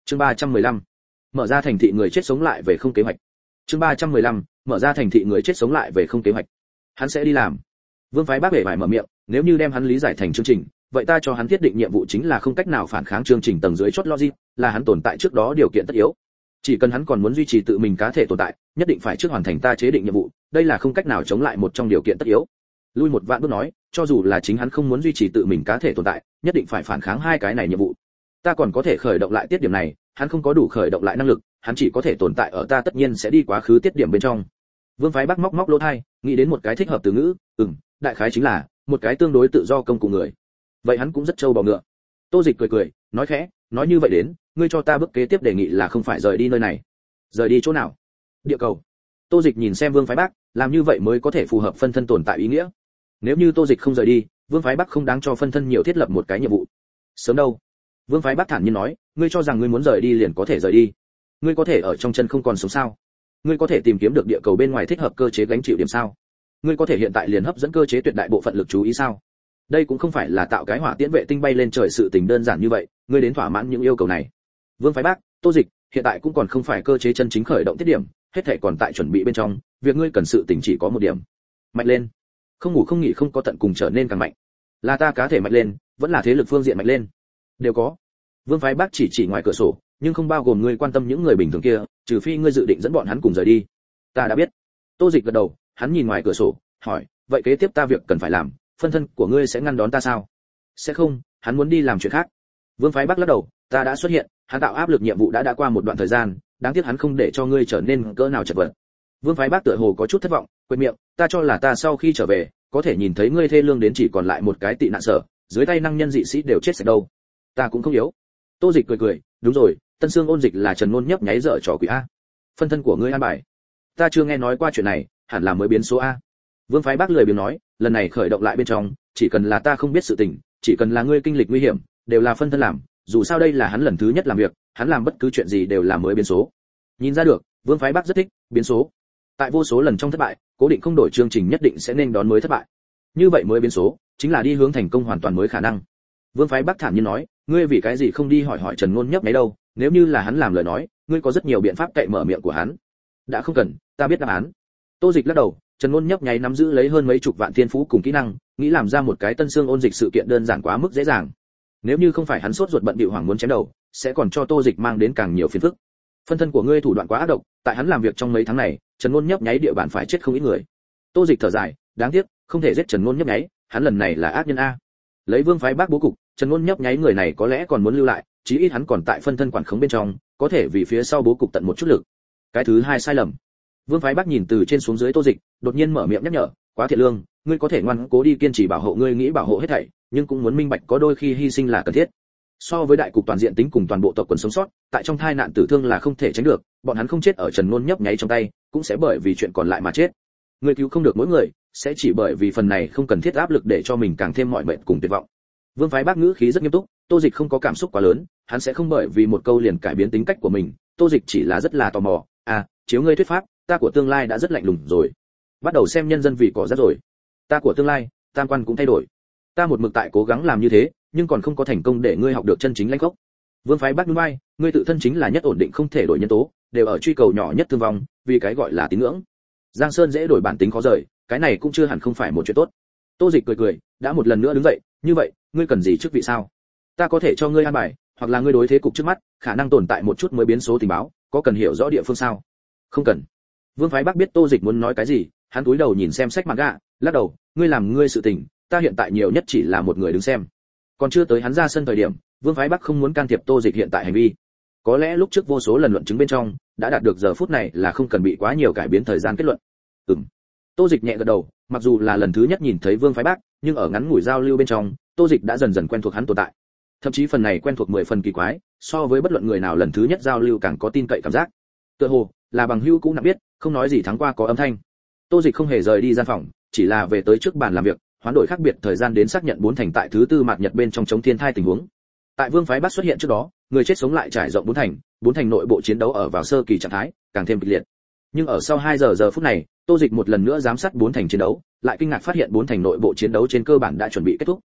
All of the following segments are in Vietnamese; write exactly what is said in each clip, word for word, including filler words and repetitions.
Chương ba trăm mười lăm. Mở ra thành thị người chết sống lại về không kế hoạch. Chương ba trăm mười lăm. Mở ra thành thị người chết sống lại về không kế hoạch. Hắn sẽ đi làm. Vương Phái Bác bể bại mở miệng, nếu như đem hắn lý giải thành chương trình, vậy ta cho hắn thiết định nhiệm vụ chính là không cách nào phản kháng chương trình tầng dưới chót logic, là hắn tồn tại trước đó điều kiện tất yếu. Chỉ cần hắn còn muốn duy trì tự mình cá thể tồn tại, nhất định phải trước hoàn thành ta chế định nhiệm vụ, đây là không cách nào chống lại một trong điều kiện tất yếu. Lui một vạn bước nói, cho dù là chính hắn không muốn duy trì tự mình cá thể tồn tại, nhất định phải phản kháng hai cái này nhiệm vụ. Ta còn có thể khởi động lại tiết điểm này, hắn không có đủ khởi động lại năng lực, hắn chỉ có thể tồn tại ở ta tất nhiên sẽ đi quá khứ tiết điểm bên trong. Vương Phái Bắc móc móc lỗ tai, nghĩ đến một cái thích hợp từ ngữ, ừm, đại khái chính là một cái tương đối tự do công cụ người. Vậy hắn cũng rất trâu bò ngựa. Tô Dịch cười cười, nói khẽ, nói như vậy đến, ngươi cho ta bước kế tiếp đề nghị là không phải rời đi nơi này. Rời đi chỗ nào? Địa cầu. Tô Dịch nhìn xem Vương Phái Bắc, làm như vậy mới có thể phù hợp phân thân tồn tại ý nghĩa. Nếu như Tô Dịch không rời đi, Vương Phái Bắc không đáng cho phân thân nhiều thiết lập một cái nhiệm vụ. Sớm đâu? Vương Phái Bắc thản nhiên nói, ngươi cho rằng ngươi muốn rời đi liền có thể rời đi? Ngươi có thể ở trong chân không còn sống sao? Ngươi có thể tìm kiếm được địa cầu bên ngoài thích hợp cơ chế gánh chịu điểm sao? Ngươi có thể hiện tại liền hấp dẫn cơ chế tuyệt đại bộ phận lực chú ý sao? Đây cũng không phải là tạo cái hỏa tiễn vệ tinh bay lên trời sự tình đơn giản như vậy, ngươi đến thỏa mãn những yêu cầu này. Vương Phái Bác, Tô Dịch, hiện tại cũng còn không phải cơ chế chân chính khởi động tiết điểm, hết thảy còn tại chuẩn bị bên trong, việc ngươi cần sự tình chỉ có một điểm. Mạnh lên. Không ngủ không nghỉ không có tận cùng trở nên càng mạnh. Là ta cá thể mạnh lên, vẫn là thế lực phương diện mạnh lên. Đều có. Vương Phái Bác chỉ chỉ ngoài cửa sổ, nhưng không bao gồm ngươi quan tâm những người bình thường kia, trừ phi ngươi dự định dẫn bọn hắn cùng rời đi. Ta đã biết. Tô Dịch gật đầu, hắn nhìn ngoài cửa sổ, hỏi, vậy kế tiếp ta việc cần phải làm, phân thân của ngươi sẽ ngăn đón ta sao? Sẽ không, hắn muốn đi làm chuyện khác. Vương Phái Bắc lắc đầu, ta đã xuất hiện, hắn tạo áp lực nhiệm vụ đã đã qua một đoạn thời gian, đáng tiếc hắn không để cho ngươi trở nên cỡ nào chật vật. Vương Phái Bắc tựa hồ có chút thất vọng, quệt miệng, ta cho là ta sau khi trở về, có thể nhìn thấy ngươi thê lương đến chỉ còn lại một cái tị nạn sở, dưới tay năng nhân dị sĩ đều chết sạch đâu. Ta cũng không yếu. Tô Dịch cười cười, đúng rồi, Tân Xương ôn dịch là Trần Nôn nhấp nháy dở trò quỷ a. Phân thân của ngươi an bài. Ta chưa nghe nói qua chuyện này, hẳn là mới biến số a. Vương Phái Bắc lười biếng nói, lần này khởi động lại bên trong, chỉ cần là ta không biết sự tình, chỉ cần là ngươi kinh lịch nguy hiểm, đều là phân thân làm, dù sao đây là hắn lần thứ nhất làm việc, hắn làm bất cứ chuyện gì đều là mới biến số. Nhìn ra được, Vương Phái Bắc rất thích biến số. Tại vô số lần trong thất bại, cố định không đổi chương trình nhất định sẽ nên đón mới thất bại. Như vậy mới biến số, chính là đi hướng thành công hoàn toàn mới khả năng. Vương Phái Bắc thản nhiên nói, ngươi vì cái gì không đi hỏi hỏi Trần Nôn nhấp nháy đâu, nếu như là hắn làm lời nói, ngươi có rất nhiều biện pháp cậy mở miệng của hắn. Đã không cần, ta biết đáp án. Tô Dịch lắc đầu, Trần Nôn nhấp nháy nắm giữ lấy hơn mấy chục vạn thiên phú cùng kỹ năng, nghĩ làm ra một cái Tân Xương ôn dịch sự kiện đơn giản quá mức dễ dàng. Nếu như không phải hắn sốt ruột bận bịu hoảng muốn chém đầu, sẽ còn cho Tô Dịch mang đến càng nhiều phiền phức. Phân thân của ngươi thủ đoạn quá ác độc, tại hắn làm việc trong mấy tháng này, Trần Nôn nhấp nháy địa bàn phải chết không ít người. Tô Dịch thở dài, đáng tiếc, không thể giết Trần Nôn nhấp nháy, hắn lần này là ác nhân a. Lấy Vương Phái Bác bố cục, Trần Nôn nhấp nháy người này có lẽ còn muốn lưu lại, chí ít hắn còn tại phân thân quản khống bên trong, có thể vì phía sau bố cục tận một chút lực. Cái thứ hai sai lầm. Vương Phái Bác nhìn từ trên xuống dưới Tô Dịch, đột nhiên mở miệng nhắc nhở, quá thiện lương, ngươi có thể ngoan cố đi kiên trì bảo hộ ngươi nghĩ bảo hộ hết thảy, nhưng cũng muốn minh bạch có đôi khi hy sinh là cần thiết. So với đại cục toàn diện tính cùng toàn bộ tộc quần sống sót, tại trong tai nạn tử thương là không thể tránh được, bọn hắn không chết ở Trần Nôn nhấp nháy trong tay, cũng sẽ bởi vì chuyện còn lại mà chết. Ngươi cứu không được mỗi người, sẽ chỉ bởi vì phần này không cần thiết áp lực để cho mình càng thêm mỏi mệt cùng tuyệt vọng. Vương Phái Bác ngữ khí rất nghiêm túc, Tô Dịch không có cảm xúc quá lớn, hắn sẽ không bởi vì một câu liền cải biến tính cách của mình, Tô Dịch chỉ là rất là tò mò, à, chiếu ngươi thuyết pháp, ta của tương lai đã rất lạnh lùng rồi. Bắt đầu xem nhân dân vì cỏ rác rồi. Ta của tương lai, tam quan cũng thay đổi. Ta một mực tại cố gắng làm như thế, nhưng còn không có thành công để ngươi học được chân chính lãnh gốc. Vương Phái Bác nhún vai, ngươi tự thân chính là nhất ổn định không thể đổi nhân tố, đều ở truy cầu nhỏ nhất thương vong, vì cái gọi là tín ngưỡng. Giang Sơn dễ đổi bản tính khó rời, cái này cũng chưa hẳn không phải một chuyện tốt. Tô Dịch cười cười, đã một lần nữa đứng dậy, như vậy, ngươi cần gì chức vị sao? Ta có thể cho ngươi an bài, hoặc là ngươi đối thế cục trước mắt, khả năng tồn tại một chút mới biến số tình báo, có cần hiểu rõ địa phương sao? Không cần. Vương Phái Bác biết Tô Dịch muốn nói cái gì, hắn cúi đầu nhìn xem sách manga, lắc đầu, ngươi làm ngươi sự tình, ta hiện tại nhiều nhất chỉ là một người đứng xem. Còn chưa tới hắn ra sân thời điểm, Vương Phái Bác không muốn can thiệp Tô Dịch hiện tại hành vi. Có lẽ lúc trước vô số lần luận chứng bên trong, đã đạt được giờ phút này là không cần bị quá nhiều cải biến thời gian kết luận. Ừm. Tô Dịch nhẹ gật đầu, mặc dù là lần thứ nhất nhìn thấy Vương Phái Bác, nhưng ở ngắn ngủi giao lưu bên trong, Tô Dịch đã dần dần quen thuộc hắn tồn tại. Thậm chí phần này quen thuộc mười phần kỳ quái, so với bất luận người nào lần thứ nhất giao lưu càng có tin cậy cảm giác. Tựa hồ là bằng hữu cũng đã biết, không nói gì tháng qua có âm thanh. Tô Dịch không hề rời đi gian phòng, chỉ là về tới trước bàn làm việc, hoán đổi khác biệt thời gian đến xác nhận bốn thành tại thứ tư mạt nhật bên trong chống thiên thai tình huống. Tại Vương Phái Bác xuất hiện trước đó, người chết sống lại trải rộng bốn thành, bốn thành nội bộ chiến đấu ở vào sơ kỳ trạng thái, càng thêm kịch liệt. Nhưng ở sau hai giờ giờ phút này, Tô Dịch một lần nữa giám sát bốn thành chiến đấu, lại kinh ngạc phát hiện bốn thành nội bộ chiến đấu trên cơ bản đã chuẩn bị kết thúc.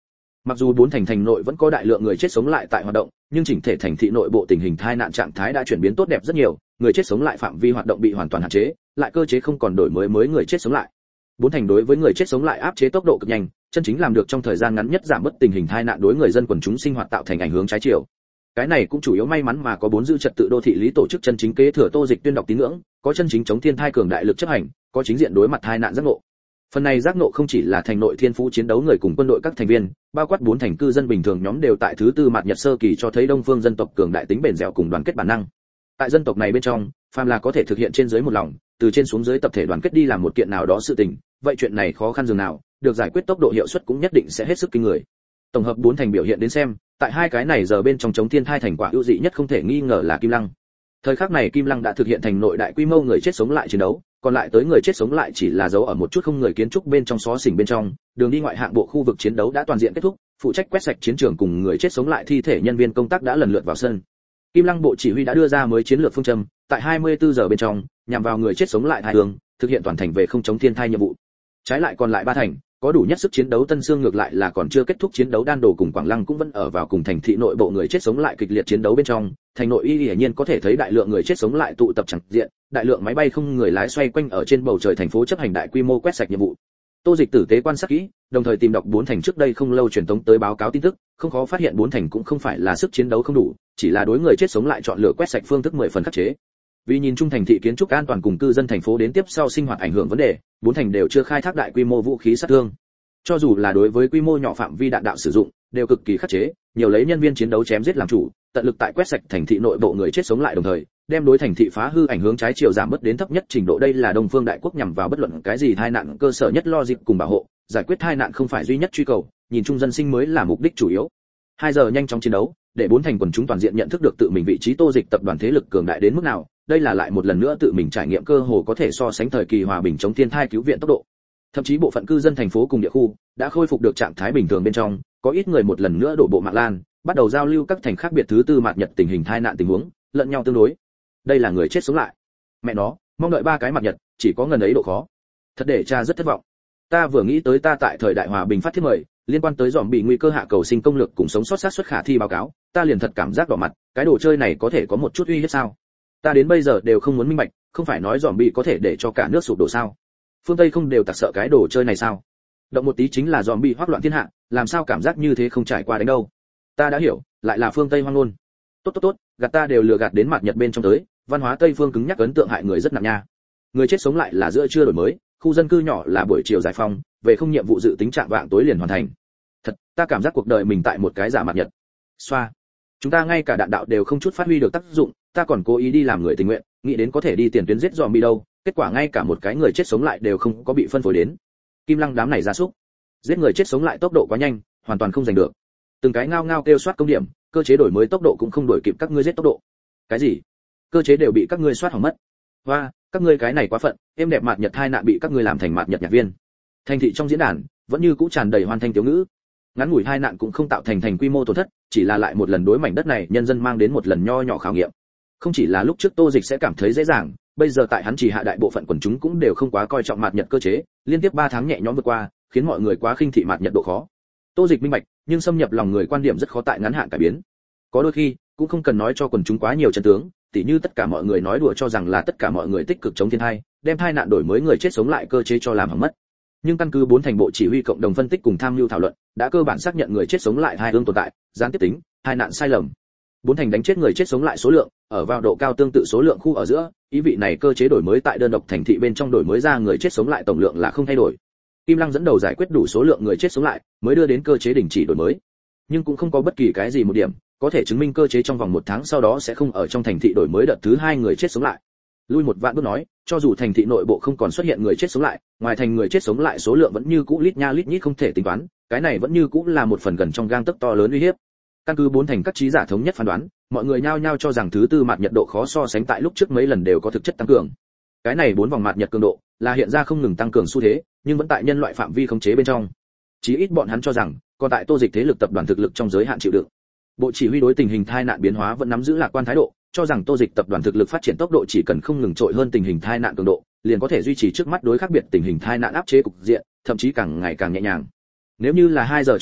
Mặc dù bốn thành thành nội vẫn có đại lượng người chết sống lại tại hoạt động, nhưng chỉnh thể thành thị nội bộ tình hình tai nạn trạng thái đã chuyển biến tốt đẹp rất nhiều, người chết sống lại phạm vi hoạt động bị hoàn toàn hạn chế, lại cơ chế không còn đổi mới mới người chết sống lại. Bốn thành đối với người chết sống lại áp chế tốc độ cực nhanh, chân chính làm được trong thời gian ngắn nhất giảm bớt tình hình tai nạn đối người dân quần chúng sinh hoạt tạo thành ảnh hưởng trái chiều. Cái này cũng chủ yếu may mắn mà có bốn giữ trật tự đô thị lý tổ chức chân chính kế thừa Tô Dịch tuyên đọc tín ngưỡng, có chân chính chống thiên thai cường đại lực chấp hành, có chính diện đối mặt tai nạn giác ngộ. Phần này giác ngộ không chỉ là thành nội thiên phú chiến đấu người cùng quân đội các thành viên, bao quát bốn thành cư dân bình thường nhóm đều tại thứ tư mạt nhật sơ kỳ cho thấy đông phương dân tộc cường đại tính bền dẻo cùng đoàn kết bản năng. Tại dân tộc này bên trong, phàm là có thể thực hiện trên dưới một lòng, từ trên xuống dưới tập thể đoàn kết đi làm một kiện nào đó sự tình, vậy chuyện này khó khăn dường nào, được giải quyết tốc độ hiệu suất cũng nhất định sẽ hết sức kinh người. Tổng hợp bốn thành biểu hiện đến xem, tại hai cái này giờ bên trong chống thiên thai thành quả ưu dị nhất không thể nghi ngờ là Kim Lăng. Thời khắc này Kim Lăng đã thực hiện thành nội đại quy mô người chết sống lại chiến đấu, còn lại tới người chết sống lại chỉ là dấu ở một chút không người kiến trúc bên trong xó xỉnh bên trong, đường đi ngoại hạng bộ khu vực chiến đấu đã toàn diện kết thúc, phụ trách quét sạch chiến trường cùng người chết sống lại thi thể nhân viên công tác đã lần lượt vào sân. Kim Lăng bộ chỉ huy đã đưa ra mới chiến lược phương châm, tại hai mươi tư giờ bên trong, nhằm vào người chết sống lại hai hướng, thực hiện toàn thành về không chống thiên thai nhiệm vụ. Trái lại còn lại ba thành, có đủ nhất sức chiến đấu Tân Xương ngược lại là còn chưa kết thúc chiến đấu Đan Đồ cùng Quảng Lăng cũng vẫn ở vào cùng thành thị nội bộ người chết sống lại kịch liệt chiến đấu bên trong, thành nội y hiển nhiên có thể thấy đại lượng người chết sống lại tụ tập chẳng diện, đại lượng máy bay không người lái xoay quanh ở trên bầu trời thành phố chấp hành đại quy mô quét sạch nhiệm vụ. Tô Dịch tử tế quan sát kỹ, đồng thời tìm đọc bốn thành trước đây không lâu truyền tống tới báo cáo tin tức, không khó phát hiện bốn thành cũng không phải là sức chiến đấu không đủ, chỉ là đối người chết sống lại chọn lựa quét sạch phương thức mười phần khắc chế. Vì nhìn chung thành thị kiến trúc an toàn cùng cư dân thành phố đến tiếp sau sinh hoạt ảnh hưởng vấn đề, bốn thành đều chưa khai thác đại quy mô vũ khí sát thương. Cho dù là đối với quy mô nhỏ phạm vi đạn đạo sử dụng, đều cực kỳ khắc chế, nhiều lấy nhân viên chiến đấu chém giết làm chủ, tận lực tại quét sạch thành thị nội bộ người chết sống lại đồng thời, đem đối thành thị phá hư ảnh hưởng trái chiều giảm bớt đến thấp nhất trình độ. Đây là Đông Phương Đại Quốc nhằm vào bất luận cái gì tai nạn cơ sở nhất lo dịp cùng bảo hộ, giải quyết tai nạn không phải duy nhất truy cầu, nhìn chung dân sinh mới là mục đích chủ yếu. Hai giờ nhanh chóng chiến đấu, để bốn thành quần chúng toàn diện nhận thức được tự mình vị trí Tô Dịch tập đoàn thế lực cường đại đến mức nào, đây là lại một lần nữa tự mình trải nghiệm cơ hồ có thể so sánh thời kỳ hòa bình chống thiên tai cứu viện tốc độ. Thậm chí bộ phận cư dân thành phố cùng địa khu đã khôi phục được trạng thái bình thường bên trong, có ít người một lần nữa đổ bộ mạng lan, bắt đầu giao lưu các thành khác biệt thứ tư mạt nhật tình hình tai nạn tình huống, lẫn nhau tương đối. Đây là người chết sống lại. Mẹ nó, mong đợi ba cái mặt nhật, chỉ có ngần ấy độ khó. Thật để cha rất thất vọng. Ta vừa nghĩ tới ta tại thời đại hòa bình phát thiết mời, liên quan tới dòm bị nguy cơ hạ cầu sinh công lược cùng sống sót sát xuất khả thi báo cáo, ta liền thật cảm giác đỏ mặt, cái đồ chơi này có thể có một chút uy hiếp sao? Ta đến bây giờ đều không muốn minh bạch, không phải nói dòm bị có thể để cho cả nước sụp đổ sao? Phương Tây không đều tặc sợ cái đồ chơi này sao? Động một tí chính là dòm bị hoắc loạn thiên hạ, làm sao cảm giác như thế không trải qua đánh đâu? Ta đã hiểu, lại là phương Tây hoang ngôn. Tốt tốt tốt, gạt ta đều lừa gạt đến mặt nhật bên trong tới, văn hóa Tây phương cứng nhắc ấn tượng hại người rất nặng nha. Người chết sống lại là giữa trưa đổi mới, khu dân cư nhỏ là buổi chiều giải phóng, về không nhiệm vụ dự tính trạng vạng tối liền hoàn thành. Thật, ta cảm giác cuộc đời mình tại một cái giả mặt nhật. Xoa. Chúng ta ngay cả đạn đạo đều không chút phát huy được tác dụng, ta còn cố ý đi làm người tình nguyện, nghĩ đến có thể đi tiền tuyến giết zombie đâu, kết quả ngay cả một cái người chết sống lại đều không có bị phân phối đến. Kim Lăng đám này ra súc, giết người chết sống lại tốc độ quá nhanh, hoàn toàn không giành được. Từng cái ngao ngao kêu soát công điểm, cơ chế đổi mới tốc độ cũng không đổi kịp các ngươi giết tốc độ. Cái gì? Cơ chế đều bị các ngươi soát hỏng mất. Hoa, các ngươi cái này quá phận, em đẹp mạt nhật hai nạn bị các ngươi làm thành mạt nhật nhạc viên. Thành thị trong diễn đàn vẫn như cũ tràn đầy hoàn thanh tiểu ngữ. Ngắn ngủi hai nạn cũng không tạo thành thành quy mô tổn thất, chỉ là lại một lần đối mảnh đất này nhân dân mang đến một lần nho nhỏ khảo nghiệm. Không chỉ là lúc trước Tô Dịch sẽ cảm thấy dễ dàng, bây giờ tại hắn chỉ hạ đại bộ phận quần chúng cũng đều không quá coi trọng mạt nhật cơ chế, liên tiếp ba tháng nhẹ nhõm vượt qua, khiến mọi người quá khinh thị mạt nhật độ khó. Tô Dịch minh bạch, nhưng xâm nhập lòng người quan điểm rất khó tại ngắn hạn cải biến. Có đôi khi, cũng không cần nói cho quần chúng quá nhiều chân tướng, tỉ như tất cả mọi người nói đùa cho rằng là tất cả mọi người tích cực chống thiên tai, đem tai nạn đổi mới người chết sống lại cơ chế cho làm hỏng mất. Nhưng căn cứ bốn thành bộ chỉ huy cộng đồng phân tích cùng tham mưu thảo luận, đã cơ bản xác nhận người chết sống lại hai ương tồn tại, gián tiếp tính, hai nạn sai lầm. Bốn thành đánh chết người chết sống lại số lượng, ở vào độ cao tương tự số lượng khu ở giữa, ý vị này cơ chế đổi mới tại đơn độc thành thị bên trong đổi mới ra người chết sống lại tổng lượng là không thay đổi. Kim Lăng dẫn đầu giải quyết đủ số lượng người chết sống lại, mới đưa đến cơ chế đình chỉ đổi mới. Nhưng cũng không có bất kỳ cái gì một điểm có thể chứng minh cơ chế trong vòng một tháng sau đó sẽ không ở trong thành thị đổi mới đợt thứ hai người chết sống lại. Lui một vạn bước nói, cho dù thành thị nội bộ không còn xuất hiện người chết sống lại, ngoài thành người chết sống lại số lượng vẫn như cũ lít nha lít nhít không thể tính toán, cái này vẫn như cũ là một phần gần trong gang tấc to lớn uy hiếp. Căn cứ bốn thành các trí giả thống nhất phán đoán, mọi người nhao nhao cho rằng thứ tư mạt nhật độ khó so sánh tại lúc trước mấy lần đều có thực chất tăng cường. Cái này bốn vòng mạt nhật cường độ là hiện ra không ngừng tăng cường xu thế, nhưng vẫn tại nhân loại phạm vi khống chế bên trong. Chí ít bọn hắn cho rằng, còn tại Tô Dịch thế lực tập đoàn thực lực trong giới hạn chịu đựng. Bộ chỉ huy đối tình hình tai nạn biến hóa vẫn nắm giữ lạc quan thái độ, cho rằng Tô Dịch tập đoàn thực lực phát triển tốc độ chỉ cần không ngừng trội hơn tình hình tai nạn cường độ, liền có thể duy trì trước mắt đối khác biệt tình hình tai nạn áp chế cục diện, thậm chí càng ngày càng nhẹ nhàng. Nếu như là hai giờ trước ta,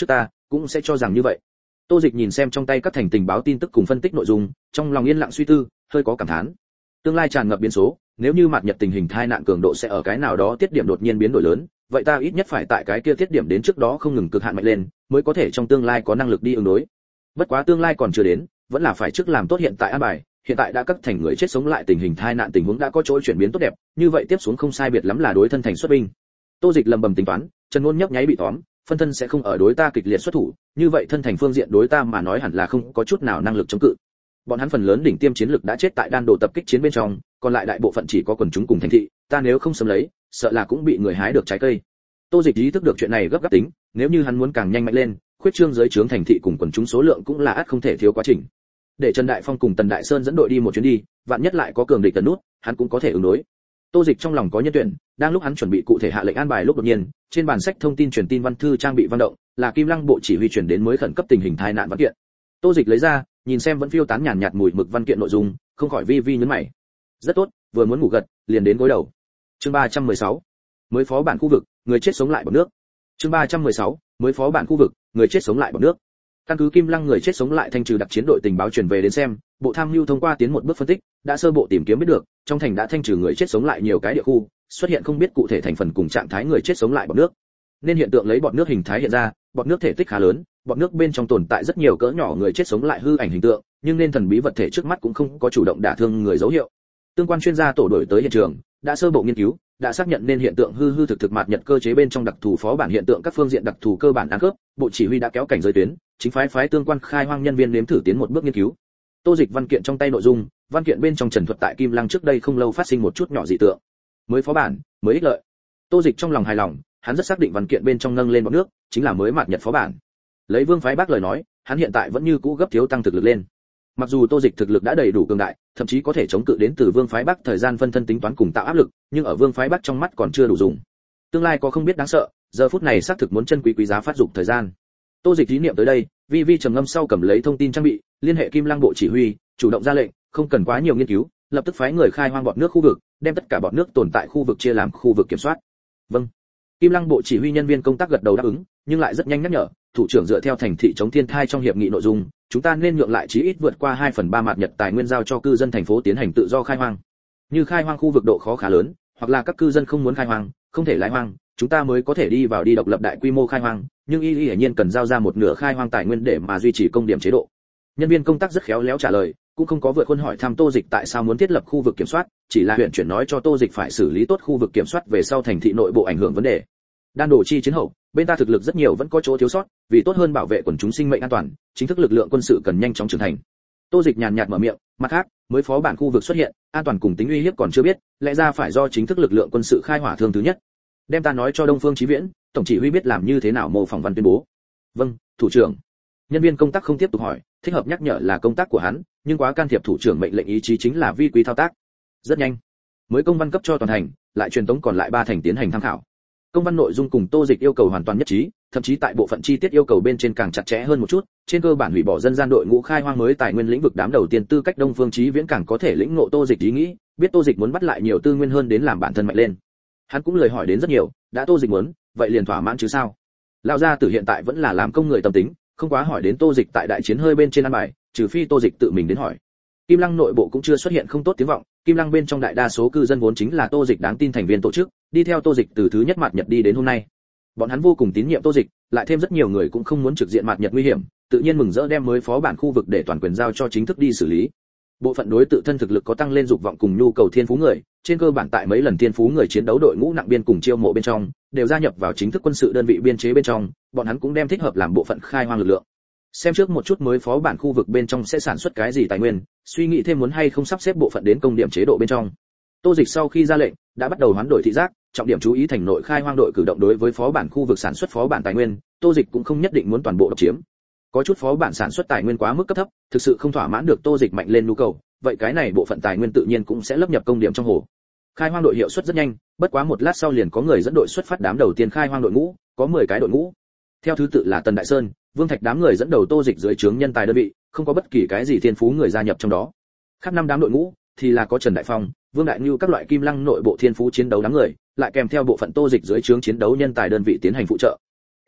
cũng sẽ cho rằng như vậy. Tô Dịch nhìn xem trong tay các thành tình báo tin tức cùng phân tích nội dung, trong lòng yên lặng suy tư, hơi có cảm thán. Tương lai tràn ngập biến số, nếu như mạt nhật tình hình tai nạn cường độ sẽ ở cái nào đó tiết điểm đột nhiên biến đổi lớn, vậy ta ít nhất phải tại cái kia tiết điểm đến trước đó không ngừng cực hạn mạnh lên, mới có thể trong tương lai có năng lực đi ứng đối. Bất quá tương lai còn chưa đến, vẫn là phải trước làm tốt hiện tại an bài, hiện tại đã các thành người chết sống lại tình hình tai nạn tình huống đã có chỗ chuyển biến tốt đẹp, như vậy tiếp xuống không sai biệt lắm là đối thân thành xuất binh. Tô Dịch lầm bầm tính toán, Trần Ngôn nhấp nháy bị tóm, phân thân sẽ không ở đối ta kịch liệt xuất thủ, như vậy thân thành phương diện đối ta mà nói hẳn là không có chút nào năng lực chống cự. Bọn hắn phần lớn đỉnh tiêm chiến lực đã chết tại đan đồ tập kích chiến bên trong, còn lại đại bộ phận chỉ có quần chúng cùng thành thị, ta nếu không sớm lấy, sợ là cũng bị người hái được trái cây. Tô Dịch ý thức được chuyện này gấp gáp tính, nếu như hắn muốn càng nhanh mạnh lên, khuyết trương giới trướng thành thị cùng quần chúng số lượng cũng là ắt không thể thiếu quá trình. Để Trần Đại Phong cùng Tần Đại Sơn dẫn đội đi một chuyến đi, vạn nhất lại có cường địch tấn nút, hắn cũng có thể ứng đối. Tô Dịch trong lòng có nhân tuyển, đang lúc hắn chuẩn bị cụ thể hạ lệnh an bài lúc đột nhiên, trên bản sách thông tin truyền tin văn thư trang bị vang động, là Kim Lăng bộ chỉ huy truyền đến mới khẩn cấp tình hình tai nạn văn kiện. Tô Dịch lấy ra, nhìn xem vẫn phiêu tán nhàn nhạt mùi mực văn kiện nội dung, không khỏi vi vi nhướng mày. Rất tốt, vừa muốn ngủ gật, liền đến gối đầu. Chương ba trăm mười sáu, mới phó bản khu vực, người chết sống lại bọt nước. Chương ba trăm mười sáu, mới phó bản khu vực, người chết sống lại bọt nước. Căn cứ Kim Lăng người chết sống lại thanh trừ đặc chiến đội tình báo truyền về đến xem, bộ tham mưu thông qua tiến một bước phân tích, đã sơ bộ tìm kiếm biết được, trong thành đã thanh trừ người chết sống lại nhiều cái địa khu, xuất hiện không biết cụ thể thành phần cùng trạng thái người chết sống lại bọt nước. Nên hiện tượng lấy bọt nước hình thái hiện ra, bọt nước thể tích khá lớn, bọt nước bên trong tồn tại rất nhiều cỡ nhỏ người chết sống lại hư ảnh hình tượng, nhưng nên thần bí vật thể trước mắt cũng không có chủ động đả thương người dấu hiệu. Tương quan chuyên gia tổ đội tới hiện trường, đã sơ bộ nghiên cứu, đã xác nhận nên hiện tượng hư hư thực thực mạt nhật cơ chế bên trong đặc thù phó bản hiện tượng các phương diện đặc thù cơ bản ăn khớp, bộ chỉ huy đã kéo cảnh giới tuyến, chính phái phái tương quan khai hoang nhân viên nếm thử tiến một bước nghiên cứu. Tô Dịch văn kiện trong tay nội dung, văn kiện bên trong trần thuật tại Kim Lăng trước đây không lâu phát sinh một chút nhỏ dị tượng. Mới phó bản, mới ích lợi. Tô Dịch trong lòng hài lòng, hắn rất xác định văn kiện bên trong nâng lên bọt nước, chính là mới mạt nhật phó bản. Lấy Vương phái Bắc lời nói, hắn hiện tại vẫn như cũ gấp thiếu tăng thực lực lên. Mặc dù Tô Dịch thực lực đã đầy đủ cường đại, thậm chí có thể chống cự đến từ Vương phái Bắc thời gian phân thân tính toán cùng tạo áp lực, nhưng ở Vương phái Bắc trong mắt còn chưa đủ dùng. Tương lai có không biết đáng sợ, giờ phút này xác thực muốn chân quý quý giá phát dục thời gian. Tô Dịch ý niệm tới đây, vi vi trầm ngâm sau cầm lấy thông tin trang bị, liên hệ Kim Lăng bộ chỉ huy, chủ động ra lệnh, không cần quá nhiều nghiên cứu, lập tức phái người khai hoang bọt nước khu vực, đem tất cả bọt nước tồn tại khu vực chia làm khu vực kiểm soát. Vâng. Kim Lăng bộ chỉ huy nhân viên công tác gật đầu đáp ứng, nhưng lại rất nhanh nhắc nhở, thủ trưởng dựa theo thành thị chống thiên thai trong hiệp nghị nội dung, chúng ta nên nhượng lại chí ít vượt qua hai phần ba mạt nhật tài nguyên giao cho cư dân thành phố tiến hành tự do khai hoang. Như khai hoang khu vực độ khó khá lớn, hoặc là các cư dân không muốn khai hoang, không thể lái hoang, chúng ta mới có thể đi vào đi độc lập đại quy mô khai hoang, nhưng y hiển nhiên cần giao ra một nửa khai hoang tài nguyên để mà duy trì công điểm chế độ. Nhân viên công tác rất khéo léo trả lời, cũng không có vượt khuôn hỏi thăm Tô Dịch tại sao muốn thiết lập khu vực kiểm soát, chỉ là huyện chuyển nói cho Tô Dịch phải xử lý tốt khu vực kiểm soát về sau thành thị nội bộ ảnh hưởng vấn đề. Đan đổ chi chiến hậu, bên ta thực lực rất nhiều vẫn có chỗ thiếu sót, vì tốt hơn bảo vệ quần chúng sinh mệnh an toàn, chính thức lực lượng quân sự cần nhanh chóng trưởng thành. Tô Dịch nhàn nhạt mở miệng, mặt khác, mới phó bản khu vực xuất hiện, an toàn cùng tính uy hiếp còn chưa biết, lẽ ra phải do chính thức lực lượng quân sự khai hỏa thương thứ nhất. Đem ta nói cho Đông Phương Chí Viễn, tổng chỉ huy biết làm như thế nào mô phỏng văn tuyên bố. Vâng, thủ trưởng. Nhân viên công tác không tiếp tục hỏi, thích hợp nhắc nhở là công tác của hắn, nhưng quá can thiệp thủ trưởng mệnh lệnh ý chí chính là vi quy thao tác. Rất nhanh, mới công văn cấp cho toàn thành, lại truyền tống còn lại ba thành tiến hành tham khảo. Công văn nội dung cùng Tô Dịch yêu cầu hoàn toàn nhất trí, thậm chí tại bộ phận chi tiết yêu cầu bên trên càng chặt chẽ hơn một chút, trên cơ bản hủy bỏ dân gian đội ngũ khai hoang mới tài nguyên lĩnh vực đám đầu tiên tư cách Đông Phương Chí Viễn càng có thể lĩnh ngộ Tô Dịch ý nghĩ, biết Tô Dịch muốn bắt lại nhiều tư nguyên hơn đến làm bản thân mạnh lên. Hắn cũng lời hỏi đến rất nhiều, đã Tô Dịch muốn, vậy liền thỏa mãn chứ sao? Lão gia tử hiện tại vẫn là làm công người tâm tính, không quá hỏi đến Tô Dịch tại đại chiến hơi bên trên ăn bài, trừ phi Tô Dịch tự mình đến hỏi. Kim Lăng nội bộ cũng chưa xuất hiện không tốt tiếng vọng, Kim Lăng bên trong đại đa số cư dân vốn chính là Tô Dịch đáng tin thành viên tổ chức, đi theo Tô Dịch từ thứ nhất mạt nhật đi đến hôm nay. Bọn hắn vô cùng tín nhiệm Tô Dịch, lại thêm rất nhiều người cũng không muốn trực diện mạt nhật nguy hiểm, tự nhiên mừng rỡ đem mới phó bản khu vực để toàn quyền giao cho chính thức đi xử lý. Bộ phận đối tự thân thực lực có tăng lên dục vọng cùng nhu cầu thiên phú người, trên cơ bản tại mấy lần thiên phú người chiến đấu đội ngũ nặng biên cùng chiêu mộ bên trong, đều gia nhập vào chính thức quân sự đơn vị biên chế bên trong, bọn hắn cũng đem thích hợp làm bộ phận khai hoang lực lượng. Xem trước một chút mới phó bản khu vực bên trong sẽ sản xuất cái gì tài nguyên, suy nghĩ thêm muốn hay không sắp xếp bộ phận đến công điểm chế độ bên trong. Tô Dịch sau khi ra lệnh, đã bắt đầu hoán đổi thị giác, trọng điểm chú ý thành nội khai hoang đội cử động đối với phó bản khu vực sản xuất phó bản tài nguyên, Tô Dịch cũng không nhất định muốn toàn bộ độc chiếm. Có chút phó bản sản xuất tài nguyên quá mức cấp thấp, thực sự không thỏa mãn được Tô Dịch mạnh lên nhu cầu, vậy cái này bộ phận tài nguyên tự nhiên cũng sẽ lấp nhập công điểm trong hồ. Khai hoang đội hiệu suất rất nhanh, bất quá một lát sau liền có người dẫn đội xuất phát đám đầu tiên khai hoang đội ngũ, có mười cái đội ngũ. Theo thứ tự là Tần Đại Sơn, Vương Thạch đám người dẫn đầu Tô Dịch dưới trướng nhân tài đơn vị, không có bất kỳ cái gì thiên phú người gia nhập trong đó. Khác năm đám đội ngũ thì là có Trần Đại Phong, Vương Đại Nưu các loại Kim Lăng nội bộ thiên phú chiến đấu đám người, lại kèm theo bộ phận Tô Dịch dưới trướng chiến đấu nhân tài đơn vị tiến hành phụ trợ.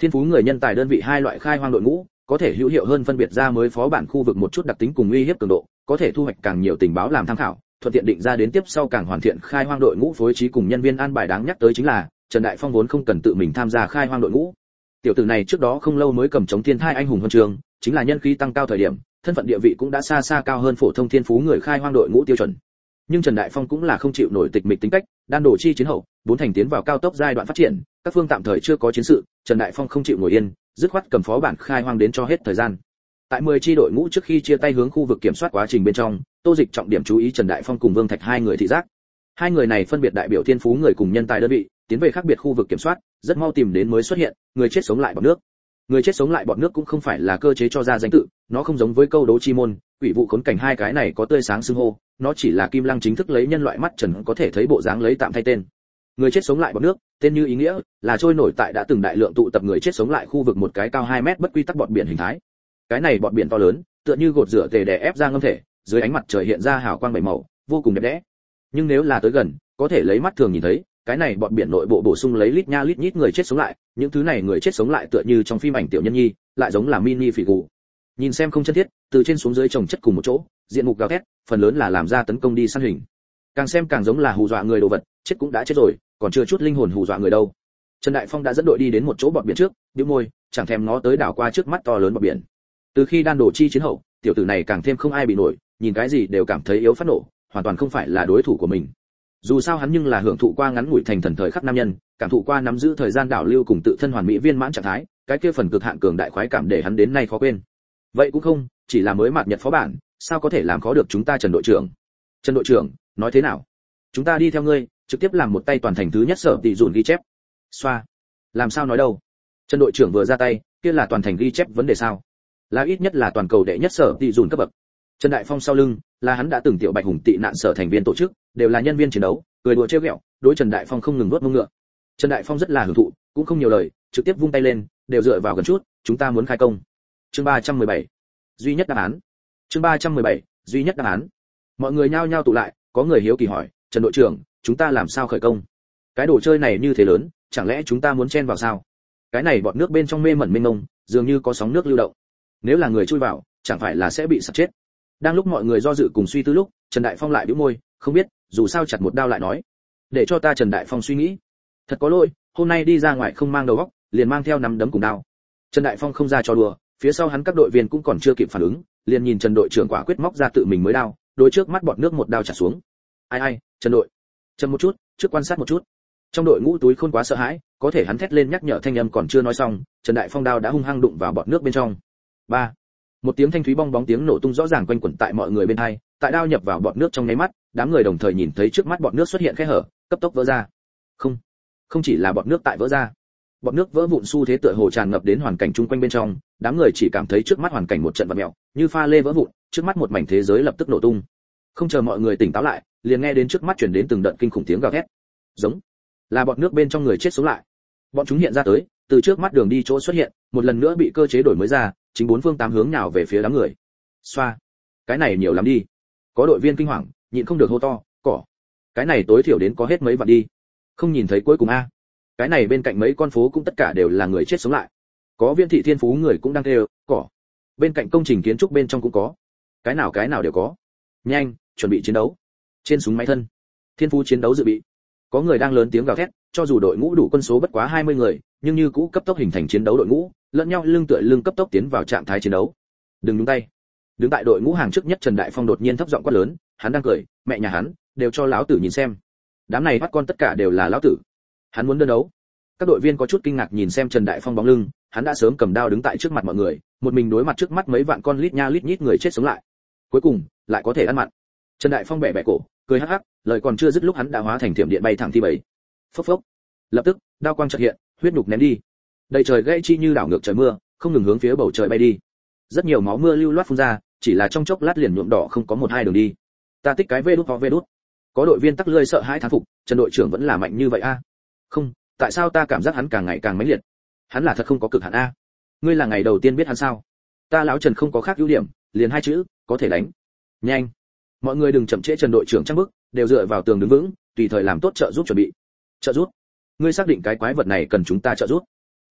Thiên phú người nhân tài đơn vị hai loại khai hoang đội ngũ, có thể hữu hiệu hơn phân biệt ra mới phó bản khu vực một chút đặc tính cùng uy hiếp cường độ, có thể thu hoạch càng nhiều tình báo làm tham khảo, thuận tiện định ra đến tiếp sau càng hoàn thiện khai hoang đội ngũ phối trí cùng nhân viên an bài. Đáng nhắc tới chính là, Trần Đại Phong vốn không cần tự mình tham gia khai hoang đội ngũ. Tiểu tử này trước đó không lâu mới cầm chống thiên thai anh hùng huân trường, chính là nhân khí tăng cao thời điểm, thân phận địa vị cũng đã xa xa cao hơn phổ thông thiên phú người khai hoang đội ngũ tiêu chuẩn. Nhưng Trần Đại Phong cũng là không chịu nổi tịch mịch tính cách, đan đổ chi chiến hậu, bốn thành tiến vào cao tốc giai đoạn phát triển, các phương tạm thời chưa có chiến sự, Trần Đại Phong không chịu ngồi yên, dứt khoát cầm phó bản khai hoang đến cho hết thời gian. Tại mười chi đội ngũ trước khi chia tay hướng khu vực kiểm soát quá trình bên trong, Tô Dịch trọng điểm chú ý Trần Đại Phong cùng Vương Thạch hai người thị giác. Hai người này phân biệt đại biểu thiên phú người cùng nhân tài đơn vị, tiến về khác biệt khu vực kiểm soát, rất mau tìm đến mới xuất hiện, người chết sống lại bọt nước. Người chết sống lại bọt nước cũng không phải là cơ chế cho ra danh tự, nó không giống với câu đố chi môn, quỷ vụ khốn cảnh hai cái này có tươi sáng xưng hô, nó chỉ là Kim Lăng chính thức lấy nhân loại mắt trần có thể thấy bộ dáng lấy tạm thay tên. Người chết sống lại bọt nước, tên như ý nghĩa, là trôi nổi tại đã từng đại lượng tụ tập người chết sống lại khu vực một cái cao hai mét bất quy tắc bọt biển hình thái. Cái này bọt biển to lớn, tựa như gột rửa tề đè ép ra ngâm thể, dưới ánh mặt trời hiện ra hào quang bảy màu, vô cùng đẹp đẽ. Nhưng nếu là tới gần, có thể lấy mắt thường nhìn thấy, cái này bọt biển nội bộ bổ sung lấy lít nha lít nhít người chết sống lại, những thứ này người chết sống lại tựa như trong phim ảnh tiểu nhân nhi, lại giống là mini phỉ gù. Nhìn xem không chân thiết, từ trên xuống dưới chồng chất cùng một chỗ, diện mục gào thét, phần lớn là làm ra tấn công đi săn hình. Càng xem càng giống là hù dọa người đồ vật, chết cũng đã chết rồi, còn chưa chút linh hồn hù dọa người đâu. Trần Đại Phong đã dẫn đội đi đến một chỗ bọt biển trước, bĩu môi, chẳng thèm ngó tới đảo qua trước mắt to lớn bọt biển. Từ khi đan đổ chi chiến hậu, tiểu tử này càng thêm không ai bị nổi, nhìn cái gì đều cảm thấy yếu phát nộ, hoàn toàn không phải là đối thủ của mình. Dù sao hắn nhưng là hưởng thụ qua ngắn ngủi thành thần thời khắc nam nhân, cảm thụ qua nắm giữ thời gian đảo lưu cùng tự thân hoàn mỹ viên mãn trạng thái, cái kia phần cực hạn cường đại khoái cảm để hắn đến nay khó quên. Vậy cũng không, chỉ là mới mạt nhật phó bản, sao có thể làm khó được chúng ta Trần đội trưởng? Trần đội trưởng, nói thế nào? Chúng ta đi theo ngươi, trực tiếp làm một tay toàn thành thứ nhất sở tỷ dùn ghi chép. Xoa. Làm sao nói đâu? Trần đội trưởng vừa ra tay, kia là toàn thành ghi chép vấn đề sao? Là ít nhất là toàn cầu đệ nhất sở tỷ dùn cấp bậc. Trần Đại Phong sau lưng, là hắn đã từng tiểu bạch hùng tị nạn sở thành viên tổ chức, đều là nhân viên chiến đấu, cười đùa trêu ghẹo, đối Trần Đại Phong không ngừng nuốt mông ngựa. Trần Đại Phong rất là hưởng thụ, cũng không nhiều lời, trực tiếp vung tay lên, đều dựa vào gần chút, chúng ta muốn khai công. Chương ba trăm mười bảy, duy nhất đáp án. Chương ba trăm mười bảy, duy nhất đáp án. Mọi người nhao nhao tụ lại, có người hiếu kỳ hỏi, Trần đội trưởng, chúng ta làm sao khởi công? Cái đồ chơi này như thế lớn, chẳng lẽ chúng ta muốn chen vào sao? Cái này bọt nước bên trong mê mẩn mênh mông, dường như có sóng nước lưu động. Nếu là người chui vào, chẳng phải là sẽ bị sặc chết. Đang lúc mọi người do dự cùng suy tư lúc, Trần Đại Phong lại bĩu môi, không biết, dù sao chặt một đao lại nói, để cho ta Trần Đại Phong suy nghĩ. Thật có lỗi, hôm nay đi ra ngoài không mang đầu óc, liền mang theo nắm đấm cùng đao. Trần Đại Phong không ra cho đùa, phía sau hắn các đội viên cũng còn chưa kịp phản ứng, liền nhìn Trần đội trưởng quả quyết móc ra tự mình mới đao, đối trước mắt bọt nước một đao chặt xuống. Ai ai, Trần đội, chậm một chút, trước quan sát một chút. Trong đội ngũ túi khôn quá sợ hãi, có thể hắn thét lên nhắc nhở thanh âm còn chưa nói xong, Trần Đại Phong đao đã hung hăng đụng vào bọt nước bên trong. Ba. Một tiếng thanh thúy bong bóng tiếng nổ tung rõ ràng quanh quẩn tại mọi người bên hai, tại đao nhập vào bọt nước trong nháy mắt, đám người đồng thời nhìn thấy trước mắt bọt nước xuất hiện khe hở, cấp tốc vỡ ra. Không, không chỉ là bọt nước tại vỡ ra, bọt nước vỡ vụn xu thế tựa hồ tràn ngập đến hoàn cảnh chung quanh bên trong, đám người chỉ cảm thấy trước mắt hoàn cảnh một trận vặn mèo, như pha lê vỡ vụn, trước mắt một mảnh thế giới lập tức nổ tung. Không chờ mọi người tỉnh táo lại, liền nghe đến trước mắt truyền đến từng đợt kinh khủng tiếng gào thét. Giống là bọt nước bên trong người chết sống lại. Bọn chúng hiện ra tới, từ trước mắt đường đi chỗ xuất hiện, một lần nữa bị cơ chế đổi mới ra, chính bốn phương tám hướng nhào về phía đám người. Xoa, cái này nhiều lắm đi. Có đội viên kinh hoàng, nhịn không được hô to, cỏ. Cái này tối thiểu đến có hết mấy vạn đi. Không nhìn thấy cuối cùng a. Cái này bên cạnh mấy con phố cũng tất cả đều là người chết sống lại. Có viên thị thiên phú người cũng đang kêu, cỏ. Bên cạnh công trình kiến trúc bên trong cũng có. Cái nào cái nào đều có. Nhanh, chuẩn bị chiến đấu. Trên súng máy thân, thiên phú chiến đấu dự bị. Có người đang lớn tiếng gào thét, cho dù đội ngũ đủ quân số bất quá hai mươi người, nhưng như cũ cấp tốc hình thành chiến đấu đội ngũ, lẫn nhau lưng tựa lưng cấp tốc tiến vào trạng thái chiến đấu. Đừng nhúng tay. Đứng tại đội ngũ hàng trước nhất Trần Đại Phong đột nhiên thấp giọng quát lớn, hắn đang cười, mẹ nhà hắn, đều cho lão tử nhìn xem. Đám này bắt con tất cả đều là lão tử. Hắn muốn đơn đấu. Các đội viên có chút kinh ngạc nhìn xem Trần Đại Phong bóng lưng, hắn đã sớm cầm đao đứng tại trước mặt mọi người, một mình đối mặt trước mắt mấy vạn con lít nha lít nhít người chết sống lại. Cuối cùng, lại có thể ăn mặn. Trần Đại Phong bẻ bẻ cổ, cười hắc hắc, lời còn chưa dứt lúc hắn đã hóa thành thiểm điện bay thẳng thi bảy. Phốc phốc. Lập tức, đao quang chợt hiện, huyết nhục ném đi. Đầy trời gãy chi như đảo ngược trời mưa, không ngừng hướng phía bầu trời bay đi. Rất nhiều máu mưa lưu loát phun ra, chỉ là trong chốc lát liền nhuộm đỏ không có một hai đường đi. Ta tích cái vê đút ho vê đút. Có đội viên tắc lươi sợ hãi thán phục, Trần đội trưởng vẫn là mạnh như vậy a. Không, tại sao ta cảm giác hắn càng ngày càng mãnh liệt? Hắn là thật không có cực hạn a. Ngươi là ngày đầu tiên biết hắn sao? Ta lão Trần không có khác ưu điểm, liền hai chữ, có thể đánh. Nhanh. Mọi người đừng chậm trễ Trần đội trưởng chắc bước, đều dựa vào tường đứng vững, tùy thời làm tốt trợ giúp chuẩn bị. Trợ giúp? Ngươi xác định cái quái vật này cần chúng ta trợ giúp?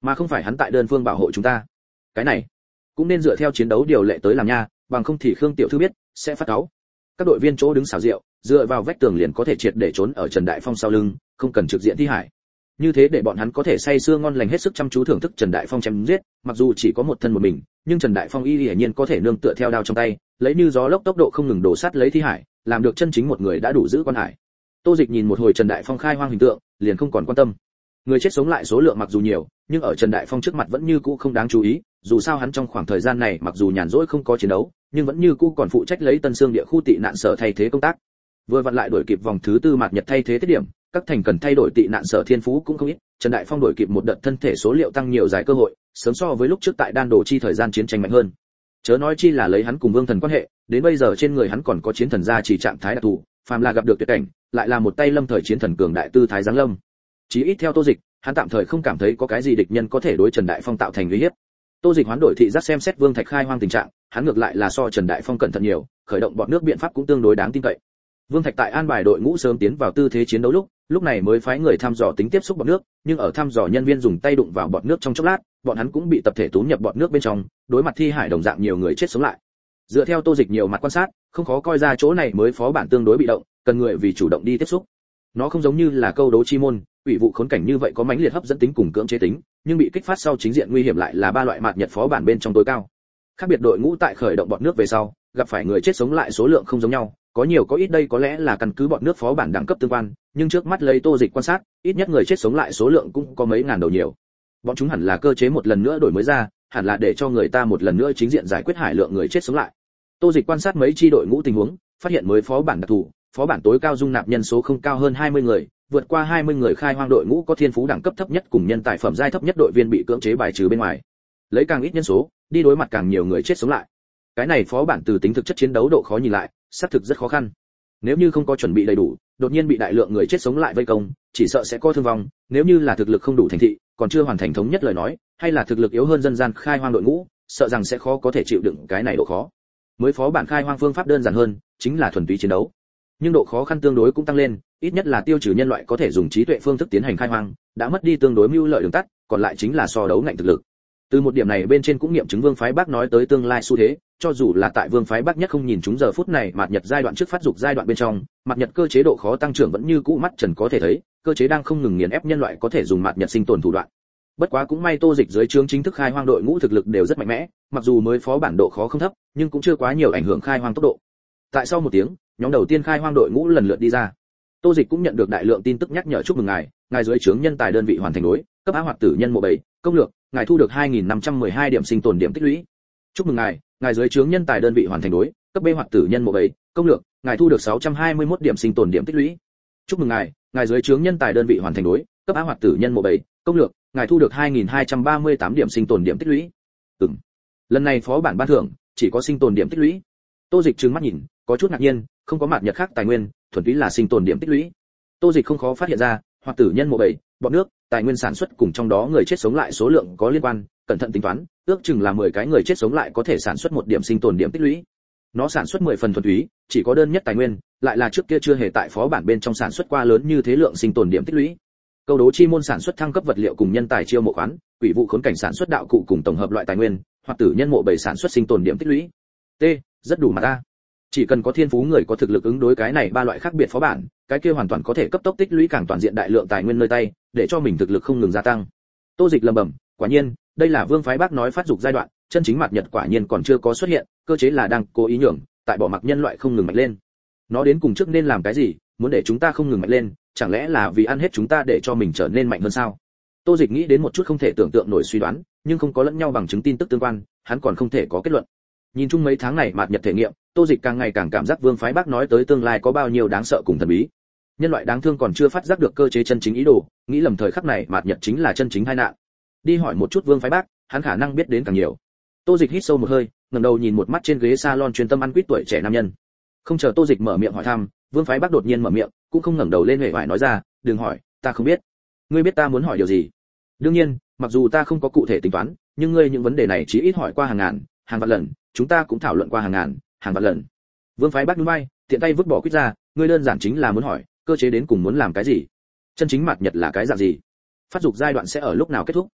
mà không phải hắn tại đơn phương bảo hộ chúng ta. Cái này cũng nên dựa theo chiến đấu điều lệ tới làm nha, bằng không thì Khương tiểu thư biết sẽ phát cáu. Các đội viên chỗ đứng xảo diệu, dựa vào vách tường liền có thể triệt để trốn ở Trần Đại Phong sau lưng, không cần trực diện thi hải. Như thế để bọn hắn có thể say sưa ngon lành hết sức chăm chú thưởng thức Trần Đại Phong chém giết, mặc dù chỉ có một thân một mình, nhưng Trần Đại Phong y hiển nhiên có thể nương tựa theo đao trong tay, lấy như gió lốc tốc độ không ngừng đổ sát lấy thi hải, làm được chân chính một người đã đủ giữ quan hải. Tô Dịch nhìn một hồi Trần Đại Phong khai hoang hình tượng, liền không còn quan tâm. Người chết sống lại số lượng mặc dù nhiều, nhưng ở Trần Đại Phong trước mặt vẫn như cũ không đáng chú ý, dù sao hắn trong khoảng thời gian này mặc dù nhàn rỗi không có chiến đấu, nhưng vẫn như cũ còn phụ trách lấy Tân Xương địa khu tị nạn sở thay thế công tác. Vừa vặn lại đổi kịp vòng thứ tư mạt nhật thay thế tiết điểm, các thành cần thay đổi tị nạn sở thiên phú cũng không ít, Trần Đại Phong đổi kịp một đợt thân thể số liệu tăng nhiều giải cơ hội, sớm so với lúc trước tại đan đồ chi thời gian chiến tranh mạnh hơn. Chớ nói chi là lấy hắn cùng Vương Thần quan hệ, đến bây giờ trên người hắn còn có chiến thần gia chỉ trạng thái đặc thù, phàm là gặp được tuyệt cảnh, lại là một tay lâm thời chiến thần cường đại tư thái giáng lâm. Chí ít theo Tô Dịch, hắn tạm thời không cảm thấy có cái gì địch nhân có thể đối Trần Đại Phong tạo thành uy hiếp. Tô Dịch hoán đổi thị giác xem xét Vương Thạch khai hoang tình trạng, hắn ngược lại là so Trần Đại Phong cẩn thận nhiều, khởi động bọn nước biện pháp cũng tương đối đáng tin cậy. Vương Thạch tại an bài đội ngũ sớm tiến vào tư thế chiến đấu lúc, lúc này mới phái người thăm dò tính tiếp xúc bọt nước, nhưng ở thăm dò nhân viên dùng tay đụng vào bọt nước trong chốc lát, bọn hắn cũng bị tập thể túm nhập bọt nước bên trong, đối mặt thi hải đồng dạng nhiều người chết sống lại. Dựa theo Tô Dịch nhiều mặt quan sát, không khó coi ra chỗ này mới phó bản tương đối bị động, cần người vì chủ động đi tiếp xúc. Nó không giống như là câu đố chi môn, ủy vụ khốn cảnh như vậy có mãnh liệt hấp dẫn tính cùng cưỡng chế tính, nhưng bị kích phát sau chính diện nguy hiểm lại là ba loại mạt nhật phó bản bên trong tối cao. Khác biệt đội ngũ tại khởi động bọt nước về sau, gặp phải người chết sống lại số lượng không giống nhau, có nhiều có ít đây có lẽ là căn cứ bọt nước phó bản đẳng cấp tương quan, nhưng trước mắt lấy Tô Dịch quan sát, ít nhất người chết sống lại số lượng cũng có mấy ngàn đầu nhiều. Bọn chúng hẳn là cơ chế một lần nữa đổi mới ra, hẳn là để cho người ta một lần nữa chính diện giải quyết hải lượng người chết sống lại. Tô Dịch quan sát mấy chi đội ngũ tình huống, phát hiện mới phó bản đặc thù, phó bản tối cao dung nạp nhân số không cao hơn hai mươi người, vượt qua hai mươi người khai hoang đội ngũ có thiên phú đẳng cấp thấp nhất cùng nhân tài phẩm giai thấp nhất đội viên bị cưỡng chế bài trừ bên ngoài. Lấy càng ít nhân số, đi đối mặt càng nhiều người chết sống lại. Cái này phó bản từ tính thực chất chiến đấu độ khó nhìn lại, xác thực rất khó khăn. Nếu như không có chuẩn bị đầy đủ, đột nhiên bị đại lượng người chết sống lại vây công, chỉ sợ sẽ có thương vong, nếu như là thực lực không đủ thành thị, còn chưa hoàn thành thống nhất lời nói, hay là thực lực yếu hơn dân gian khai hoang đội ngũ, sợ rằng sẽ khó có thể chịu đựng cái này độ khó. Mới phó bản khai hoang phương pháp đơn giản hơn, chính là thuần túy chiến đấu. Nhưng độ khó khăn tương đối cũng tăng lên, ít nhất là tiêu trừ nhân loại có thể dùng trí tuệ phương thức tiến hành khai hoang, đã mất đi tương đối mưu lợi đường tắt, còn lại chính là so đấu ngạnh thực lực. Từ một điểm này bên trên cũng nghiệm chứng Vương phái Bắc nói tới tương lai xu thế, cho dù là tại Vương phái Bắc nhất không nhìn chúng giờ phút này mạt nhật giai đoạn trước phát dục giai đoạn bên trong, mạt nhật cơ chế độ khó tăng trưởng vẫn như cũ mắt trần có thể thấy, cơ chế đang không ngừng nghiền ép nhân loại có thể dùng mạt nhật sinh tồn thủ đoạn. Bất quá cũng may Tô Dịch dưới trướng chính thức khai hoang đội ngũ thực lực đều rất mạnh mẽ, mặc dù mới phó bản độ khó không thấp, nhưng cũng chưa quá nhiều ảnh hưởng khai hoang tốc độ. Tại sau một tiếng, nhóm đầu tiên khai hoang đội ngũ lần lượt đi ra. Tô Dịch cũng nhận được đại lượng tin tức nhắc nhở chúc mừng ngài, ngài dưới trướng nhân tài đơn vị hoàn thành đối, cấp á hoạt tử nhân mộ bảy, công lược, ngài thu được hai nghìn năm trăm mười hai điểm sinh tồn điểm tích lũy. Chúc mừng ngài, ngài dưới trướng nhân tài đơn vị hoàn thành đối, cấp B hoạt tử nhân mộ bảy, công lược, ngài thu được sáu trăm hai mươi mốt điểm sinh tồn điểm tích lũy. Chúc mừng ngài, ngài dưới trướng nhân tài đơn vị hoàn thành đối, cấp A hoạt tử nhân mộ bảy, công lược, ngài thu được hai nghìn hai trăm ba mươi tám điểm sinh tồn điểm tích lũy. Ừm. Lần này phó bản ban thưởng chỉ có sinh tồn điểm tích lũy. Tô Dịch trừng mắt nhìn, có chút ngạc nhiên, không có mạt nhật khác tài nguyên, thuần túy là sinh tồn điểm tích lũy. Tô Dịch không khó phát hiện ra, hoạt tử nhân mộ bảy, bọn nước, tài nguyên sản xuất cùng trong đó người chết sống lại số lượng có liên quan, cẩn thận tính toán, ước chừng là mười cái người chết sống lại có thể sản xuất một điểm sinh tồn điểm tích lũy. Nó sản xuất mười phần thuần túy, chỉ có đơn nhất tài nguyên, lại là trước kia chưa hề tại phó bản bên trong sản xuất qua lớn như thế lượng sinh tồn điểm tích lũy. Câu đố chi môn sản xuất thăng cấp vật liệu cùng nhân tài chiêu mộ khoán, quỷ vụ khốn cảnh sản xuất đạo cụ cùng tổng hợp loại tài nguyên, hoặc tử nhân mộ bảy sản xuất sinh tồn điểm tích lũy. T, rất đủ mà ta. Chỉ cần có thiên phú người có thực lực ứng đối cái này ba loại khác biệt phó bản, cái kia hoàn toàn có thể cấp tốc tích lũy càng toàn diện đại lượng tài nguyên nơi tay, để cho mình thực lực không ngừng gia tăng. Tô Dịch lẩm bẩm, quả nhiên, đây là Vương phái Bắc nói phát dục giai đoạn, chân chính mặt nhật quả nhiên còn chưa có xuất hiện, cơ chế là đang cố ý nhường, tại bỏ mặc nhân loại không ngừng mạnh lên. Nó đến cùng trước nên làm cái gì, muốn để chúng ta không ngừng mạnh lên, chẳng lẽ là vì ăn hết chúng ta để cho mình trở nên mạnh hơn sao? Tô Dịch nghĩ đến một chút không thể tưởng tượng nổi suy đoán, nhưng không có lẫn nhau bằng chứng tin tức tương quan, hắn còn không thể có kết luận. Nhìn chung mấy tháng này mạt nhật thể nghiệm, Tô Dịch càng ngày càng cảm giác Vương phái Bắc nói tới tương lai có bao nhiêu đáng sợ cùng thần bí. Nhân loại đáng thương còn chưa phát giác được cơ chế chân chính ý đồ, nghĩ lầm thời khắc này mạt nhật chính là chân chính tai nạn. Đi hỏi một chút Vương phái Bắc, hắn khả năng biết đến càng nhiều. Tô Dịch hít sâu một hơi, ngẩng đầu nhìn một mắt trên ghế salon chuyên tâm ăn quýt tuổi trẻ nam nhân. Không chờ Tô Dịch mở miệng hỏi thăm, Vương phái Bắc đột nhiên mở miệng, cũng không ngẩng đầu lên huệ vải nói ra, "Đừng hỏi, ta không biết." "Ngươi biết ta muốn hỏi điều gì?" "Đương nhiên, mặc dù ta không có cụ thể tính toán, nhưng ngươi những vấn đề này chí ít hỏi qua hàng ngàn, hàng vạn lần, chúng ta cũng thảo luận qua hàng ngàn, hàng vạn lần." Vương phái Bắc nhún vai, tiện tay vứt bỏ quýt ra, "Ngươi đơn giản chính là muốn hỏi, cơ chế đến cùng muốn làm cái gì? Chân chính mặt nhật là cái dạng gì? Phát dục giai đoạn sẽ ở lúc nào kết thúc?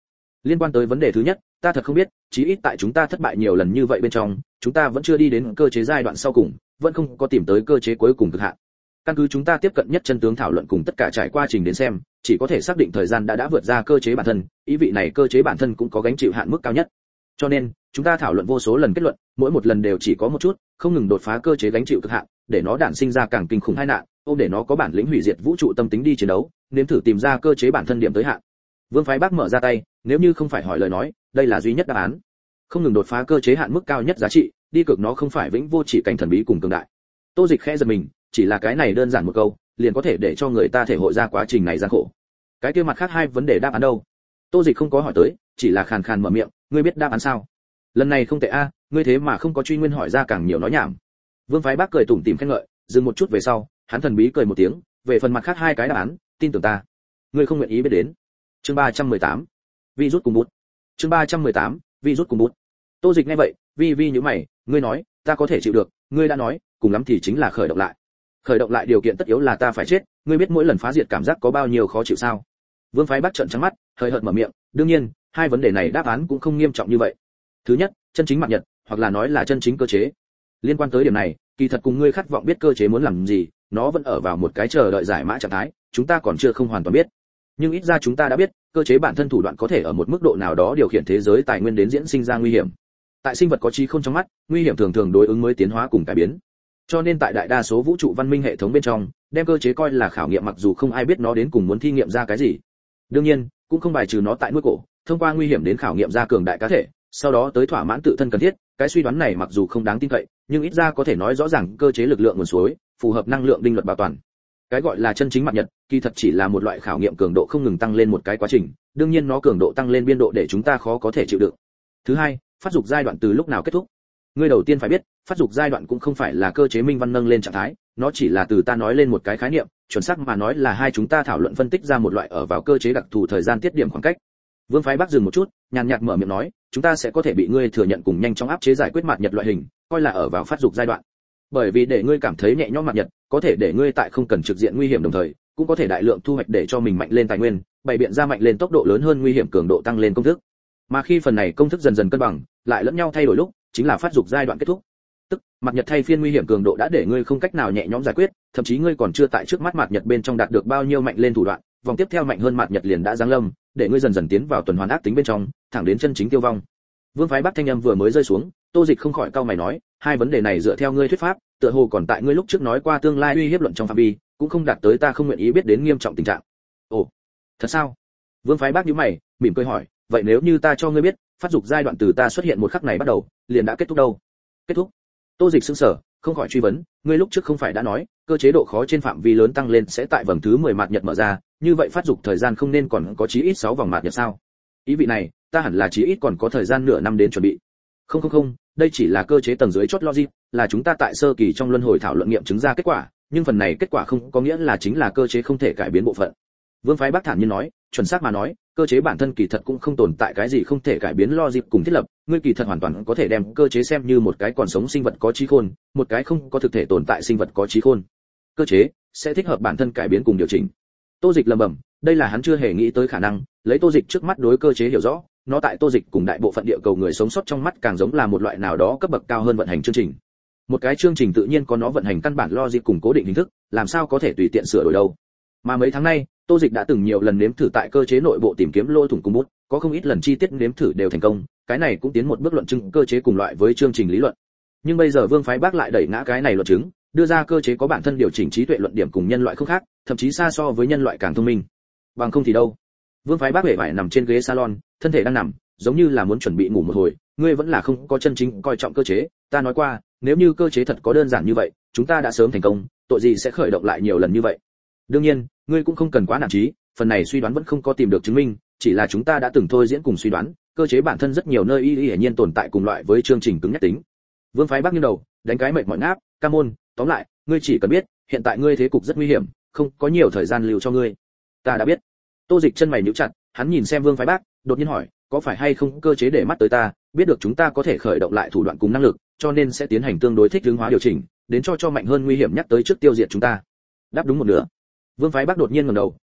Liên quan tới vấn đề thứ nhất, ta thật không biết, chí ít tại chúng ta thất bại nhiều lần như vậy bên trong, chúng ta vẫn chưa đi đến cơ chế giai đoạn sau cùng, vẫn không có tìm tới cơ chế cuối cùng cực hạn. Căn cứ chúng ta tiếp cận nhất chân tướng thảo luận cùng tất cả trải qua trình đến xem, chỉ có thể xác định thời gian đã đã vượt ra cơ chế bản thân, ý vị này cơ chế bản thân cũng có gánh chịu hạn mức cao nhất. Cho nên, chúng ta thảo luận vô số lần kết luận, mỗi một lần đều chỉ có một chút, không ngừng đột phá cơ chế gánh chịu cực hạn, để nó đản sinh ra càng kinh khủng tai nạn, ôm để nó có bản lĩnh hủy diệt vũ trụ tâm tính đi chiến đấu, nếm thử tìm ra cơ chế bản thân điểm tới hạn. Vương Phái Bác mở ra tay, nếu như không phải hỏi lời nói, đây là duy nhất đáp án. Không ngừng đột phá cơ chế hạn mức cao nhất giá trị, đi cực nó không phải vĩnh vô chỉ cảnh thần bí cùng cường đại. Tô Dịch khẽ giật mình, chỉ là cái này đơn giản một câu, liền có thể để cho người ta thể hội ra quá trình này gian khổ. Cái kia mặt khác hai vấn đề đáp án đâu? Tô Dịch không có hỏi tới, chỉ là khàn khàn mở miệng, ngươi biết đáp án sao? Lần này không tệ a, ngươi thế mà không có truy nguyên hỏi ra càng nhiều nói nhảm. Vương Phái Bác cười tủm tỉm khen ngợi, dừng một chút về sau, hắn thần bí cười một tiếng, về phần mặt khác hai cái đáp án, tin tưởng ta. Ngươi không nguyện ý biết đến. Chương ba trăm mười tám, vi rút cùng bút. Chương ba trăm mười tám, vi rút cùng bút. Tô Dịch nghe vậy, vi vi nhíu mày, ngươi nói, ta có thể chịu được, ngươi đã nói, cùng lắm thì chính là khởi động lại. Khởi động lại điều kiện tất yếu là ta phải chết, ngươi biết mỗi lần phá diệt cảm giác có bao nhiêu khó chịu sao? Vương Phái Bác trợn trắng mắt, hơi hợt mở miệng, đương nhiên, hai vấn đề này đáp án cũng không nghiêm trọng như vậy. Thứ nhất, chân chính mặt nhật, hoặc là nói là chân chính cơ chế. Liên quan tới điểm này, kỳ thật cùng ngươi khát vọng biết cơ chế muốn làm gì, nó vẫn ở vào một cái chờ đợi giải mã trạng thái, chúng ta còn chưa không hoàn toàn biết. Nhưng ít ra chúng ta đã biết, cơ chế bản thân thủ đoạn có thể ở một mức độ nào đó điều khiển thế giới tài nguyên đến diễn sinh ra nguy hiểm. Tại sinh vật có trí không trong mắt, nguy hiểm thường thường đối ứng mới tiến hóa cùng cải biến. Cho nên tại đại đa số vũ trụ văn minh hệ thống bên trong, đem cơ chế coi là khảo nghiệm mặc dù không ai biết nó đến cùng muốn thi nghiệm ra cái gì. Đương nhiên, cũng không bài trừ nó tại nuôi cổ, thông qua nguy hiểm đến khảo nghiệm ra cường đại cá thể, sau đó tới thỏa mãn tự thân cần thiết. Cái suy đoán này mặc dù không đáng tin cậy, nhưng ít ra có thể nói rõ ràng cơ chế lực lượng nguồn suối, phù hợp năng lượng định luật bảo toàn. Cái gọi là chân chính mặt nhật, kỳ thật chỉ là một loại khảo nghiệm cường độ không ngừng tăng lên một cái quá trình, đương nhiên nó cường độ tăng lên biên độ để chúng ta khó có thể chịu đựng. Thứ hai, phát dục giai đoạn từ lúc nào kết thúc? Ngươi đầu tiên phải biết, phát dục giai đoạn cũng không phải là cơ chế minh văn nâng lên trạng thái, nó chỉ là từ ta nói lên một cái khái niệm, chuẩn xác mà nói là hai chúng ta thảo luận phân tích ra một loại ở vào cơ chế đặc thù thời gian tiết điểm khoảng cách. Vương Phái Bác dừng một chút, nhàn nhạt mở miệng nói, chúng ta sẽ có thể bị ngươi thừa nhận cùng nhanh chóng áp chế giải quyết mặt nhật loại hình, coi là ở vào phát dục giai đoạn. Bởi vì để ngươi cảm thấy nhẹ nhõm mặt nhật, có thể để ngươi tại không cần trực diện nguy hiểm đồng thời, cũng có thể đại lượng thu hoạch để cho mình mạnh lên tài nguyên, bày biện ra mạnh lên tốc độ lớn hơn nguy hiểm cường độ tăng lên công thức. Mà khi phần này công thức dần dần cân bằng, lại lẫn nhau thay đổi lúc, chính là phát dục giai đoạn kết thúc. Tức, mặt nhật thay phiên nguy hiểm cường độ đã để ngươi không cách nào nhẹ nhõm giải quyết, thậm chí ngươi còn chưa tại trước mắt mặt nhật bên trong đạt được bao nhiêu mạnh lên thủ đoạn, vòng tiếp theo mạnh hơn mặt nhật liền đã giáng lâm, để ngươi dần dần tiến vào tuần hoàn ác tính bên trong, thẳng đến chân chính tiêu vong. Vương Phái Bắc thanh âm vừa mới rơi xuống, Tô Dịch không khỏi cau mày nói, hai vấn đề này dựa theo ngươi thuyết pháp, tựa hồ còn tại ngươi lúc trước nói qua tương lai uy hiếp luận trong phạm vi, cũng không đạt tới ta không nguyện ý biết đến nghiêm trọng tình trạng. Ồ, thật sao? Vương Phái Bắc nhíu mày, mỉm cười hỏi, vậy nếu như ta cho ngươi biết, phát dục giai đoạn từ ta xuất hiện một khắc này bắt đầu, liền đã kết thúc đâu? Kết thúc? Tô Dịch sững sờ, không khỏi truy vấn, ngươi lúc trước không phải đã nói, cơ chế độ khó trên phạm vi lớn tăng lên sẽ tại vòng thứ mười mạt nhật mở ra, như vậy phát dục thời gian không nên còn có chí ít sáu vòng mạt nhật sao? Ý vị này, ta hẳn là chí ít còn có thời gian nửa năm đến chuẩn bị. Không không không, đây chỉ là cơ chế tầng dưới chốt logic, là chúng ta tại sơ kỳ trong luân hồi thảo luận nghiệm chứng ra kết quả, nhưng phần này kết quả không có nghĩa là chính là cơ chế không thể cải biến bộ phận. Vương Phái Bắc thản nhiên nói, chuẩn xác mà nói, cơ chế bản thân kỳ thật cũng không tồn tại cái gì không thể cải biến logic cùng thiết lập, ngươi kỳ thật hoàn toàn có thể đem cơ chế xem như một cái còn sống sinh vật có trí khôn, một cái không có thực thể tồn tại sinh vật có trí khôn. Cơ chế sẽ thích hợp bản thân cải biến cùng điều chỉnh. Tô Dịch lẩm bẩm, đây là hắn chưa hề nghĩ tới khả năng, lấy Tô Dịch trước mắt đối cơ chế hiểu rõ, nó tại Tô Dịch cùng đại bộ phận địa cầu người sống sót trong mắt càng giống là một loại nào đó cấp bậc cao hơn vận hành chương trình. Một cái chương trình tự nhiên có nó vận hành căn bản logic cùng cố định hình thức, làm sao có thể tùy tiện sửa đổi đâu. Mà mấy tháng nay, Tô Dịch đã từng nhiều lần nếm thử tại cơ chế nội bộ tìm kiếm lỗ thủng cùng bút, có không ít lần chi tiết nếm thử đều thành công, cái này cũng tiến một bước luận chứng cơ chế cùng loại với chương trình lý luận. Nhưng bây giờ Vương Phái Bác lại đẩy ngã cái này luận chứng, đưa ra cơ chế có bản thân điều chỉnh trí tuệ luận điểm cùng nhân loại không khác, thậm chí xa so với nhân loại càng thông minh. Bằng không thì đâu? Vương Phái Bác hề bại nằm trên ghế salon, thân thể đang nằm, giống như là muốn chuẩn bị ngủ một hồi, ngươi vẫn là không có chân chính coi trọng cơ chế, ta nói qua, nếu như cơ chế thật có đơn giản như vậy, chúng ta đã sớm thành công, tội gì sẽ khởi động lại nhiều lần như vậy. Đương nhiên, ngươi cũng không cần quá nản chí, phần này suy đoán vẫn không có tìm được chứng minh, chỉ là chúng ta đã từng thôi diễn cùng suy đoán, cơ chế bản thân rất nhiều nơi y y hiển nhiên tồn tại cùng loại với chương trình cứng nhắc tính. Vương Phái Bắc nghiêng đầu, đánh cái mệt mỏi ngáp, "Ca môn, tóm lại, ngươi chỉ cần biết, hiện tại ngươi thế cục rất nguy hiểm, không có nhiều thời gian lưu cho ngươi." "Ta đã biết." Tô Dịch chân mày nhíu chặt, hắn nhìn xem Vương Phái Bắc, đột nhiên hỏi, "Có phải hay không cơ chế để mắt tới ta, biết được chúng ta có thể khởi động lại thủ đoạn cùng năng lực, cho nên sẽ tiến hành tương đối thích ứng hóa điều chỉnh, đến cho cho mạnh hơn nguy hiểm nhắc tới trước tiêu diệt chúng ta?" Đáp đúng một nửa. Vương Phái Bắc đột nhiên ngẩng đầu,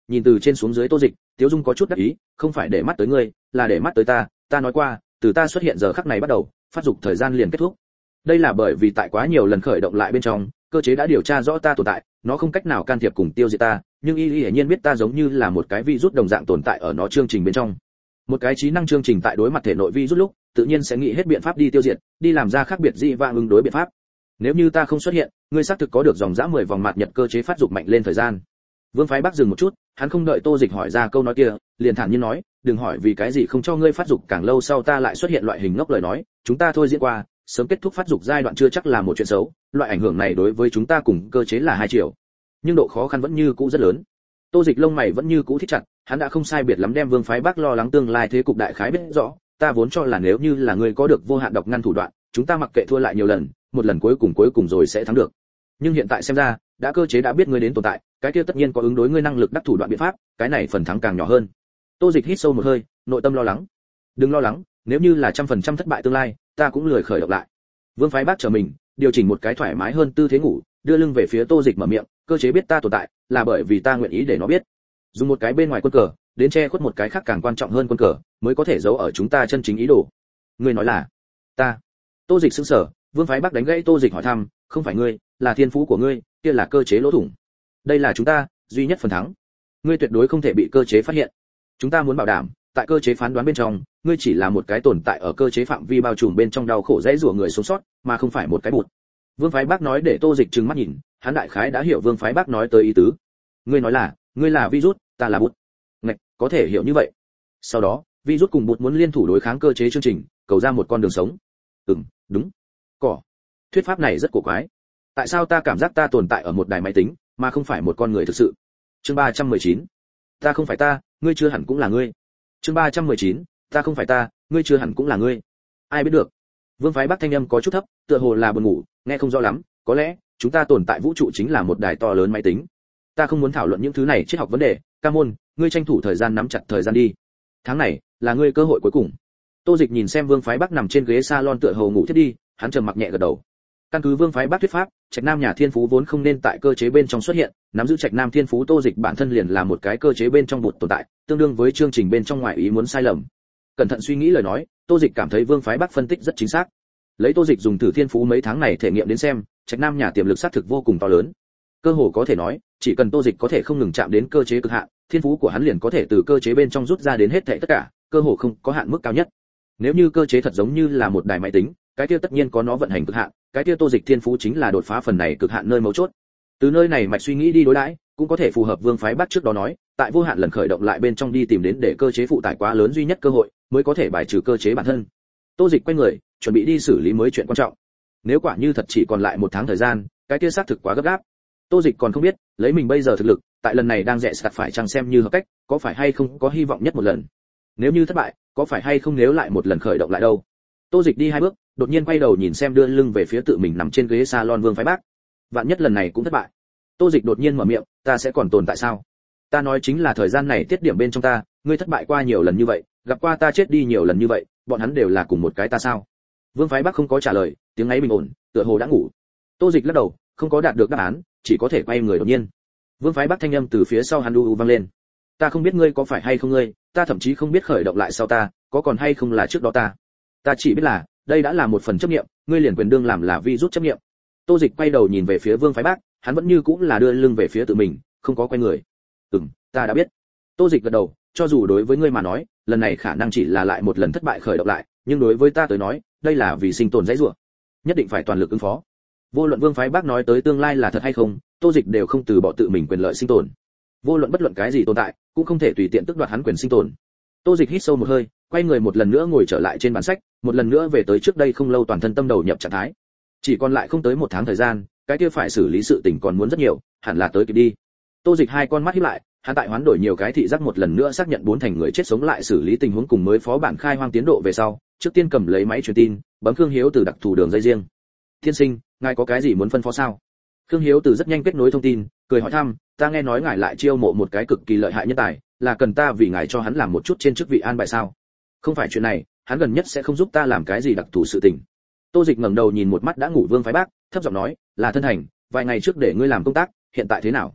nhìn từ trên xuống dưới Tô Dịch, Tiếu Dung có chút đắc ý, không phải để mắt tới ngươi, là để mắt tới ta, ta nói qua, từ ta xuất hiện giờ khắc này bắt đầu, phát dục thời gian liền kết thúc. Đây là bởi vì tại quá nhiều lần khởi động lại bên trong, cơ chế đã điều tra rõ ta tồn tại, nó không cách nào can thiệp cùng tiêu diệt ta, nhưng y y hiển nhiên biết ta giống như là một cái virus đồng dạng tồn tại ở nó chương trình bên trong. Một cái trí năng chương trình tại đối mặt thể nội virus lúc, tự nhiên sẽ nghĩ hết biện pháp đi tiêu diệt, đi làm ra khác biệt dị vãng ứng đối biện pháp. Nếu như ta không xuất hiện, ngươi xác thực có được dòng dã mười vòng mạt nhật cơ chế phát dục mạnh lên thời gian. Vương Phái Bắc dừng một chút, hắn không đợi Tô Dịch hỏi ra câu nói kia, liền thản nhiên nói, đừng hỏi vì cái gì không cho ngươi phát dục càng lâu sau ta lại xuất hiện loại hình ngốc lời nói, chúng ta thôi diễn qua, sớm kết thúc phát dục giai đoạn chưa chắc là một chuyện xấu, loại ảnh hưởng này đối với chúng ta cùng cơ chế là hai chiều, nhưng độ khó khăn vẫn như cũ rất lớn. Tô Dịch lông mày vẫn như cũ thích chặt, hắn đã không sai biệt lắm đem Vương Phái Bắc lo lắng tương lai thế cục đại khái biết rõ, ta vốn cho là nếu như là ngươi có được vô hạn độc ngăn thủ đoạn, chúng ta mặc kệ thua lại nhiều lần, một lần cuối cùng cuối cùng rồi sẽ thắng được. Nhưng hiện tại xem ra, đã cơ chế đã biết ngươi đến tồn tại, cái kia tất nhiên có ứng đối ngươi năng lực đắc thủ đoạn biện pháp, cái này phần thắng càng nhỏ hơn. Tô Dịch hít sâu một hơi, nội tâm lo lắng. Đừng lo lắng, nếu như là trăm phần trăm thất bại tương lai, ta cũng lười khởi động lại. Vương Phái Bắc trở mình, điều chỉnh một cái thoải mái hơn tư thế ngủ, đưa lưng về phía Tô Dịch mở miệng, cơ chế biết ta tồn tại, là bởi vì ta nguyện ý để nó biết. Dùng một cái bên ngoài quân cờ, đến che khuất một cái khác càng quan trọng hơn quân cờ, mới có thể giấu ở chúng ta chân chính ý đồ. Ngươi nói là ta? Tô Dịch sững sờ, Vương Phái Bắc đánh gãy Tô Dịch hỏi thăm, không phải ngươi, là thiên phú của ngươi, kia là cơ chế lỗ thủng. Đây là chúng ta duy nhất phần thắng. Ngươi tuyệt đối không thể bị cơ chế phát hiện. Chúng ta muốn bảo đảm, tại cơ chế phán đoán bên trong, ngươi chỉ là một cái tồn tại ở cơ chế phạm vi bao trùm bên trong đau khổ dễ rủa người sống sót, mà không phải một cái bụt. Vương Phái Bắc nói để Tô Dịch trừng mắt nhìn, hắn đại khái đã hiểu Vương Phái Bắc nói tới ý tứ. Ngươi nói là, ngươi là virus, ta là bụt. Ngạch, có thể hiểu như vậy. Sau đó, virus cùng bụt muốn liên thủ đối kháng cơ chế chương trình, cầu ra một con đường sống. Ừm, đúng. Cỏ. Thuyết pháp này rất cổ quái. Tại sao ta cảm giác ta tồn tại ở một đài máy tính, mà không phải một con người thực sự? Chương ba trăm mười chín. Ta không phải ta, ngươi chưa hẳn cũng là ngươi. Chương ba trăm mười chín. Ta không phải ta, ngươi chưa hẳn cũng là ngươi. Ai biết được. Vương Phái Bắc thanh âm có chút thấp, tựa hồ là buồn ngủ, nghe không rõ lắm, có lẽ chúng ta tồn tại vũ trụ chính là một đài to lớn máy tính. Ta không muốn thảo luận những thứ này triết học vấn đề, Ca Môn, ngươi tranh thủ thời gian nắm chặt thời gian đi. Tháng này là ngươi cơ hội cuối cùng. Tô Dịch nhìn xem Vương Phái Bắc nằm trên ghế salon tựa hồ ngủ thiết đi, hắn trầm mặc nhẹ gật đầu. Căn cứ Vương Phái Bắc thuyết pháp, Trạch Nam nhà thiên phú vốn không nên tại cơ chế bên trong xuất hiện, nắm giữ Trạch Nam thiên phú Tô Dịch bản thân liền là một cái cơ chế bên trong bụt tồn tại, tương đương với chương trình bên trong ngoại ý muốn sai lầm. Cẩn thận suy nghĩ lời nói, Tô Dịch cảm thấy Vương Phái Bắc phân tích rất chính xác. Lấy Tô Dịch dùng thử thiên phú mấy tháng này thể nghiệm đến xem, Trạch Nam nhà tiềm lực xác thực vô cùng to lớn. Cơ hồ có thể nói, chỉ cần Tô Dịch có thể không ngừng chạm đến cơ chế cực hạn, thiên phú của hắn liền có thể từ cơ chế bên trong rút ra đến hết thảy tất cả, cơ hồ không có hạn mức cao nhất. Nếu như cơ chế thật giống như là một đài máy tính, cái kia tất nhiên có nó vận hành cực hạn, cái kia Tô Dịch thiên phú chính là đột phá phần này cực hạn nơi mấu chốt. Từ nơi này mạch suy nghĩ đi đối đãi, cũng có thể phù hợp Vương Phái Bắc trước đó nói, tại vô hạn lần khởi động lại bên trong đi tìm đến để cơ chế phụ tải quá lớn duy nhất cơ hội, mới có thể bài trừ cơ chế bản thân. Tô Dịch quay người, chuẩn bị đi xử lý mới chuyện quan trọng. Nếu quả như thật chỉ còn lại một tháng thời gian, cái kia xác thực quá gấp gáp. Tô Dịch còn không biết, lấy mình bây giờ thực lực, tại lần này đang rẽ sạt phải chăng xem như hợp cách, có phải hay không có hy vọng nhất một lần. Nếu như thất bại, có phải hay không nếu lại một lần khởi động lại đâu. Tô Dịch đi hai bước, đột nhiên quay đầu nhìn xem đưa lưng về phía tự mình nằm trên ghế salon Vương Phái Bắc. Vạn nhất lần này cũng thất bại. Tô Dịch đột nhiên mở miệng, ta sẽ còn tồn tại sao? Ta nói chính là thời gian này tiết điểm bên trong ta, ngươi thất bại qua nhiều lần như vậy, gặp qua ta chết đi nhiều lần như vậy, bọn hắn đều là cùng một cái ta sao? Vương Phái Bắc không có trả lời, tiếng ấy bình ổn, tựa hồ đã ngủ. Tô Dịch lắc đầu, không có đạt được đáp án, chỉ có thể quay người đột nhiên. Vương Phái Bắc thanh âm từ phía sau hắn u vang lên. Ta không biết ngươi có phải hay không ngươi, ta thậm chí không biết khởi động lại sau ta, có còn hay không là trước đó ta. Ta chỉ biết là, đây đã là một phần chấp niệm, ngươi liền quyền đương làm là vi rút chấp niệm. Tô Dịch quay đầu nhìn về phía Vương Phái Bắc, hắn vẫn như cũng là đưa lưng về phía tự mình, không có quay người. Ừm, ta đã biết. Tô Dịch gật đầu, cho dù đối với ngươi mà nói, lần này khả năng chỉ là lại một lần thất bại khởi động lại, nhưng đối với ta tới nói, đây là vì sinh tồn dãy rủa, nhất định phải toàn lực ứng phó. Vô luận Vương Phái Bắc nói tới tương lai là thật hay không, Tô Dịch đều không từ bỏ tự mình quyền lợi sinh tồn. Vô luận bất luận cái gì tồn tại, cũng không thể tùy tiện tước đoạt hắn quyền sinh tồn. Tô Dịch hít sâu một hơi, quay người một lần nữa ngồi trở lại trên bàn sách, một lần nữa về tới trước đây không lâu toàn thân tâm đầu nhập trạng thái. Chỉ còn lại không tới một tháng thời gian, cái kia phải xử lý sự tình còn muốn rất nhiều, hẳn là tới kịp đi. Tô Dịch hai con mắt híp lại, hắn tại hoán đổi nhiều cái thị giác một lần nữa xác nhận bốn thành người chết sống lại xử lý tình huống cùng mới phó bản khai hoang tiến độ về sau, trước tiên cầm lấy máy truyền tin, bấm Khương Hiếu từ đặc thù đường dây riêng. Thiên sinh, ngài có cái gì muốn phân phó sao? Khương Hiếu từ rất nhanh kết nối thông tin, cười hỏi thăm, ta nghe nói ngài lại chiêu mộ một cái cực kỳ lợi hại nhân tài, là cần ta vì ngài cho hắn làm một chút trên chức vị an bài sao? Không phải chuyện này, hắn gần nhất sẽ không giúp ta làm cái gì đặc thù sự tình. Tô Dịch ngẩng đầu nhìn một mắt đã ngủ Vương Phái Bắc, thấp giọng nói, là thân thành, vài ngày trước để ngươi làm công tác, hiện tại thế nào?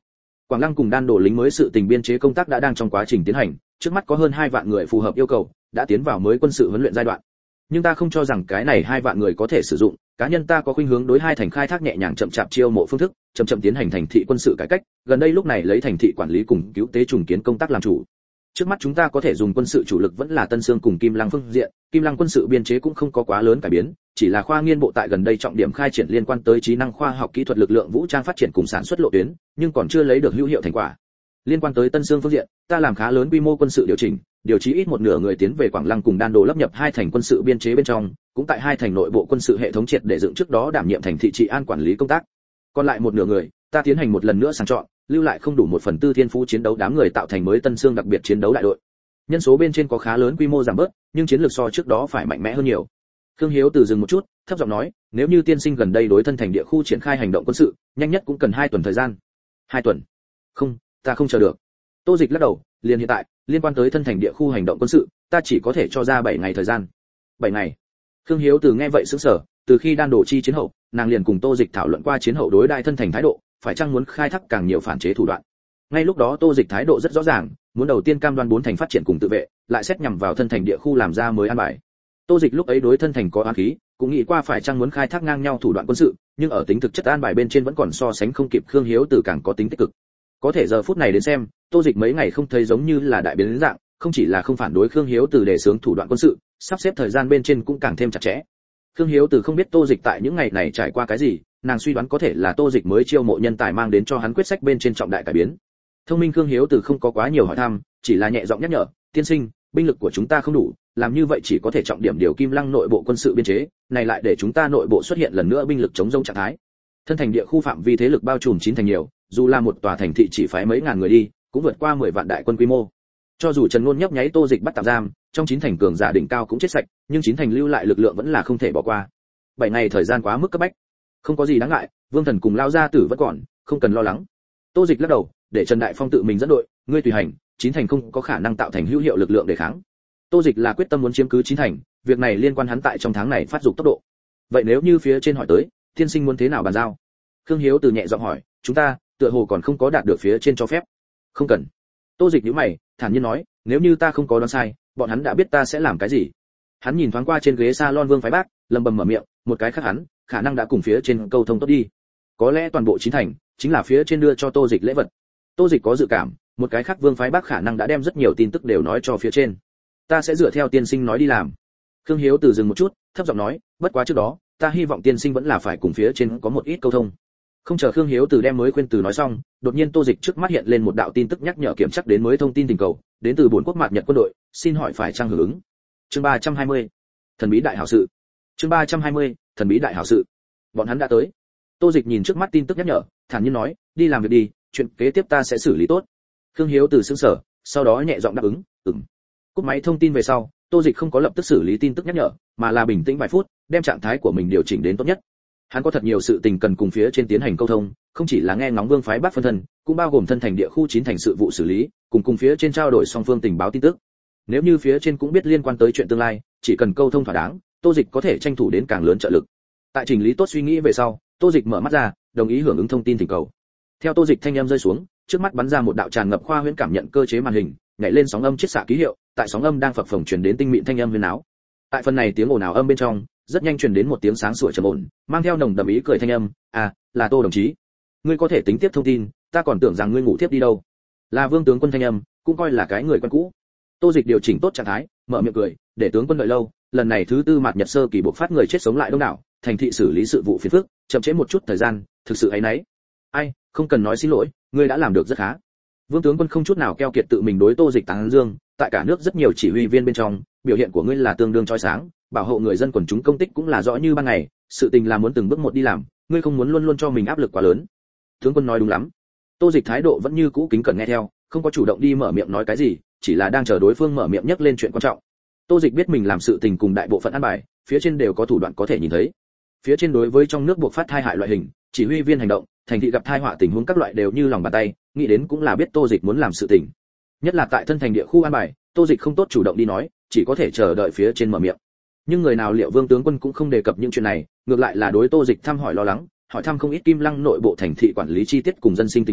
Quảng Lăng cùng Đan Đổ lính mới sự tình biên chế công tác đã đang trong quá trình tiến hành, trước mắt có hơn hai vạn người phù hợp yêu cầu, đã tiến vào mới quân sự huấn luyện giai đoạn. Nhưng ta không cho rằng cái này hai vạn người có thể sử dụng, cá nhân ta có khuynh hướng đối hai thành khai thác nhẹ nhàng chậm chạp chiêu mộ phương thức, chậm chậm tiến hành thành thị quân sự cải cách, gần đây lúc này lấy thành thị quản lý cùng cứu tế trùng kiến công tác làm chủ. Trước mắt chúng ta có thể dùng quân sự chủ lực vẫn là Tân Xương cùng Kim Lăng phương diện, Kim Lăng quân sự biên chế cũng không có quá lớn cải biến, chỉ là khoa nghiên bộ tại gần đây trọng điểm khai triển liên quan tới trí năng khoa học kỹ thuật lực lượng vũ trang phát triển cùng sản xuất lộ tuyến, nhưng còn chưa lấy được hữu hiệu thành quả. Liên quan tới Tân Xương phương diện, ta làm khá lớn quy mô quân sự điều chỉnh, điều chí ít một nửa người tiến về Quảng Lăng cùng Đan Đổ lấp nhập hai thành quân sự biên chế bên trong, cũng tại hai thành nội bộ quân sự hệ thống triệt để dựng trước đó đảm nhiệm thành thị trị an quản lý công tác. Còn lại một nửa người, ta tiến hành một lần nữa sàng chọn, lưu lại không đủ một phần tư thiên phú chiến đấu đám người tạo thành mới Tân Xương đặc biệt chiến đấu đại đội. Nhân số bên trên có khá lớn quy mô giảm bớt, nhưng chiến lược so trước đó phải mạnh mẽ hơn nhiều. Khương Hiếu từ dừng một chút, thấp giọng nói, nếu như tiên sinh gần đây đối thân thành địa khu triển khai hành động quân sự, nhanh nhất cũng cần hai tuần thời gian. Hai tuần? Không, ta không chờ được. Tô Dịch lắc đầu, liền hiện tại, liên quan tới thân thành địa khu hành động quân sự, ta chỉ có thể cho ra bảy ngày thời gian. Bảy ngày? Khương Hiếu từ nghe vậy sững sờ, từ khi Đan Đổ chi chiến hậu, nàng liền cùng Tô Dịch thảo luận qua chiến hậu đối đại thân thành thái độ, phải chăng muốn khai thác càng nhiều phản chế thủ đoạn. Ngay lúc đó Tô Dịch thái độ rất rõ ràng, muốn đầu tiên cam đoan bốn thành phát triển cùng tự vệ, lại xét nhằm vào thân thành địa khu làm ra mới an bài. Tô Dịch lúc ấy đối thân thành có oán khí, cũng nghĩ qua phải chăng muốn khai thác ngang nhau thủ đoạn quân sự, nhưng ở tính thực chất an bài bên trên vẫn còn so sánh không kịp Khương Hiếu từ càng có tính tích cực. Có thể giờ phút này đến xem, Tô Dịch mấy ngày không thấy giống như là đại biến dạng, không chỉ là không phản đối Khương Hiếu từ đề xướng thủ đoạn quân sự, sắp xếp thời gian bên trên cũng càng thêm chặt chẽ. Khương Hiếu từ không biết Tô Dịch tại những ngày này trải qua cái gì, nàng suy đoán có thể là Tô Dịch mới chiêu mộ nhân tài mang đến cho hắn quyết sách bên trên trọng đại cải biến. Thông minh Khương Hiếu từ không có quá nhiều hỏi thăm, chỉ là nhẹ giọng nhắc nhở, tiên sinh, binh lực của chúng ta không đủ, làm như vậy chỉ có thể trọng điểm điều Kim Lăng nội bộ quân sự biên chế, này lại để chúng ta nội bộ xuất hiện lần nữa binh lực chống rông trạng thái. Thân thành địa khu phạm vi thế lực bao trùm chín thành nhiều, dù là một tòa thành thị chỉ phái mấy ngàn người đi, cũng vượt qua mười vạn đại quân quy mô. Cho dù Trần Ngôn nhấp nháy Tô Dịch bắt tạm giam, trong chín thành cường giả đỉnh cao cũng chết sạch, nhưng chín thành lưu lại lực lượng vẫn là không thể bỏ qua. Bảy ngày thời gian quá mức cấp bách. Không có gì đáng ngại, Vương Thần cùng lao gia tử vẫn còn, không cần lo lắng. Tô Dịch lắc đầu, để Trần Đại Phong tự mình dẫn đội, ngươi tùy hành, chín thành không có khả năng tạo thành hữu hiệu lực lượng để kháng. Tô Dịch là quyết tâm muốn chiếm cứ chín thành, việc này liên quan hắn tại trong tháng này phát dục tốc độ. Vậy nếu như phía trên hỏi tới, tiên sinh muốn thế nào bàn giao? Khương Hiếu từ nhẹ giọng hỏi, chúng ta, tựa hồ còn không có đạt được phía trên cho phép. Không cần. Tô Dịch nhíu mày, thản nhiên nói, nếu như ta không có đoán sai, bọn hắn đã biết ta sẽ làm cái gì. Hắn nhìn thoáng qua trên ghế salon Vương Phái Bác, lẩm bẩm mở miệng, một cái khác hắn, khả năng đã cùng phía trên câu thông tốt đi. Có lẽ toàn bộ chín thành chính là phía trên đưa cho Tô Dịch lễ vật. Tô Dịch có dự cảm, một cái khác Vương Phái Bác khả năng đã đem rất nhiều tin tức đều nói cho phía trên. Ta sẽ dựa theo tiên sinh nói đi làm. Khương Hiếu từ dừng một chút, thấp giọng nói, bất quá trước đó, ta hy vọng tiên sinh vẫn là phải cùng phía trên có một ít câu thông. Không chờ Khương Hiếu từ đem mới khuyên từ nói xong, đột nhiên Tô Dịch trước mắt hiện lên một đạo tin tức nhắc nhở kiểm chắc đến mới thông tin tình cầu, đến từ bốn quốc mạt Nhật quân đội, xin hỏi phải trang hưởng ứng. Chương ba trăm hai mươi, thần bí đại hảo sự. Chương ba trăm hai mươi, thần bí đại hảo sự. Bọn hắn đã tới. Tô Dịch nhìn trước mắt tin tức nhắc nhở, thản nhiên nói, đi làm việc đi, chuyện kế tiếp ta sẽ xử lý tốt. Khương Hiếu từ sững sờ, sau đó nhẹ giọng đáp ứng, ừm. Cúp máy thông tin về sau, Tô Dịch không có lập tức xử lý tin tức nhắc nhở, mà là bình tĩnh vài phút, đem trạng thái của mình điều chỉnh đến tốt nhất. Hắn có thật nhiều sự tình cần cùng phía trên tiến hành câu thông, không chỉ là nghe ngóng Vương Phái Bắc phân thân, cũng bao gồm thân thành địa khu chín thành sự vụ xử lý, cùng cùng phía trên trao đổi song phương tình báo tin tức. Nếu như phía trên cũng biết liên quan tới chuyện tương lai, chỉ cần câu thông thỏa đáng, Tô Dịch có thể tranh thủ đến càng lớn trợ lực. Tại chỉnh lý tốt suy nghĩ về sau, Tô Dịch mở mắt ra, đồng ý hưởng ứng thông tin thỉnh cầu. Theo Tô Dịch thanh âm rơi xuống, trước mắt bắn ra một đạo tràn ngập khoa huyễn cảm nhận cơ chế màn hình, nhảy lên sóng âm chiết xạ ký hiệu, tại sóng âm đang phập phồng truyền đến tinh mịn thanh âm huyền áo. Tại phần này tiếng ồn ào âm bên trong, rất nhanh truyền đến một tiếng sáng sủa trầm ổn, mang theo nồng đậm ý cười thanh âm, "À, là Tô đồng chí. Ngươi có thể tính tiếp thông tin, ta còn tưởng rằng ngươi ngủ tiếp đi đâu." Là Vương tướng quân thanh âm, cũng coi là cái người quen cũ. Tô Dịch điều chỉnh tốt trạng thái, mở miệng cười, để tướng quân đợi lâu, lần này thứ tư mạt Nhật sơ kỳ bộc phát người chết sống lại đông đảo, thành thị xử lý sự vụ phiền phức, chậm trễ một chút thời gian, thực sự ấy nấy. Ai, không cần nói xin lỗi, ngươi đã làm được rất khá. Vương tướng quân không chút nào keo kiệt tự mình đối Tô Dịch tán dương, tại cả nước rất nhiều chỉ huy viên bên trong, biểu hiện của ngươi là tương đương chói sáng, bảo hộ người dân quần chúng công tích cũng là rõ như ban ngày, sự tình là muốn từng bước một đi làm, ngươi không muốn luôn luôn cho mình áp lực quá lớn. Tướng quân nói đúng lắm. Tô Dịch thái độ vẫn như cũ kính cẩn nghe theo, không có chủ động đi mở miệng nói cái gì, chỉ là đang chờ đối phương mở miệng nhắc lên chuyện quan trọng. Tô Dịch biết mình làm sự tình cùng đại bộ phận an bài, phía trên đều có thủ đoạn có thể nhìn thấy. Phía trên đối với trong nước buộc phát thai hại loại hình, chỉ huy viên hành động, thành thị gặp tai họa tình huống các loại đều như lòng bàn tay, nghĩ đến cũng là biết Tô Dịch muốn làm sự tình. Nhất là tại thân thành địa khu an bài, Tô Dịch không tốt chủ động đi nói, chỉ có thể chờ đợi phía trên mở miệng. Nhưng người nào liệu Vương tướng quân cũng không đề cập những chuyện này, ngược lại là đối Tô Dịch thăm hỏi lo lắng, hỏi thăm không ít Kim Lăng nội bộ thành thị quản lý chi tiết cùng dân sinh tình huống,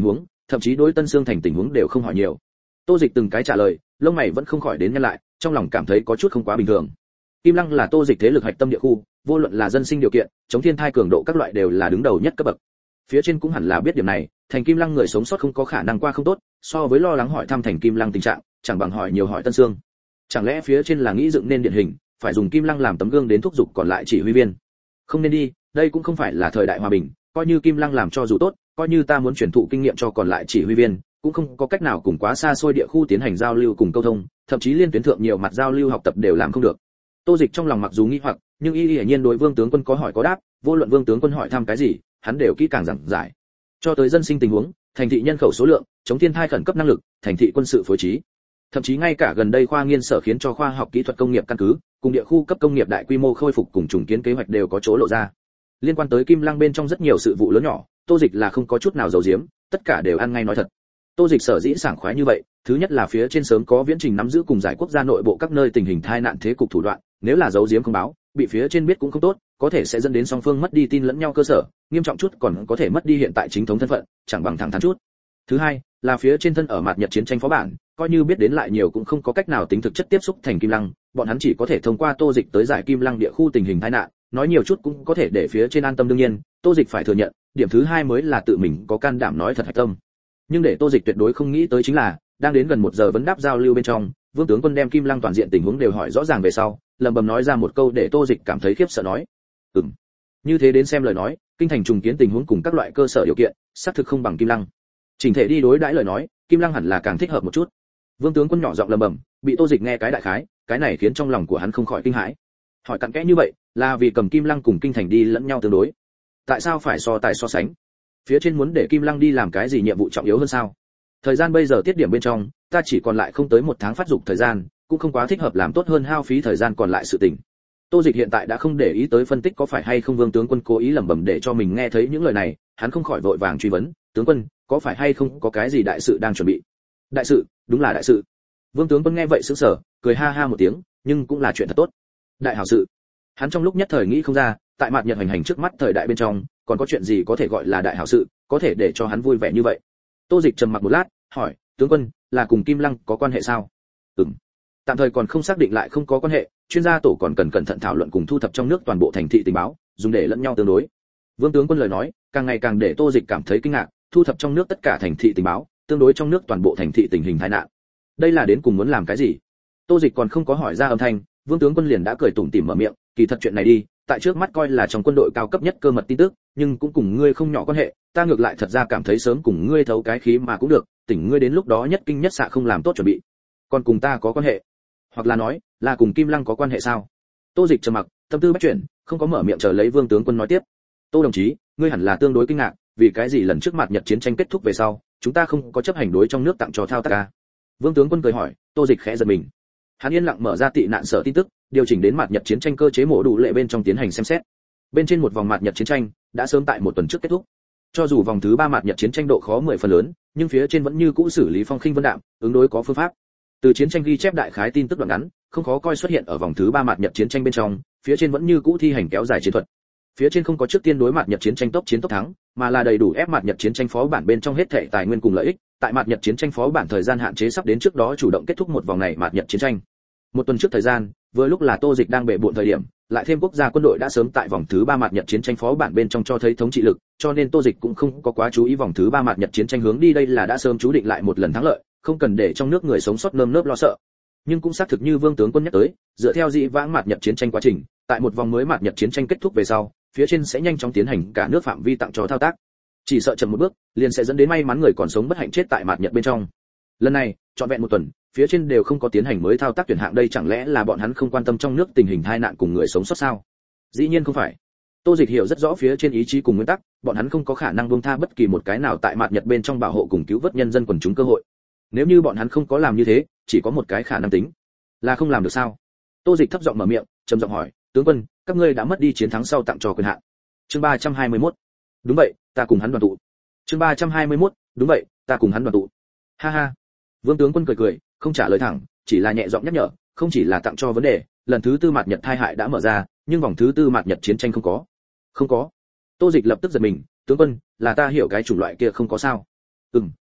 thậm chí đối Tân Xương thành tình huống đều không hỏi nhiều. Tô Dịch từng cái trả lời, lông mày vẫn không khỏi đến nhăn lại, trong lòng cảm thấy có chút không quá bình thường. Kim Lăng là Tô Dịch thế lực hạch tâm địa khu, vô luận là dân sinh điều kiện, chống thiên thai cường độ các loại đều là đứng đầu nhất cấp bậc. Phía trên cũng hẳn là biết điểm này, thành Kim Lăng người sống sót không có khả năng qua không tốt, so với lo lắng hỏi thăm thành Kim Lăng tình trạng, chẳng bằng hỏi nhiều hỏi Tân Xương. Chẳng lẽ phía trên là nghĩ dựng nên điển hình, phải dùng Kim Lăng làm tấm gương đến thúc giục còn lại chỉ huy viên? Không nên đi, đây cũng không phải là thời đại hòa bình, coi như Kim Lăng làm cho dù tốt, coi như ta muốn truyền thụ kinh nghiệm cho còn lại chỉ huy viên, cũng không có cách nào cùng quá xa xôi địa khu tiến hành giao lưu cùng câu thông, thậm chí liên tuyến thượng nhiều mặt giao lưu học tập đều làm không được. Tô Dịch trong lòng mặc dù nghi hoặc, nhưng y hiển nhiên đối Vương tướng quân có hỏi có đáp, vô luận Vương tướng quân hỏi thăm cái gì, hắn đều kỹ càng giảng giải. Cho tới dân sinh tình huống, thành thị nhân khẩu số lượng, chống thiên tai khẩn cấp năng lực, thành thị quân sự phối trí, thậm chí ngay cả gần đây khoa nghiên sở khiến cho khoa học kỹ thuật công nghiệp căn cứ, cùng địa khu cấp công nghiệp đại quy mô khôi phục cùng trùng kiến kế hoạch đều có chỗ lộ ra. Liên quan tới Kim Lăng bên trong rất nhiều sự vụ lớn nhỏ, Tô Dịch là không có chút nào giấu giếm, tất cả đều ăn ngay nói thật. Tô Dịch sở dĩ sảng khoái như vậy, thứ nhất là phía trên sớm có viễn trình nắm giữ cùng giải quốc gia nội bộ các nơi tình hình tai nạn thế cục thủ đoạn, nếu là giấu giếm không báo, bị phía trên biết cũng không tốt, có thể sẽ dẫn đến song phương mất đi tin lẫn nhau cơ sở, nghiêm trọng chút còn có thể mất đi hiện tại chính thống thân phận, chẳng bằng thẳng thắn chút. Thứ hai, là phía trên thân ở mặt Nhật chiến tranh phó bản, coi như biết đến lại nhiều cũng không có cách nào tính thực chất tiếp xúc thành Kim Lăng, bọn hắn chỉ có thể thông qua Tô Dịch tới giải Kim Lăng địa khu tình hình tai nạn, nói nhiều chút cũng có thể để phía trên an tâm. Đương nhiên, Tô Dịch phải thừa nhận, điểm thứ hai mới là tự mình có can đảm nói thật hạch tâm. Nhưng để Tô Dịch tuyệt đối không nghĩ tới chính là, đang đến gần một giờ vấn đáp giao lưu bên trong, Vương tướng quân đem Kim Lăng toàn diện tình huống đều hỏi rõ ràng về sau, lẩm bẩm nói ra một câu để Tô Dịch cảm thấy khiếp sợ nói: "Ừm." Như thế đến xem lời nói, kinh thành trùng kiến tình huống cùng các loại cơ sở điều kiện, xác thực không bằng Kim Lăng. Chỉnh thể đi đối đãi lời nói, Kim Lăng hẳn là càng thích hợp một chút. Vương tướng quân nhỏ giọng lẩm bẩm, bị Tô Dịch nghe cái đại khái, cái này khiến trong lòng của hắn không khỏi kinh hãi. Hỏi cặn kẽ như vậy, là vì cầm Kim Lăng cùng kinh thành đi lẫn nhau tương đối. Tại sao phải so tài so sánh? Phía trên muốn để Kim Lăng đi làm cái gì nhiệm vụ trọng yếu hơn sao? Thời gian bây giờ tiết điểm bên trong, ta chỉ còn lại không tới một tháng phát dục thời gian, cũng không quá thích hợp làm tốt hơn hao phí thời gian còn lại sự tình. Tô Dịch hiện tại đã không để ý tới phân tích có phải hay không Vương tướng quân cố ý lẩm bẩm để cho mình nghe thấy những lời này, hắn không khỏi vội vàng truy vấn, tướng quân, có phải hay không có cái gì đại sự đang chuẩn bị? Đại sự, đúng là đại sự. Vương tướng quân nghe vậy sững sờ, cười ha ha một tiếng, nhưng cũng là chuyện thật tốt. Đại hảo sự. Hắn trong lúc nhất thời nghĩ không ra, tại mặt Nhật hành hành trước mắt thời đại bên trong, còn có chuyện gì có thể gọi là đại hảo sự, có thể để cho hắn vui vẻ như vậy. Tô Dịch trầm mặc một lát, hỏi, tướng quân, là cùng Kim Lăng có quan hệ sao? Ừm. Tạm thời còn không xác định lại không có quan hệ, chuyên gia tổ còn cần cẩn thận thảo luận cùng thu thập trong nước toàn bộ thành thị tình báo, dùng để lẫn nhau tương đối. Vương tướng quân lời nói, càng ngày càng để Tô Dịch cảm thấy kinh ngạc, thu thập trong nước tất cả thành thị tình báo, tương đối trong nước toàn bộ thành thị tình hình tai nạn. Đây là đến cùng muốn làm cái gì? Tô Dịch còn không có hỏi ra âm thanh, Vương tướng quân liền đã cười tủm tỉm mở miệng, kỳ thật chuyện này đi, tại trước mắt coi là trong quân đội cao cấp nhất cơ mật tin tức, nhưng cũng cùng ngươi không nhỏ quan hệ, ta ngược lại thật ra cảm thấy sớm cùng ngươi thấu cái khí mà cũng được, tỉnh ngươi đến lúc đó nhất kinh nhất xạ không làm tốt chuẩn bị. Còn cùng ta có quan hệ? Hoặc là nói, là cùng Kim Lăng có quan hệ sao? Tô Dịch trầm mặc, tâm tư bất chuyển, không có mở miệng chờ lấy Vương tướng quân nói tiếp. Tô đồng chí, ngươi hẳn là tương đối kinh ngạc, vì cái gì lần trước mặt Nhật chiến tranh kết thúc về sau, chúng ta không có chấp hành đối trong nước tặng cho thao tác a? Vương tướng quân cười hỏi. Tô Dịch khẽ giật mình. Hắn yên lặng mở ra tị nạn sở tin tức, điều chỉnh đến mặt Nhật chiến tranh cơ chế mổ đủ lệ bên trong tiến hành xem xét. Bên trên một vòng mặt Nhật chiến tranh đã sớm tại một tuần trước kết thúc. Cho dù vòng thứ ba mặt Nhật chiến tranh độ khó mười phần lớn, nhưng phía trên vẫn như cũ xử lý phong khinh vân đạm, ứng đối có phương pháp. Từ chiến tranh ghi chép đại khái tin tức đoạn ngắn, không khó coi xuất hiện ở vòng thứ ba mặt Nhật chiến tranh bên trong, phía trên vẫn như cũ thi hành kéo dài chiến thuật. Phía trên không có trước tiên đối mặt Nhật chiến tranh tốc chiến tốc thắng, mà là đầy đủ ép mặt Nhật chiến tranh phó bản bên trong hết thảy tài nguyên cùng lợi ích, tại mặt Nhật chiến tranh phó bản thời gian hạn chế sắp đến trước đó chủ động kết thúc một vòng này mặt Nhật chiến tranh. Một tuần trước thời gian, vừa lúc là Tô Dịch đang bệ bội thời điểm, lại thêm quốc gia quân đội đã sớm tại vòng thứ ba mặt Nhật chiến tranh phó bản bên trong cho thấy thống trị lực, cho nên Tô Dịch cũng không có quá chú ý vòng thứ ba mặt Nhật chiến tranh hướng đi đây là đã sớm chú định lại một lần thắng lợi, không cần để trong nước người sống sót nơm nớp lo sợ. Nhưng cũng xác thực như Vương tướng quân nhắc tới, dựa theo dị vãng mặt Nhật chiến tranh quá trình, tại một vòng mới mặt Nhật chiến tranh kết thúc về sau, phía trên sẽ nhanh chóng tiến hành cả nước phạm vi tặng cho thao tác. Chỉ sợ chậm một bước, liền sẽ dẫn đến may mắn người còn sống bất hạnh chết tại mặt Nhật bên trong. Lần này, trọn vẹn một tuần, phía trên đều không có tiến hành mới thao tác tuyển hạng đây chẳng lẽ là bọn hắn không quan tâm trong nước tình hình tai nạn cùng người sống sót sao? Dĩ nhiên không phải. Tô Dịch hiểu rất rõ phía trên ý chí cùng nguyên tắc, bọn hắn không có khả năng buông tha bất kỳ một cái nào tại mặt Nhật bên trong bảo hộ cùng cứu vớt nhân dân quần chúng cơ hội. Nếu như bọn hắn không có làm như thế, chỉ có một cái khả năng tính, là không làm được sao? Tô Dịch thấp giọng mở miệng, trầm giọng hỏi, tướng quân, các ngươi đã mất đi chiến thắng sau tặng cho quyền hạn. Chương ba trăm hai mươi mốt. Đúng vậy, ta cùng hắn đoàn tụ. Chương ba trăm hai mươi mốt. Đúng vậy, ta cùng hắn đoàn tụ. Ha ha. Vương tướng quân cười cười, không trả lời thẳng, chỉ là nhẹ giọng nhắc nhở, không chỉ là tặng cho vấn đề, lần thứ tư mặt Nhật tai hại đã mở ra, nhưng vòng thứ tư mặt Nhật chiến tranh không có. Không có. Tô Dịch lập tức giật mình, tướng quân, là ta hiểu cái chủng loại kia không có sao? Ừm,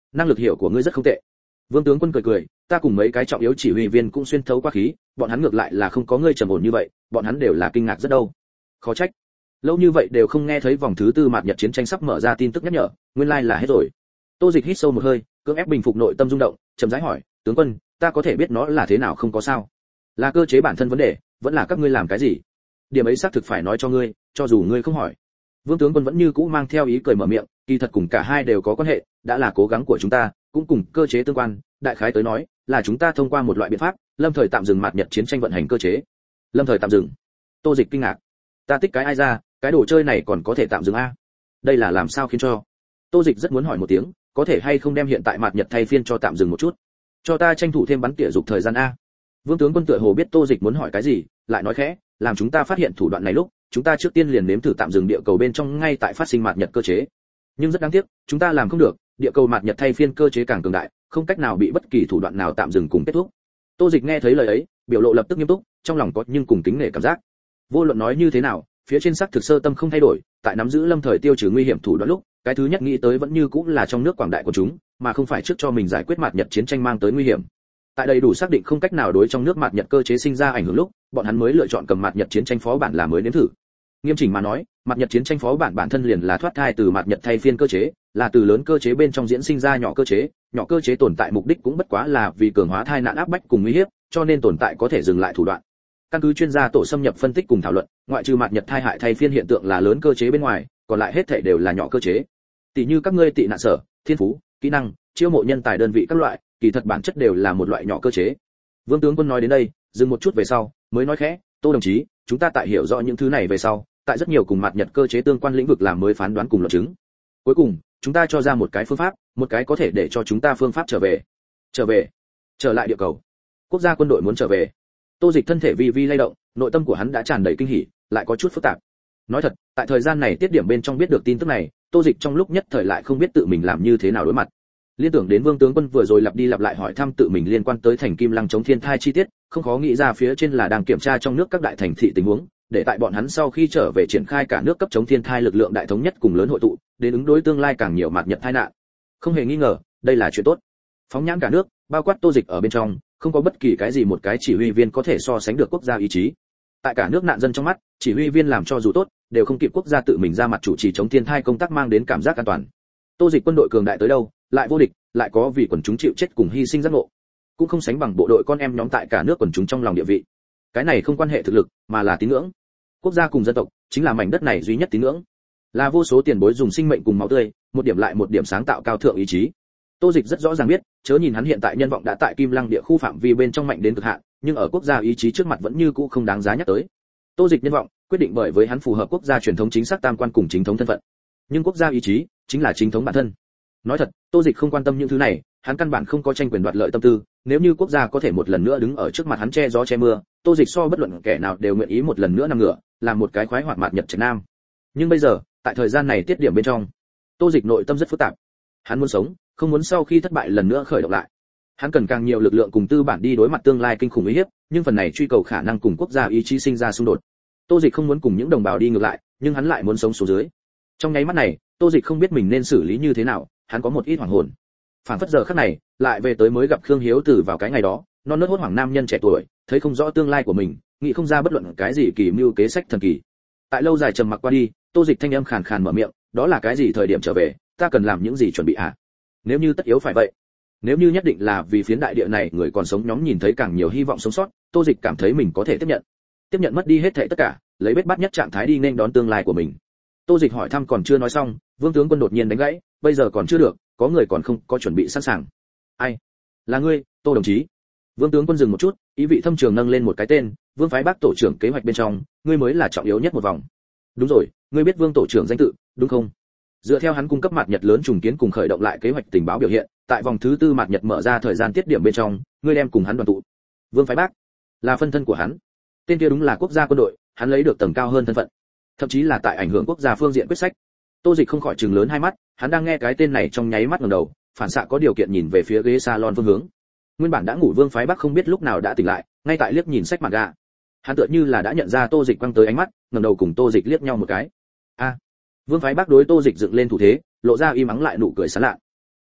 năng lực hiểu của ngươi rất không tệ. Vương tướng quân cười cười, ta cùng mấy cái trọng yếu chỉ huy viên cũng xuyên thấu qua khí, bọn hắn ngược lại là không có ngươi trầm ổn như vậy, bọn hắn đều là kinh ngạc rất đâu. Khó trách, lâu như vậy đều không nghe thấy vòng thứ tư mạt nhật chiến tranh sắp mở ra tin tức nhắc nhở, nguyên lai là hết rồi. Tô Dịch hít sâu một hơi, cưỡng ép bình phục nội tâm rung động, chậm rãi hỏi, tướng quân, ta có thể biết nó là thế nào không có sao? Là cơ chế bản thân vấn đề, vẫn là các ngươi làm cái gì? Điểm ấy xác thực phải nói cho ngươi, cho dù ngươi không hỏi. Vương tướng quân vẫn như cũ mang theo ý cười mở miệng, kỳ thật cùng cả hai đều có quan hệ, đã là cố gắng của chúng ta, cũng cùng cơ chế tương quan, đại khái tới nói, là chúng ta thông qua một loại biện pháp, lâm thời tạm dừng mạt nhật chiến tranh vận hành cơ chế. Lâm thời tạm dừng? Tô Dịch kinh ngạc. Ta tích cái ai ra, cái đồ chơi này còn có thể tạm dừng a? Đây là làm sao khiến cho? Tô Dịch rất muốn hỏi một tiếng, có thể hay không đem hiện tại mạt nhật thay phiên cho tạm dừng một chút, cho ta tranh thủ thêm bắn tỉa dục thời gian a. Vương tướng quân tựa hồ biết Tô Dịch muốn hỏi cái gì, lại nói khẽ, làm chúng ta phát hiện thủ đoạn này lúc, chúng ta trước tiên liền nếm thử tạm dừng địa cầu bên trong ngay tại phát sinh mạt nhật cơ chế. Nhưng rất đáng tiếc, chúng ta làm không được, địa cầu mạt nhật thay phiên cơ chế càng cường đại, không cách nào bị bất kỳ thủ đoạn nào tạm dừng cùng kết thúc. Tô Dịch nghe thấy lời ấy, biểu lộ lập tức nghiêm túc, trong lòng có nhưng cùng kính nể cảm giác. Vô luận nói như thế nào, phía trên sắc thực sơ tâm không thay đổi, tại nắm giữ lâm thời tiêu trừ nguy hiểm thủ đoạn lúc, cái thứ nhất nghĩ tới vẫn như cũng là trong nước quảng đại của chúng, mà không phải trước cho mình giải quyết mạt nhật chiến tranh mang tới nguy hiểm. Tại đây đủ xác định không cách nào đối trong nước mạt nhật cơ chế sinh ra ảnh hưởng lúc, bọn hắn mới lựa chọn cầm mạt nhật chiến tranh phó bản là mới nếm thử. Nghiêm chỉnh mà nói, mạt nhật chiến tranh phó bản bản thân liền là thoát thai từ mạt nhật thay phiên cơ chế, là từ lớn cơ chế bên trong diễn sinh ra nhỏ cơ chế, nhỏ cơ chế tồn tại mục đích cũng bất quá là vì cường hóa thai nạn áp bách cùng nguy hiểm, cho nên tồn tại có thể dừng lại thủ đoạn. Căn cứ chuyên gia tổ xâm nhập phân tích cùng thảo luận, ngoại trừ mạt nhật thai hại thay phiên hiện tượng là lớn cơ chế bên ngoài, còn lại hết thảy đều là nhỏ cơ chế. Tỷ như các ngươi tị nạn sở, thiên phú, kỹ năng, chiêu mộ nhân tài đơn vị các loại, kỳ thật bản chất đều là một loại nhỏ cơ chế. Vương tướng quân nói đến đây, dừng một chút về sau, mới nói khẽ, Tô đồng chí, chúng ta tại hiểu rõ những thứ này về sau, tại rất nhiều cùng mạt nhật cơ chế tương quan lĩnh vực làm mới phán đoán cùng luận chứng. Cuối cùng, chúng ta cho ra một cái phương pháp, một cái có thể để cho chúng ta phương pháp trở về. Trở về? Trở lại địa cầu. Quốc gia quân đội muốn trở về. Tô Dịch thân thể vi vi lay động, nội tâm của hắn đã tràn đầy kinh hỉ, lại có chút phức tạp. Nói thật, tại thời gian này tiết điểm bên trong biết được tin tức này, Tô Dịch trong lúc nhất thời lại không biết tự mình làm như thế nào đối mặt. Liên tưởng đến Vương tướng quân vừa rồi lặp đi lặp lại hỏi thăm tự mình liên quan tới thành Kim Lăng chống thiên thai chi tiết, không khó nghĩ ra phía trên là đang kiểm tra trong nước các đại thành thị tình huống, để tại bọn hắn sau khi trở về triển khai cả nước cấp chống thiên thai lực lượng đại thống nhất cùng lớn hội tụ, đến ứng đối tương lai càng nhiều mạt nhật tai nạn. Không hề nghi ngờ, đây là chuyện tốt. Phóng nhãn cả nước, bao quát Tô Dịch ở bên trong, không có bất kỳ cái gì một cái chỉ huy viên có thể so sánh được quốc gia ý chí. Tại cả nước nạn dân trong mắt, chỉ huy viên làm cho dù tốt, đều không kịp quốc gia tự mình ra mặt chủ trì chống thiên thai công tác mang đến cảm giác an toàn. Tô Dịch quân đội cường đại tới đâu, lại vô địch, lại có vì quần chúng chịu chết cùng hy sinh giác ngộ, cũng không sánh bằng bộ đội con em nhóm tại cả nước quần chúng trong lòng địa vị. Cái này không quan hệ thực lực, mà là tín ngưỡng. Quốc gia cùng dân tộc chính là mảnh đất này duy nhất tín ngưỡng, là vô số tiền bối dùng sinh mệnh cùng máu tươi, một điểm lại một điểm sáng tạo cao thượng ý chí. Tô Dịch rất rõ ràng biết, chớ nhìn hắn hiện tại nhân vọng đã tại Kim Lăng địa khu phạm vi bên trong mạnh đến cực hạn, nhưng ở quốc gia ý chí trước mặt vẫn như cũ không đáng giá nhắc tới. Tô Dịch nhân vọng quyết định bởi với hắn phù hợp quốc gia truyền thống chính xác tam quan cùng chính thống thân phận, nhưng quốc gia ý chí chính là chính thống bản thân. Nói thật, Tô Dịch không quan tâm những thứ này, hắn căn bản không có tranh quyền đoạt lợi tâm tư, nếu như quốc gia có thể một lần nữa đứng ở trước mặt hắn che gió che mưa, Tô Dịch so bất luận kẻ nào đều nguyện ý một lần nữa nằm ngửa, làm một cái khoái hoạt mạt nhật trạch nam. Nhưng bây giờ, tại thời gian này tiết điểm bên trong, Tô Dịch nội tâm rất phức tạp. Hắn muốn sống, không muốn sau khi thất bại lần nữa khởi động lại. Hắn cần càng nhiều lực lượng cùng tư bản đi đối mặt tương lai kinh khủng uy hiếp, nhưng phần này truy cầu khả năng cùng quốc gia ý chí sinh ra xung đột. Tô Dịch không muốn cùng những đồng bào đi ngược lại, nhưng hắn lại muốn sống xuống dưới. Trong nháy mắt này, Tô Dịch không biết mình nên xử lý như thế nào, hắn có một ít hoảng hồn. Phản phất giờ khắc này, lại về tới mới gặp Khương Hiếu Tử vào cái ngày đó, non nớt hốt hoảng nam nhân trẻ tuổi, thấy không rõ tương lai của mình, nghĩ không ra bất luận cái gì kỳ mưu kế sách thần kỳ. Tại lâu dài trầm mặc qua đi, Tô Dịch thanh âm khàn khàn mở miệng, đó là cái gì thời điểm trở về, ta cần làm những gì chuẩn bị hả? Nếu như tất yếu phải vậy, nếu như nhất định là vì phiến đại địa này người còn sống nhóm nhìn thấy càng nhiều hy vọng sống sót, Tô Dịch cảm thấy mình có thể tiếp nhận. Tiếp nhận mất đi hết thảy tất cả, lấy bết bát nhất trạng thái đi nên đón tương lai của mình. Tô Dịch hỏi thăm còn chưa nói xong, Vương tướng quân đột nhiên đánh gãy, bây giờ còn chưa được, có người còn không có chuẩn bị sẵn sàng. Ai? Là ngươi, Tô đồng chí. Vương tướng quân dừng một chút, ý vị thâm trường nâng lên một cái tên, Vương phái Bác tổ trưởng kế hoạch bên trong, ngươi mới là trọng yếu nhất một vòng. Đúng rồi, ngươi biết Vương tổ trưởng danh tự, đúng không? Dựa theo hắn cung cấp mạt nhật lớn trùng kiến cùng khởi động lại kế hoạch tình báo biểu hiện, tại vòng thứ tư mạt nhật mở ra thời gian tiết điểm bên trong, ngươi đem cùng hắn đoàn tụ. Vương phái Bác là phân thân của hắn. Tên kia đúng là quốc gia quân đội, hắn lấy được tầng cao hơn thân phận, thậm chí là tại ảnh hưởng quốc gia phương diện quyết sách. Tô Dịch không khỏi trừng lớn hai mắt, hắn đang nghe cái tên này trong nháy mắt ngẩng đầu, phản xạ có điều kiện nhìn về phía ghế salon phương hướng. Nguyên bản đã ngủ Vương phái Bắc không biết lúc nào đã tỉnh lại, ngay tại liếc nhìn sách manga. Hắn tựa như là đã nhận ra Tô Dịch quăng tới ánh mắt, ngẩng đầu cùng Tô Dịch liếc nhau một cái. A. Vương phái Bắc đối Tô Dịch dựng lên thủ thế, lộ ra im ắng lại nụ cười sán lạ.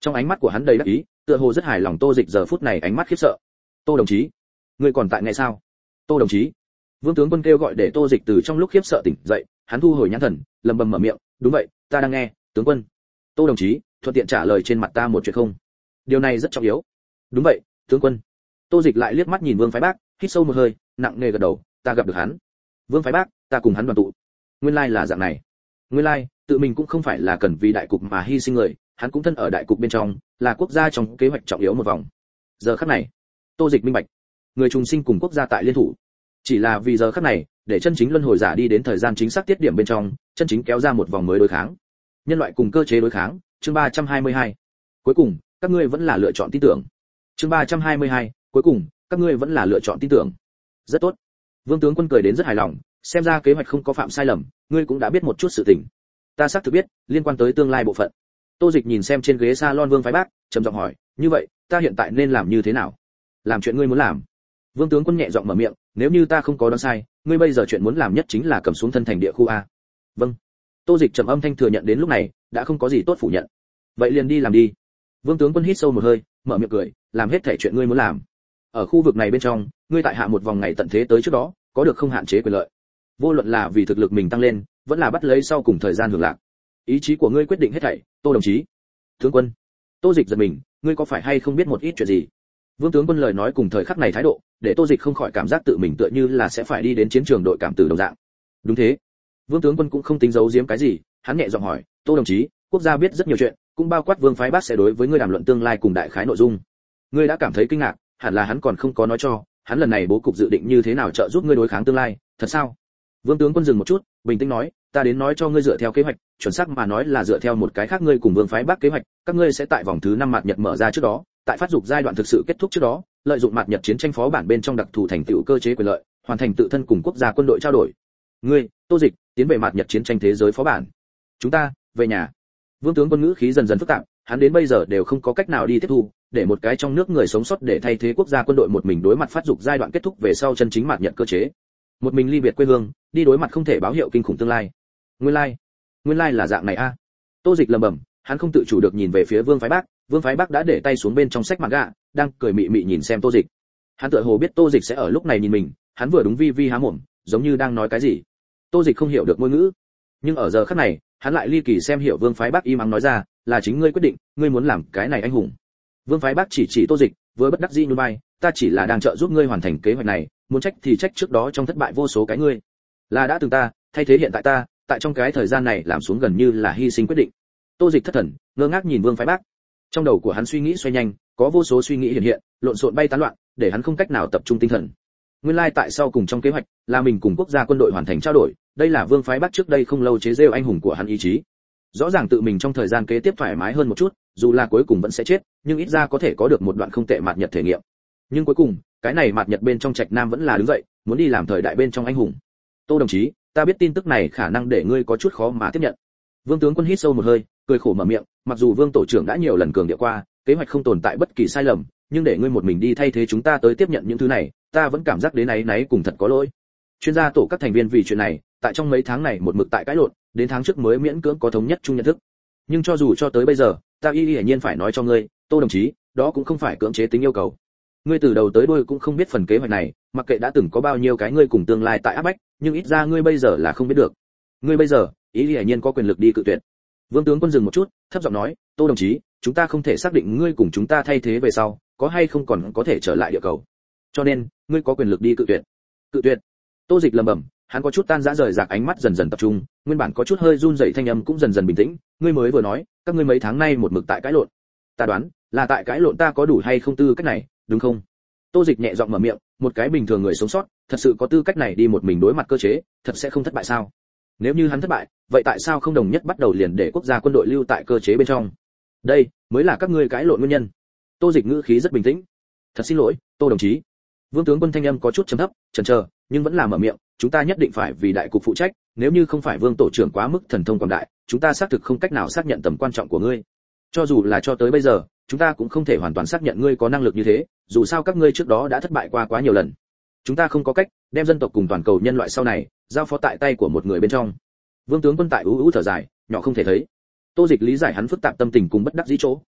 Trong ánh mắt của hắn đầy đắc ý, tựa hồ rất hài lòng. Tô Dịch giờ phút này ánh mắt khiếp sợ. Tô đồng chí, ngươi còn tại nghe sao? Tô đồng chí. Vương tướng quân kêu gọi để Tô Dịch từ trong lúc khiếp sợ tỉnh dậy, hắn thu hồi nhãn thần, lẩm bẩm mở miệng, đúng vậy, ta đang nghe, tướng quân. Tô đồng chí, thuận tiện trả lời trên mặt ta một chuyện không? Điều này rất trọng yếu. Đúng vậy, tướng quân. Tô Dịch lại liếc mắt nhìn Vương Phái Bác, hít sâu một hơi, nặng nề gật đầu, ta gặp được hắn. Vương Phái Bác, ta cùng hắn đoàn tụ. Nguyên lai là dạng này. Nguyên lai, tự mình cũng không phải là cần vì đại cục mà hy sinh người, hắn cũng thân ở đại cục bên trong, là quốc gia trong kế hoạch trọng yếu một vòng. Giờ khắc này, Tô Dịch minh bạch, người trùng sinh cùng quốc gia tại liên thủ, chỉ là vì giờ khắc này, để chân chính luân hồi giả đi đến thời gian chính xác tiết điểm bên trong, chân chính kéo ra một vòng mới đối kháng. Nhân loại cùng cơ chế đối kháng, chương ba trăm hai mươi hai. Cuối cùng, các ngươi vẫn là lựa chọn tin tưởng. Chương ba trăm hai mươi hai, cuối cùng, các ngươi vẫn là lựa chọn tin tưởng. Rất tốt. Vương tướng quân cười đến rất hài lòng, xem ra kế hoạch không có phạm sai lầm, ngươi cũng đã biết một chút sự tình. Ta xác thực biết, liên quan tới tương lai bộ phận. Tô Dịch nhìn xem trên ghế salon Vương Phái Bác, trầm giọng hỏi, như vậy, ta hiện tại nên làm như thế nào? Làm chuyện ngươi muốn làm. Vương tướng quân nhẹ giọng mở miệng, nếu như ta không có đoán sai, ngươi bây giờ chuyện muốn làm nhất chính là cầm xuống thân thành địa khu a. Vâng. Tô Dịch trầm âm thanh thừa nhận đến lúc này, đã không có gì tốt phủ nhận. Vậy liền đi làm đi. Vương tướng quân hít sâu một hơi, mở miệng cười, làm hết thể chuyện ngươi muốn làm. Ở khu vực này bên trong, ngươi tại hạ một vòng ngày tận thế tới trước đó, có được không hạn chế quyền lợi. Vô luận là vì thực lực mình tăng lên, vẫn là bắt lấy sau cùng thời gian hưởng lạc. Ý chí của ngươi quyết định hết thảy, Tô đồng chí. Tướng quân. Tô Dịch giật mình, ngươi có phải hay không biết một ít chuyện gì? Vương tướng quân lời nói cùng thời khắc này thái độ, để Tô Dịch không khỏi cảm giác tự mình tựa như là sẽ phải đi đến chiến trường đội cảm tử đồng dạng. Đúng thế. Vương tướng quân cũng không tính giấu giếm cái gì, hắn nhẹ giọng hỏi, Tô đồng chí, quốc gia biết rất nhiều chuyện, cũng bao quát Vương Phái Bác sẽ đối với ngươi đàm luận tương lai cùng đại khái nội dung. Ngươi đã cảm thấy kinh ngạc, hẳn là hắn còn không có nói cho, hắn lần này bố cục dự định như thế nào trợ giúp ngươi đối kháng tương lai, thật sao? Vương tướng quân dừng một chút, bình tĩnh nói, ta đến nói cho ngươi dựa theo kế hoạch, chuẩn xác mà nói là dựa theo một cái khác ngươi cùng Vương Phái Bác kế hoạch, các ngươi sẽ tại vòng thứ năm mạt nhật mở ra trước đó, tại phát dục giai đoạn thực sự kết thúc trước đó, lợi dụng mạt nhật chiến tranh phó bản bên trong đặc thù thành tựu cơ chế quyền lợi, hoàn thành tự thân cùng quốc gia quân đội trao đổi. Ngươi, Tô Dịch, tiến về mạt nhật chiến tranh thế giới phó bản. Chúng ta, về nhà. Vương tướng quân ngữ khí dần dần phức tạp, hắn đến bây giờ đều không có cách nào đi tiếp thu, để một cái trong nước người sống sót để thay thế quốc gia quân đội một mình đối mặt phát dục giai đoạn kết thúc về sau chân chính mạt nhật cơ chế. Một mình ly biệt quê hương, đi đối mặt không thể báo hiệu kinh khủng tương lai. Nguyên lai, like. Nguyên lai like là dạng này a. À. Tô Dịch lẩm bẩm, hắn không tự chủ được nhìn về phía Vương Phái Bác, Vương Phái Bác đã để tay xuống bên trong sách manga, đang cười mị mị nhìn xem Tô Dịch. Hắn tựa hồ biết Tô Dịch sẽ ở lúc này nhìn mình, hắn vừa đúng vi vi há mồm, giống như đang nói cái gì. Tô Dịch không hiểu được ngôn ngữ, nhưng ở giờ khắc này, hắn lại ly kỳ xem hiểu Vương Phái Bác im ắng nói ra, là chính ngươi quyết định, ngươi muốn làm cái này anh hùng. Vương Phái Bác chỉ chỉ Tô Dịch, với bất đắc dĩ nhún vai, ta chỉ là đang trợ giúp ngươi hoàn thành kế hoạch này, muốn trách thì trách trước đó trong thất bại vô số cái ngươi. Là đã từng ta, thay thế hiện tại ta, tại trong cái thời gian này làm xuống gần như là hy sinh quyết định. Tô Dịch thất thần, ngơ ngác nhìn Vương Phái Bác. Trong đầu của hắn suy nghĩ xoay nhanh, có vô số suy nghĩ hiện hiện, lộn xộn bay tán loạn, để hắn không cách nào tập trung tinh thần. Nguyên lai like tại sau cùng trong kế hoạch, là mình cùng quốc gia quân đội hoàn thành trao đổi, đây là Vương Phái Bác trước đây không lâu chế giễu anh hùng của hắn ý chí. Rõ ràng tự mình trong thời gian kế tiếp thoải mái hơn một chút, dù là cuối cùng vẫn sẽ chết, nhưng ít ra có thể có được một đoạn không tệ mạt nhật thể nghiệm. Nhưng cuối cùng, cái này mạt nhật bên trong Trạch Nam vẫn là đứng dậy, muốn đi làm thời đại bên trong anh hùng. Tô đồng chí, ta biết tin tức này khả năng để ngươi có chút khó mà tiếp nhận. Vương tướng quân hít sâu một hơi, cười khổ mở miệng, mặc dù Vương tổ trưởng đã nhiều lần cường điệu qua, kế hoạch không tồn tại bất kỳ sai lầm, nhưng để ngươi một mình đi thay thế chúng ta tới tiếp nhận những thứ này, ta vẫn cảm giác đến áy náy cùng thật có lỗi. Chuyên gia tổ các thành viên vì chuyện này, tại trong mấy tháng này một mực tại cãi lộn, đến tháng trước mới miễn cưỡng có thống nhất chung nhận thức. Nhưng cho dù cho tới bây giờ, ta y hiển nhiên phải nói cho ngươi, Tô đồng chí, đó cũng không phải cưỡng chế tính yêu cầu. Ngươi từ đầu tới đuôi cũng không biết phần kế hoạch này, mặc kệ đã từng có bao nhiêu cái ngươi cùng tương lai tại áp bách, nhưng ít ra ngươi bây giờ là không biết được. Ngươi bây giờ, ý hiển nhiên có quyền lực đi cự tuyệt. Vương tướng quân dừng một chút, thấp giọng nói, Tô đồng chí, chúng ta không thể xác định ngươi cùng chúng ta thay thế về sau, có hay không còn có thể trở lại địa cầu. Cho nên, ngươi có quyền lực đi cự tuyệt. Cự tuyệt. Tô Dịch lẩm bẩm, hắn có chút tan rã rời rạc, ánh mắt dần dần tập trung, nguyên bản có chút hơi run rẩy thanh âm cũng dần dần bình tĩnh, ngươi mới vừa nói, các ngươi mấy tháng nay một mực tại cãi lộn. Ta đoán, là tại cãi lộn ta có đủ hay không tư cách này, đúng không? Tô Dịch nhẹ giọng mở miệng, một cái bình thường người sống sót, thật sự có tư cách này đi một mình đối mặt cơ chế, thật sẽ không thất bại sao? Nếu như hắn thất bại, vậy tại sao không đồng nhất bắt đầu liền để quốc gia quân đội lưu tại cơ chế bên trong? Đây mới là các ngươi cãi lộn nguyên nhân. Tô Dịch ngữ khí rất bình tĩnh. Thật xin lỗi, Tô đồng chí. Vương tướng quân thanh âm có chút trầm thấp, chần chờ, nhưng vẫn là mở miệng, chúng ta nhất định phải vì đại cục phụ trách, nếu như không phải Vương tổ trưởng quá mức thần thông quảng đại, chúng ta xác thực không cách nào xác nhận tầm quan trọng của ngươi. Cho dù là cho tới bây giờ, chúng ta cũng không thể hoàn toàn xác nhận ngươi có năng lực như thế, dù sao các ngươi trước đó đã thất bại qua quá nhiều lần. Chúng ta không có cách đem dân tộc cùng toàn cầu nhân loại sau này giao phó tại tay của một người bên trong. Vương tướng quân tại ú ú thở dài, nhỏ không thể thấy. Tô Dịch lý giải hắn phức tạp tâm tình cùng bất đắc dĩ chỗ.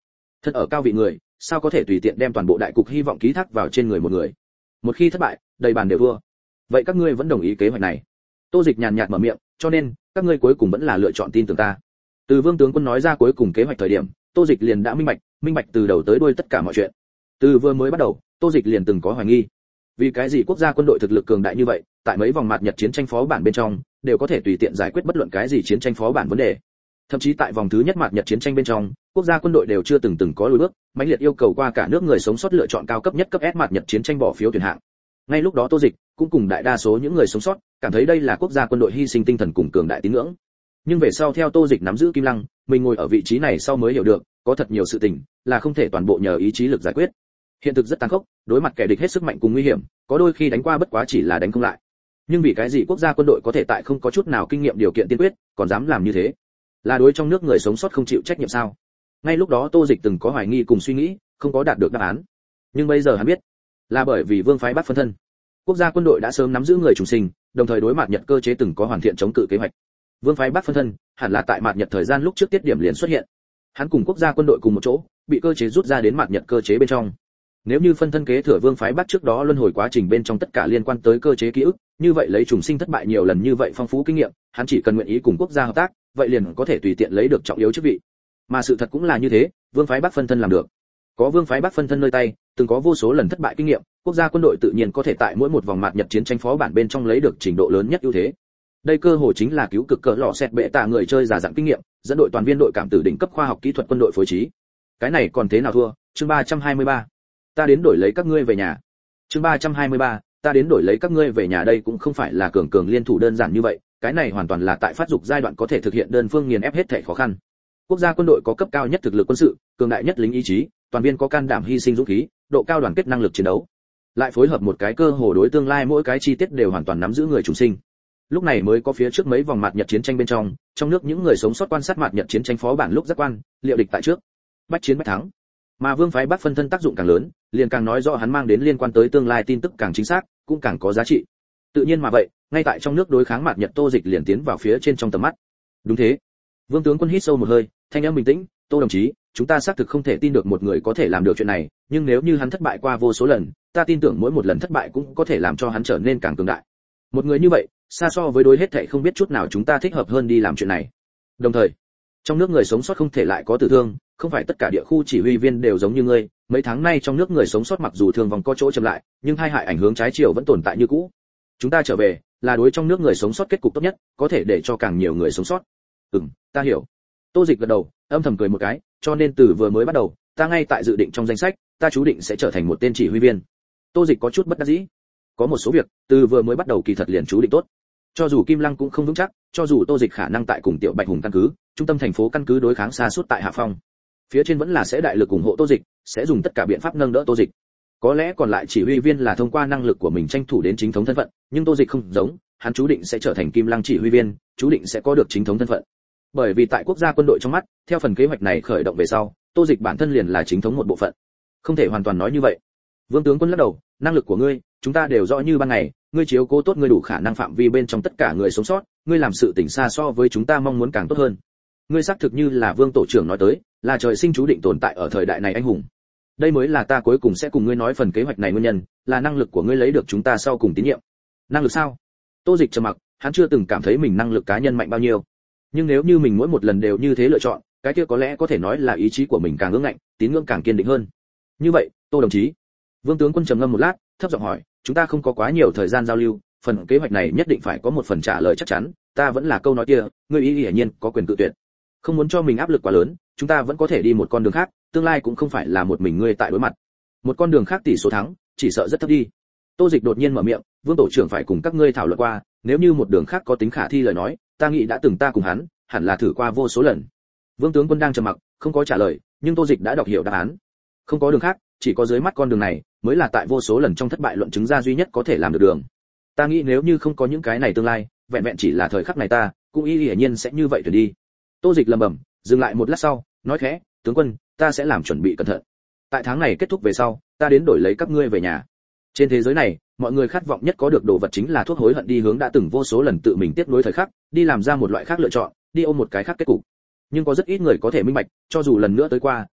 Thật ở cao vị người, sao có thể tùy tiện đem toàn bộ đại cục hy vọng ký thác vào trên người một người. Một khi thất bại, đầy bàn đều thua. Vậy các ngươi vẫn đồng ý kế hoạch này? Tô Dịch nhàn nhạt mở miệng, cho nên các ngươi cuối cùng vẫn là lựa chọn tin tưởng ta. Từ Vương tướng quân nói ra cuối cùng kế hoạch thời điểm, Tô Dịch liền đã minh bạch, minh bạch từ đầu tới đuôi tất cả mọi chuyện. Từ vừa mới bắt đầu, Tô Dịch liền từng có hoài nghi. Vì cái gì quốc gia quân đội thực lực cường đại như vậy, tại mấy vòng mạt Nhật chiến tranh phó bản bên trong, đều có thể tùy tiện giải quyết bất luận cái gì chiến tranh phó bản vấn đề. Thậm chí tại vòng thứ nhất mạt Nhật chiến tranh bên trong, quốc gia quân đội đều chưa từng từng có lùi bước, mãnh liệt yêu cầu qua cả nước người sống sót lựa chọn cao cấp nhất cấp S mạt Nhật chiến tranh bỏ phiếu tuyển hạng. Ngay lúc đó Tô Dịch cũng cùng đại đa số những người sống sót, cảm thấy đây là quốc gia quân đội hy sinh tinh thần cùng cường đại tín ngưỡng. Nhưng về sau theo Tô Dịch nắm giữ Kim Lăng, mình ngồi ở vị trí này sau mới hiểu được, có thật nhiều sự tình là không thể toàn bộ nhờ ý chí lực giải quyết. Hiện thực rất tàn khốc, đối mặt kẻ địch hết sức mạnh cùng nguy hiểm, có đôi khi đánh qua bất quá chỉ là đánh không lại. Nhưng vì cái gì quốc gia quân đội có thể tại không có chút nào kinh nghiệm điều kiện tiên quyết, còn dám làm như thế? Là đối trong nước người sống sót không chịu trách nhiệm sao? Ngay lúc đó Tô Dịch từng có hoài nghi cùng suy nghĩ, không có đạt được đáp án. Nhưng bây giờ hắn biết, là bởi vì Vương phái Bắc phân thân. Quốc gia quân đội đã sớm nắm giữ người trùng sinh, đồng thời đối mặt Nhật cơ chế từng có hoàn thiện chống cự kế hoạch. Vương phái Bắc phân thân, hẳn là tại mạt Nhật thời gian lúc trước tiết điểm liền xuất hiện. Hắn cùng quốc gia quân đội cùng một chỗ, bị cơ chế rút ra đến mạt Nhật cơ chế bên trong. Nếu như phân thân kế thừa Vương phái Bắc trước đó luân hồi quá trình bên trong tất cả liên quan tới cơ chế ký ức, như vậy lấy trùng sinh thất bại nhiều lần như vậy phong phú kinh nghiệm, hắn chỉ cần nguyện ý cùng quốc gia hợp tác, vậy liền có thể tùy tiện lấy được trọng yếu chức vị. Mà sự thật cũng là như thế, Vương phái Bắc phân thân làm được. Có Vương phái Bắc phân thân nơi tay, từng có vô số lần thất bại kinh nghiệm, quốc gia quân đội tự nhiên có thể tại mỗi một vòng mạt Nhật chiến tranh phó bản bên trong lấy được trình độ lớn nhất ưu thế. Đây cơ hội chính là cứu cực cỡ lọ xẹt bệ tạ người chơi giả dạng kinh nghiệm, dẫn đội toàn viên đội cảm tử đỉnh cấp khoa học kỹ thuật quân đội phối trí. Cái này còn thế nào thua? Chương ba trăm hai mươi ba. Ta đến đổi lấy các ngươi về nhà. Chương ba trăm hai mươi ba. Ta đến đổi lấy các ngươi về nhà, đây cũng không phải là cường cường liên thủ đơn giản như vậy, cái này hoàn toàn là tại phát dục giai đoạn có thể thực hiện đơn phương nghiền ép hết thảy khó khăn. Quốc gia quân đội có cấp cao nhất thực lực quân sự, cường đại nhất lính ý chí, toàn viên có can đảm hy sinh dũng khí, độ cao đoàn kết năng lực chiến đấu. Lại phối hợp một cái cơ hồ đối tương lai mỗi cái chi tiết đều hoàn toàn nắm giữ người chủ sinh. Lúc này mới có phía trước mấy vòng mạt Nhật chiến tranh bên trong, trong nước những người sống sót quan sát mạt Nhật chiến tranh phó bản lúc giác quan, liệu địch tại trước, bách chiến bách thắng. Mà Vương phái Bắc phân thân tác dụng càng lớn, liền càng nói rõ hắn mang đến liên quan tới tương lai tin tức càng chính xác, cũng càng có giá trị. Tự nhiên mà vậy, ngay tại trong nước đối kháng mạt Nhật, Tô Dịch liền tiến vào phía trên trong tầm mắt. Đúng thế. Vương tướng quân hít sâu một hơi, thanh âm bình tĩnh, Tô đồng chí, chúng ta xác thực không thể tin được một người có thể làm được chuyện này, nhưng nếu như hắn thất bại qua vô số lần, ta tin tưởng mỗi một lần thất bại cũng có thể làm cho hắn trở nên càng cường đại. Một người như vậy, xa so với đối hết thảy không biết chút nào chúng ta thích hợp hơn đi làm chuyện này. Đồng thời, trong nước người sống sót không thể lại có tử thương, không phải tất cả địa khu chỉ huy viên đều giống như ngươi, mấy tháng nay trong nước người sống sót mặc dù thương vong có chỗ chậm lại, nhưng hai hại ảnh hướng trái chiều vẫn tồn tại như cũ. Chúng ta trở về, là đối trong nước người sống sót kết cục tốt nhất, có thể để cho càng nhiều người sống sót. Ừm, ta hiểu. Tô Dịch gật đầu, âm thầm cười một cái, cho nên từ vừa mới bắt đầu, ta ngay tại dự định trong danh sách, ta chú định sẽ trở thành một tên chỉ huy viên. Tô Dịch có chút bất đắc dĩ. Có một số việc, từ vừa mới bắt đầu kỳ thật liền chú định tốt. Cho dù Kim Lăng cũng không vững chắc, cho dù Tô Dịch khả năng tại cùng Tiểu Bạch Hùng căn cứ, trung tâm thành phố căn cứ đối kháng xa suốt tại Hạ Phong, phía trên vẫn là sẽ đại lực ủng hộ Tô Dịch, sẽ dùng tất cả biện pháp nâng đỡ Tô Dịch. Có lẽ còn lại chỉ huy viên là thông qua năng lực của mình tranh thủ đến chính thống thân phận, nhưng Tô Dịch không giống, hắn chú định sẽ trở thành Kim Lăng chỉ huy viên, chú định sẽ có được chính thống thân phận. Bởi vì tại quốc gia quân đội trong mắt, theo phần kế hoạch này khởi động về sau, Tô Dịch bản thân liền là chính thống một bộ phận. Không thể hoàn toàn nói như vậy. Vương tướng quân lắc đầu, năng lực của ngươi, chúng ta đều rõ như ban ngày, ngươi chiếu cố tốt ngươi đủ khả năng phạm vi bên trong tất cả người sống sót, ngươi làm sự tỉnh xa so với chúng ta mong muốn càng tốt hơn. Ngươi xác thực như là Vương tổ trưởng nói tới, là trời sinh chú định tồn tại ở thời đại này anh hùng. Đây mới là ta cuối cùng sẽ cùng ngươi nói phần kế hoạch này nguyên nhân, là năng lực của ngươi lấy được chúng ta sau cùng tín nhiệm. Năng lực sao? Tô Dịch trầm mặc, hắn chưa từng cảm thấy mình năng lực cá nhân mạnh bao nhiêu. Nhưng nếu như mình mỗi một lần đều như thế lựa chọn, cái kia có lẽ có thể nói là ý chí của mình càng ương ngạnh, tín ngưỡng càng kiên định hơn. Như vậy, Tô đồng chí. Vương tướng quân trầm ngâm một lát, thấp giọng hỏi, chúng ta không có quá nhiều thời gian giao lưu, phần kế hoạch này nhất định phải có một phần trả lời chắc chắn, ta vẫn là câu nói kia, ngươi ý hiển nhiên có quyền cự tuyệt. Không muốn cho mình áp lực quá lớn, chúng ta vẫn có thể đi một con đường khác, tương lai cũng không phải là một mình ngươi tại đối mặt. Một con đường khác tỷ số thắng, chỉ sợ rất thấp đi. Tô Dịch đột nhiên mở miệng, Vương tổ trưởng phải cùng các ngươi thảo luận qua, nếu như một đường khác có tính khả thi lời nói, ta nghĩ đã từng ta cùng hắn, hẳn là thử qua vô số lần. Vương tướng quân đang trầm mặc, không có trả lời, nhưng Tô Dịch đã đọc hiểu đáp án. Không có đường khác, chỉ có dưới mắt con đường này, mới là tại vô số lần trong thất bại luận chứng ra duy nhất có thể làm được đường. Ta nghĩ nếu như không có những cái này tương lai, vẹn vẹn chỉ là thời khắc này ta, cũng y hiển nhiên sẽ như vậy tuyển đi. Tô Dịch lẩm bẩm, dừng lại một lát sau, nói khẽ, tướng quân, ta sẽ làm chuẩn bị cẩn thận. Tại tháng này kết thúc về sau, ta đến đổi lấy các ngươi về nhà. Trên thế giới này, mọi người khát vọng nhất có được đồ vật chính là thuốc hối hận, đi hướng đã từng vô số lần tự mình tiếp nối thời khắc, đi làm ra một loại khác lựa chọn, đi ôm một cái khác kết cục. Nhưng có rất ít người có thể minh bạch, cho dù lần nữa tới qua,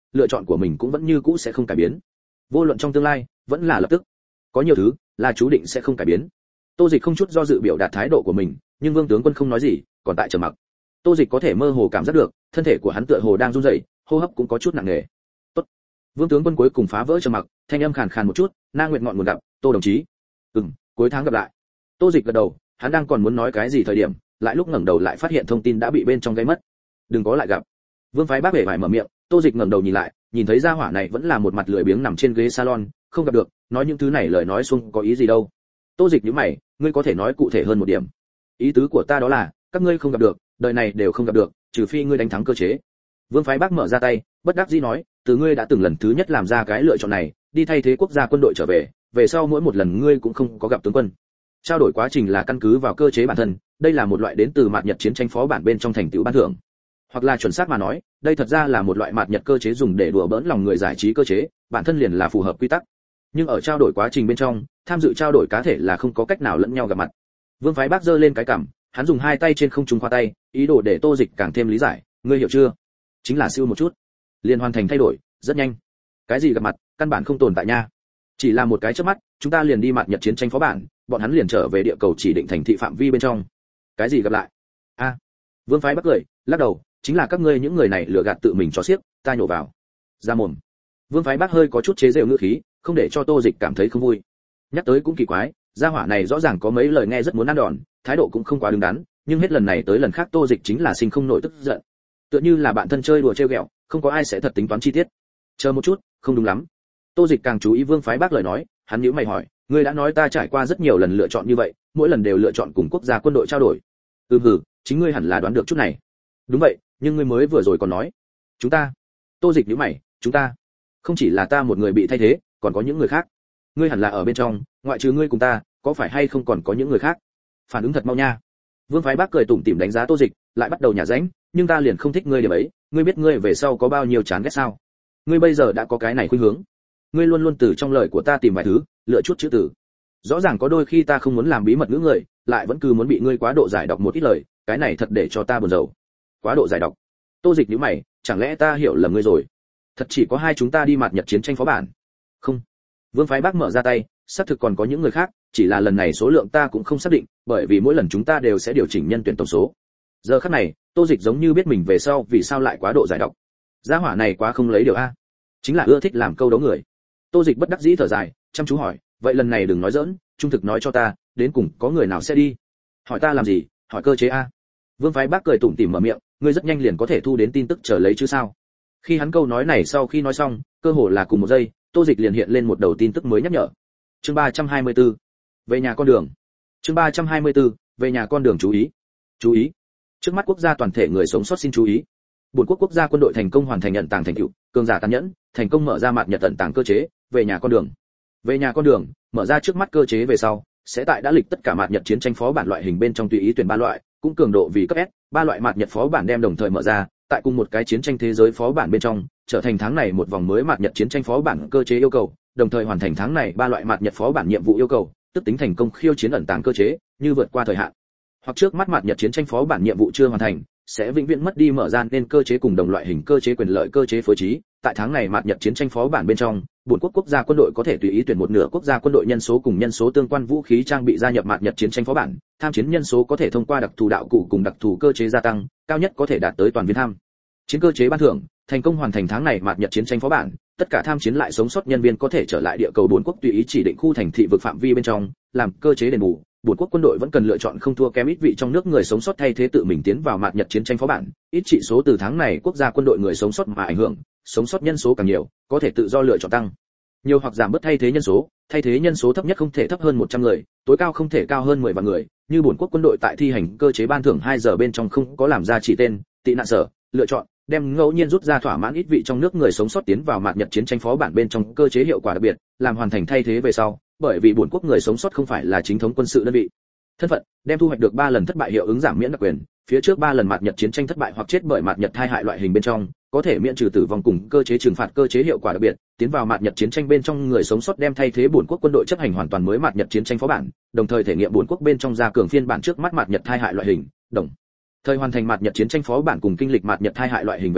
lựa chọn của mình cũng vẫn như cũ sẽ không cải biến. Vô luận trong tương lai, vẫn là lập tức. Có nhiều thứ là chú định sẽ không cải biến. Tô Dịch không chút do dự biểu đạt thái độ của mình, nhưng Vương tướng quân không nói gì, còn tại trầm mặc. Tô Dịch có thể mơ hồ cảm giác được, thân thể của hắn tựa hồ đang run rẩy, hô hấp cũng có chút nặng nề. "Tốt." Vương tướng quân cuối cùng phá vỡ trầm mặc, thanh âm khàn khàn một chút, "Na Nguyệt ngọn nguồn gặp, Tô đồng chí." "Ừm, cuối tháng gặp lại." Tô Dịch gật đầu, hắn đang còn muốn nói cái gì thời điểm, lại lúc ngẩng đầu lại phát hiện thông tin đã bị bên trong gây mất. "Đừng có lại gặp." Vương Phái Bác bể vải mở miệng, Tô Dịch ngẩng đầu nhìn lại, nhìn thấy gia hỏa này vẫn là một mặt lười biếng nằm trên ghế salon, không gặp được, nói những thứ này lời nói xuông có ý gì đâu. Tô Dịch nhíu mày, "Ngươi có thể nói cụ thể hơn một điểm?" "Ý tứ của ta đó là, các ngươi không gặp được, đời này đều không gặp được, trừ phi ngươi đánh thắng cơ chế." Vương Phái Bác mở ra tay, bất đắc dĩ nói, "Từ ngươi đã từng lần thứ nhất làm ra cái lựa chọn này, đi thay thế quốc gia quân đội trở về, về sau mỗi một lần ngươi cũng không có gặp tướng quân. Trao đổi quá trình là căn cứ vào cơ chế bản thân, đây là một loại đến từ mạt nhật chiến tranh phó bản bên trong thành tựu ban thưởng. Hoặc là chuẩn xác mà nói, đây thật ra là một loại mạt nhật cơ chế dùng để đùa bỡn lòng người giải trí cơ chế, bản thân liền là phù hợp quy tắc. Nhưng ở trao đổi quá trình bên trong, tham dự trao đổi cá thể là không có cách nào lẫn nhau gặp mặt." Vương Phái Bác giơ lên cái cằm, hắn dùng hai tay trên không trung khoa tay, ý đồ để Tô Dịch càng thêm lý giải, "Ngươi hiểu chưa? Chính là siêu một chút, liền hoàn thành thay đổi, rất nhanh. Cái gì gặp mặt, căn bản không tồn tại nha. Chỉ là một cái chớp mắt, chúng ta liền đi mạt nhật chiến tranh phó bản, bọn hắn liền trở về địa cầu chỉ định thành thị phạm vi bên trong. Cái gì gặp lại?" "A." À, Vương Phái Bác cười, lắc đầu, "Chính là các ngươi những người này lừa gạt tự mình cho xiếc, ta nhổ vào." Ra mồm. Vương Phái Bác hơi có chút chế giễu ngữ khí, không để cho Tô Dịch cảm thấy không vui. Nhắc tới cũng kỳ quái, gia hỏa này rõ ràng có mấy lời nghe rất muốn ăn đòn, thái độ cũng không quá đứng đắn, nhưng hết lần này tới lần khác Tô Dịch chính là sinh không nổi tức giận. Tựa như là bạn thân chơi đùa trêu ghẹo, không có ai sẽ thật tính toán chi tiết. "Chờ một chút, không đúng lắm." Tô Dịch càng chú ý Vương Phái Bác lời nói, hắn nhíu mày hỏi, "Ngươi đã nói ta trải qua rất nhiều lần lựa chọn như vậy, mỗi lần đều lựa chọn cùng quốc gia quân đội trao đổi." "Ừm hừ, chính ngươi hẳn là đoán được chút này." "Đúng vậy, nhưng ngươi mới vừa rồi còn nói, chúng ta." Tô Dịch nhíu mày, "Chúng ta? Không chỉ là ta một người bị thay thế, còn có những người khác. Ngươi hẳn là ở bên trong, ngoại trừ ngươi cùng ta, có phải hay không còn có những người khác?" Phản ứng thật mau nha. Vương Phái Bác cười tủm tỉm đánh giá Tô Dịch, lại bắt đầu nhả ránh, "Nhưng ta liền không thích ngươi điểm ấy, ngươi biết ngươi về sau có bao nhiêu chán ghét sao? Ngươi bây giờ đã có cái này khuynh hướng. Ngươi luôn luôn từ trong lời của ta tìm vài thứ, lựa chút chữ từ. Rõ ràng có đôi khi ta không muốn làm bí mật ngữ người, lại vẫn cứ muốn bị ngươi quá độ giải đọc một ít lời, cái này thật để cho ta buồn rầu." "Quá độ giải đọc?" Tô Dịch nhíu mày, "Chẳng lẽ ta hiểu lầm ngươi rồi? Thật chỉ có hai chúng ta đi mạt nhật chiến tranh phó bản?" "Không." Vương Phái Bác mở ra tay, "Xác thực còn có những người khác, chỉ là lần này số lượng ta cũng không xác định, bởi vì mỗi lần chúng ta đều sẽ điều chỉnh nhân tuyển tổng số." Giờ khắc này, Tô Dịch giống như biết mình về sau vì sao lại quá độ giải độc. Gia hỏa này quá không lấy điều a, chính là ưa thích làm câu đấu người. Tô Dịch bất đắc dĩ thở dài, chăm chú hỏi, "Vậy lần này đừng nói giỡn, trung thực nói cho ta, đến cùng có người nào sẽ đi?" "Hỏi ta làm gì, hỏi cơ chế a." Vương Phái Bác cười tủm tỉm mở miệng, "Ngươi rất nhanh liền có thể thu đến tin tức chờ lấy chứ sao?" Khi hắn câu nói này sau khi nói xong, cơ hồ là cùng một giây, Tô Dịch liền hiện lên một đầu tin tức mới nhắc nhở. Chương ba trăm hai mươi tư, về nhà con đường. Chương ba trăm hai mươi tư, về nhà con đường. Chú ý, chú ý. Trước mắt quốc gia toàn thể người sống sót xin chú ý. Bốn quốc quốc gia quân đội thành công hoàn thành nhận tàng thành tựu, cường giả tàn nhẫn, thành công mở ra mạt nhật tận tàng cơ chế, về nhà con đường. Về nhà con đường, mở ra trước mắt cơ chế về sau, sẽ tại đã lịch tất cả mạt nhật chiến tranh phó bản loại hình bên trong tùy ý tuyển ba loại, cũng cường độ vì cấp S, ba loại mạt nhật phó bản đem đồng thời mở ra, tại cùng một cái chiến tranh thế giới phó bản bên trong, trở thành tháng này một vòng mới mạt nhật chiến tranh phó bản cơ chế yêu cầu, đồng thời hoàn thành tháng này ba loại mạt nhật phó bản nhiệm vụ yêu cầu, tức tính thành công khiêu chiến ẩn tàng cơ chế, như vượt qua thời hạn. Hoặc trước mắt mạt nhật chiến tranh phó bản nhiệm vụ chưa hoàn thành, sẽ vĩnh viễn mất đi mở ra nên cơ chế cùng đồng loại hình cơ chế quyền lợi cơ chế phối trí. Tại tháng này mạt nhật chiến tranh phó bản bên trong, bốn quốc quốc gia quân đội có thể tùy ý tuyển một nửa quốc gia quân đội nhân số cùng nhân số tương quan vũ khí trang bị gia nhập mạt nhật chiến tranh phó bản, tham chiến nhân số có thể thông qua đặc thù đạo cụ cùng đặc thù cơ chế gia tăng, cao nhất có thể đạt tới toàn viên tham chiến cơ chế ban thưởng. Thành công hoàn thành tháng này mạt nhật chiến tranh phó bản, tất cả tham chiến lại sống sót nhân viên có thể trở lại địa cầu bốn quốc tùy ý chỉ định khu thành thị vực phạm vi bên trong, làm cơ chế đền bù. Bốn quốc quân đội vẫn cần lựa chọn không thua kém ít vị trong nước người sống sót thay thế tự mình tiến vào mạt nhật chiến tranh phó bản, ít trị số từ tháng này quốc gia quân đội người sống sót mà ảnh hưởng, sống sót nhân số càng nhiều, có thể tự do lựa chọn tăng nhiều hoặc giảm bớt thay thế nhân số, thay thế nhân số thấp nhất không thể thấp hơn một trăm người, tối cao không thể cao hơn mười vạn người. Như bốn quốc quân đội tại thi hành cơ chế ban thưởng hai giờ bên trong không có làm ra chỉ tên, tị nạn sở, lựa chọn đem ngẫu nhiên rút ra thỏa mãn ít vị trong nước người sống sót tiến vào mạt nhật chiến tranh phó bản bên trong cơ chế hiệu quả đặc biệt, làm hoàn thành thay thế về sau, bởi vì bốn quốc người sống sót không phải là chính thống quân sự đơn vị thân phận, đem thu hoạch được ba lần thất bại hiệu ứng giảm miễn đặc quyền, phía trước ba lần mạt nhật chiến tranh thất bại hoặc chết bởi mạt nhật thai hại loại hình bên trong, có thể miễn trừ tử vong cùng cơ chế trừng phạt cơ chế hiệu quả đặc biệt, tiến vào mạt nhật chiến tranh bên trong người sống sót đem thay thế bốn quốc quân đội chấp hành hoàn toàn mới mạt nhật chiến tranh phó bản, đồng thời thể nghiệm bốn quốc bên trong gia cường phiên bản trước mắt mạt nhật thai hại loại hình, đồng thời hoàn thành mạt nhật chiến tranh phó bản cùng kinh lịch mạt nhật thai hại loại hình về sau,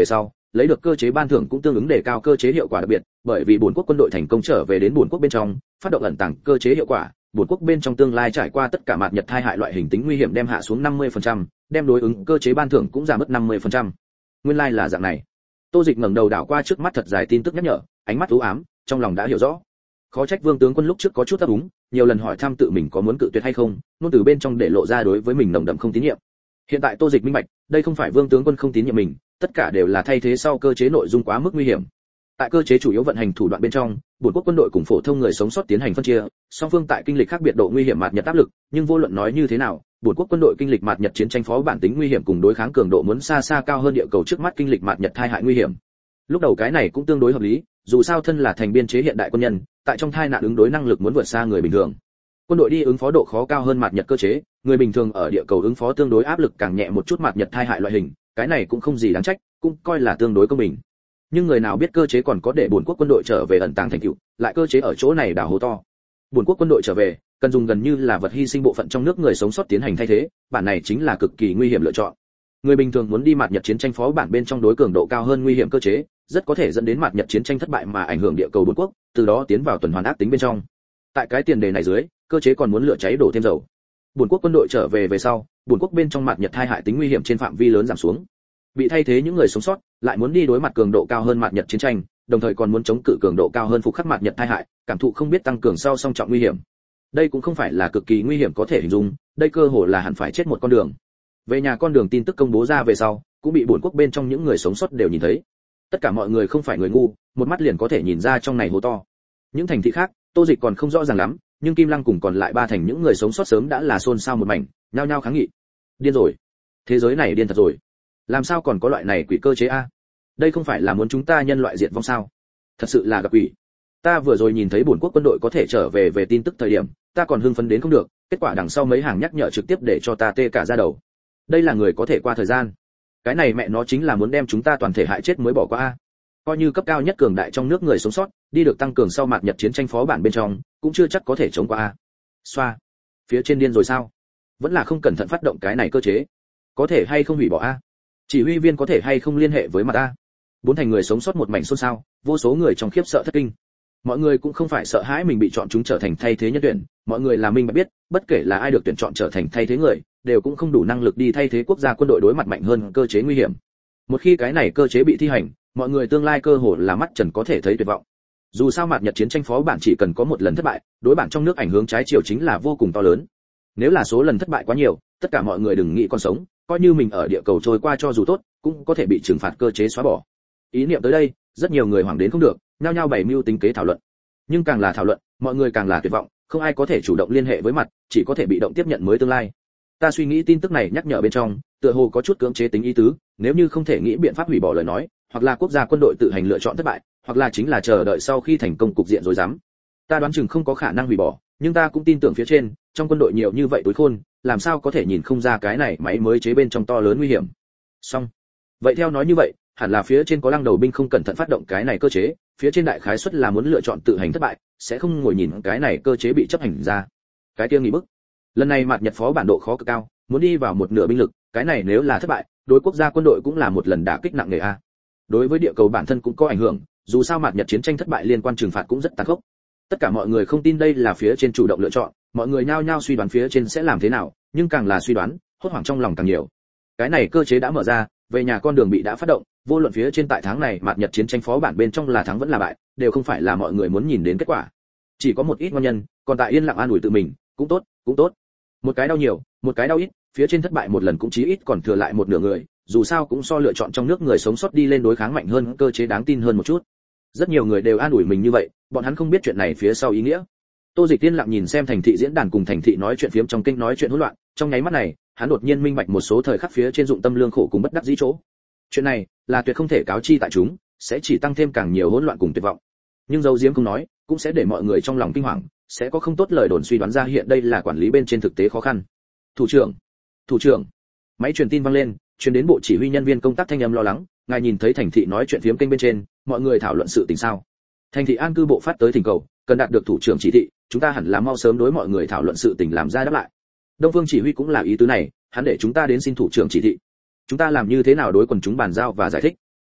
lấy được cơ chế ban thưởng cũng tương ứng đề cao cơ chế hiệu quả đặc biệt, bởi vì bốn quốc quân đội thành công trở về đến bốn quốc bên trong, phát động ẩn tàng cơ chế hiệu quả, bốn quốc bên trong tương lai trải qua tất cả mạt nhật thai hại loại hình tính nguy hiểm đem hạ xuống năm mươi phần trăm, đem đối ứng cơ chế ban thưởng cũng giảm mất năm mươi phần trăm. Nguyên lai like là dạng này. Tô Dịch ngẩng đầu đảo qua trước mắt thật dài tin tức nhắc nhở, ánh mắt u ám, trong lòng đã hiểu rõ. Khó trách Vương tướng quân lúc trước có chút ấp úng, nhiều lần hỏi thăm tự mình có muốn cự tuyệt hay không, nôn từ bên trong để lộ ra đối với mình nồng đậm không tín nhiệm. Hiện tại Tô Dịch minh bạch, đây không phải Vương tướng quân không tín nhiệm mình, tất cả đều là thay thế sau cơ chế nội dung quá mức nguy hiểm. Tại cơ chế chủ yếu vận hành thủ đoạn bên trong, bốn quốc quân đội cùng phổ thông người sống sót tiến hành phân chia, song phương tại kinh lịch khác biệt độ nguy hiểm mạt nhật áp lực, nhưng vô luận nói như thế nào, bốn quốc quân đội kinh lịch mạt nhật chiến tranh phó bản tính nguy hiểm cùng đối kháng cường độ muốn xa xa cao hơn địa cầu trước mắt kinh lịch mạt nhật thai hại nguy hiểm. Lúc đầu cái này cũng tương đối hợp lý, dù sao thân là thành biên chế hiện đại quân nhân, tại trong thai nạn ứng đối năng lực muốn vượt xa người bình thường. Quân đội đi ứng phó độ khó cao hơn mạt nhật cơ chế, người bình thường ở địa cầu ứng phó tương đối áp lực càng nhẹ một chút mạt nhật thai hại loại hình, cái này cũng không gì đáng trách, cũng coi là tương đối công bình. Nhưng người nào biết cơ chế còn có để bốn quốc quân đội trở về ẩn tàng thành tựu, lại cơ chế ở chỗ này đào hố to. Bốn quốc quân đội trở về, cần dùng gần như là vật hy sinh bộ phận trong nước người sống sót tiến hành thay thế, bản này chính là cực kỳ nguy hiểm lựa chọn. Người bình thường muốn đi mạt nhật chiến tranh phó bản bên trong đối cường độ cao hơn nguy hiểm cơ chế, rất có thể dẫn đến mạt nhật chiến tranh thất bại mà ảnh hưởng địa cầu bốn quốc, từ đó tiến vào tuần hoàn ác tính bên trong. Tại cái tiền đề này dưới, cơ chế còn muốn lửa cháy đổ thêm dầu. Bốn quốc quân đội trở về về sau, bốn quốc bên trong mạt nhật thai hại tính nguy hiểm trên phạm vi lớn giảm xuống. Bị thay thế những người sống sót, lại muốn đi đối mặt cường độ cao hơn mạt nhật chiến tranh, đồng thời còn muốn chống cự cường độ cao hơn phục khắc mạt nhật thai hại, cảm thụ không biết tăng cường sau song trọng nguy hiểm. Đây cũng không phải là cực kỳ nguy hiểm có thể hình dung, đây cơ hồ là hẳn phải chết một con đường. Về nhà con đường tin tức công bố ra về sau, cũng bị bốn quốc bên trong những người sống sót đều nhìn thấy. Tất cả mọi người không phải người ngu, một mắt liền có thể nhìn ra trong này hố to. Những thành thị khác, Tô Dịch còn không rõ ràng lắm, nhưng Kim Lăng cùng còn lại ba thành những người sống sót sớm đã là xôn xao một mảnh, nhao nhao kháng nghị. Điên rồi, thế giới này điên thật rồi. Làm sao còn có loại này quỷ cơ chế a? Đây không phải là muốn chúng ta nhân loại diệt vong sao? Thật sự là gặp quỷ. Ta vừa rồi nhìn thấy bốn quốc quân đội có thể trở về về tin tức thời điểm, ta còn hưng phấn đến không được, kết quả đằng sau mấy hàng nhắc nhở trực tiếp để cho ta tê cả da đầu. Đây là người có thể qua thời gian. Cái này mẹ nó chính là muốn đem chúng ta toàn thể hại chết mới bỏ qua a. Coi như cấp cao nhất cường đại trong nước người sống sót, đi được tăng cường sau mạt nhật chiến tranh phó bản bên trong, cũng chưa chắc có thể chống qua a. Xoa. Phía trên điên rồi sao? Vẫn là không cẩn thận phát động cái này cơ chế. Có thể hay không hủy bỏ a? Chỉ huy viên có thể hay không liên hệ với mặt ta? Bốn thành người sống sót một mảnh xôn xao, vô số người trong khiếp sợ thất kinh. Mọi người cũng không phải sợ hãi mình bị chọn chúng trở thành thay thế nhân tuyển, mọi người là minh bạch biết, bất kể là ai được tuyển chọn trở thành thay thế người, đều cũng không đủ năng lực đi thay thế quốc gia quân đội đối mặt mạnh hơn cơ chế nguy hiểm. Một khi cái này cơ chế bị thi hành, mọi người tương lai cơ hội là mắt trần có thể thấy tuyệt vọng. Dù sao mạt nhật chiến tranh phó bản chỉ cần có một lần thất bại, đối bản trong nước ảnh hưởng trái chiều chính là vô cùng to lớn. Nếu là số lần thất bại quá nhiều, tất cả mọi người đừng nghĩ còn sống, coi như mình ở địa cầu trôi qua cho dù tốt, cũng có thể bị trừng phạt cơ chế xóa bỏ. Ý niệm tới đây, rất nhiều người hoảng đến không được, nhao nhao bày mưu tính kế thảo luận. Nhưng càng là thảo luận, mọi người càng là tuyệt vọng, không ai có thể chủ động liên hệ với mặt, chỉ có thể bị động tiếp nhận mới tương lai. Ta suy nghĩ tin tức này nhắc nhở bên trong, tựa hồ có chút cưỡng chế tính ý tứ, nếu như không thể nghĩ biện pháp hủy bỏ lời nói, hoặc là quốc gia quân đội tự hành lựa chọn thất bại, hoặc là chính là chờ đợi sau khi thành công cục diện rồi dám. Ta đoán chừng không có khả năng hủy bỏ, nhưng ta cũng tin tưởng phía trên, trong quân đội nhiều như vậy túi khôn, làm sao có thể nhìn không ra cái này máy mới chế bên trong to lớn nguy hiểm. Xong. Vậy theo nói như vậy, hẳn là phía trên có lăng đầu binh không cẩn thận phát động cái này cơ chế, phía trên đại khái suất là muốn lựa chọn tự hành thất bại, sẽ không ngồi nhìn cái này cơ chế bị chấp hành ra. Cái kia nghĩ bức. Lần này mạt nhật phó bản độ khó cực cao, muốn đi vào một nửa binh lực, cái này nếu là thất bại, đối quốc gia quân đội cũng là một lần đả kích nặng nề a. Đối với địa cầu bản thân cũng có ảnh hưởng, dù sao mạt nhật chiến tranh thất bại liên quan trừng phạt cũng rất tàn khốc. Tất cả mọi người không tin đây là phía trên chủ động lựa chọn, mọi người nhao nhao suy đoán phía trên sẽ làm thế nào, nhưng càng là suy đoán, hốt hoảng trong lòng càng nhiều. Cái này cơ chế đã mở ra, về nhà con đường bị đã phát động, vô luận phía trên tại tháng này mạt nhật chiến tranh phó bản bên trong là thắng vẫn là bại, đều không phải là mọi người muốn nhìn đến kết quả. Chỉ có một ít ngon nhân, còn tại yên lặng an ủi tự mình, cũng tốt, cũng tốt. Một cái đau nhiều, một cái đau ít, phía trên thất bại một lần cũng chí ít còn thừa lại một nửa người, dù sao cũng so lựa chọn trong nước người sống sót đi lên đối kháng mạnh hơn, cơ chế đáng tin hơn một chút. Rất nhiều người đều an ủi mình như vậy, bọn hắn không biết chuyện này phía sau ý nghĩa. Tô Dịch tiên lặng nhìn xem thành thị diễn đàn cùng thành thị nói chuyện phiếm trong kênh nói chuyện hỗn loạn, trong nháy mắt này, hắn đột nhiên minh bạch một số thời khắc phía trên dụng tâm lương khổ cùng bất đắc dĩ chỗ. Chuyện này là tuyệt không thể cáo chi tại chúng, sẽ chỉ tăng thêm càng nhiều hỗn loạn cùng tuyệt vọng. Nhưng dấu diếm không nói, cũng sẽ để mọi người trong lòng kinh hoàng, sẽ có không tốt lời đồn suy đoán ra hiện đây là quản lý bên trên thực tế khó khăn. Thủ trưởng, thủ trưởng. Máy truyền tin vang lên, truyền đến bộ chỉ huy nhân viên công tác thanh âm lo lắng, ngài nhìn thấy thành thị nói chuyện phiếm kênh bên trên, mọi người thảo luận sự tình sao? Thành thị an cư bộ phát tới thỉnh cầu, cần đạt được thủ trưởng chỉ thị, chúng ta hẳn là mau sớm đối mọi người thảo luận sự tình làm ra đáp lại. Đông Phương chỉ huy cũng là ý tứ này, hắn để chúng ta đến xin thủ trưởng chỉ thị. Chúng ta làm như thế nào đối quần chúng bàn giao và giải thích?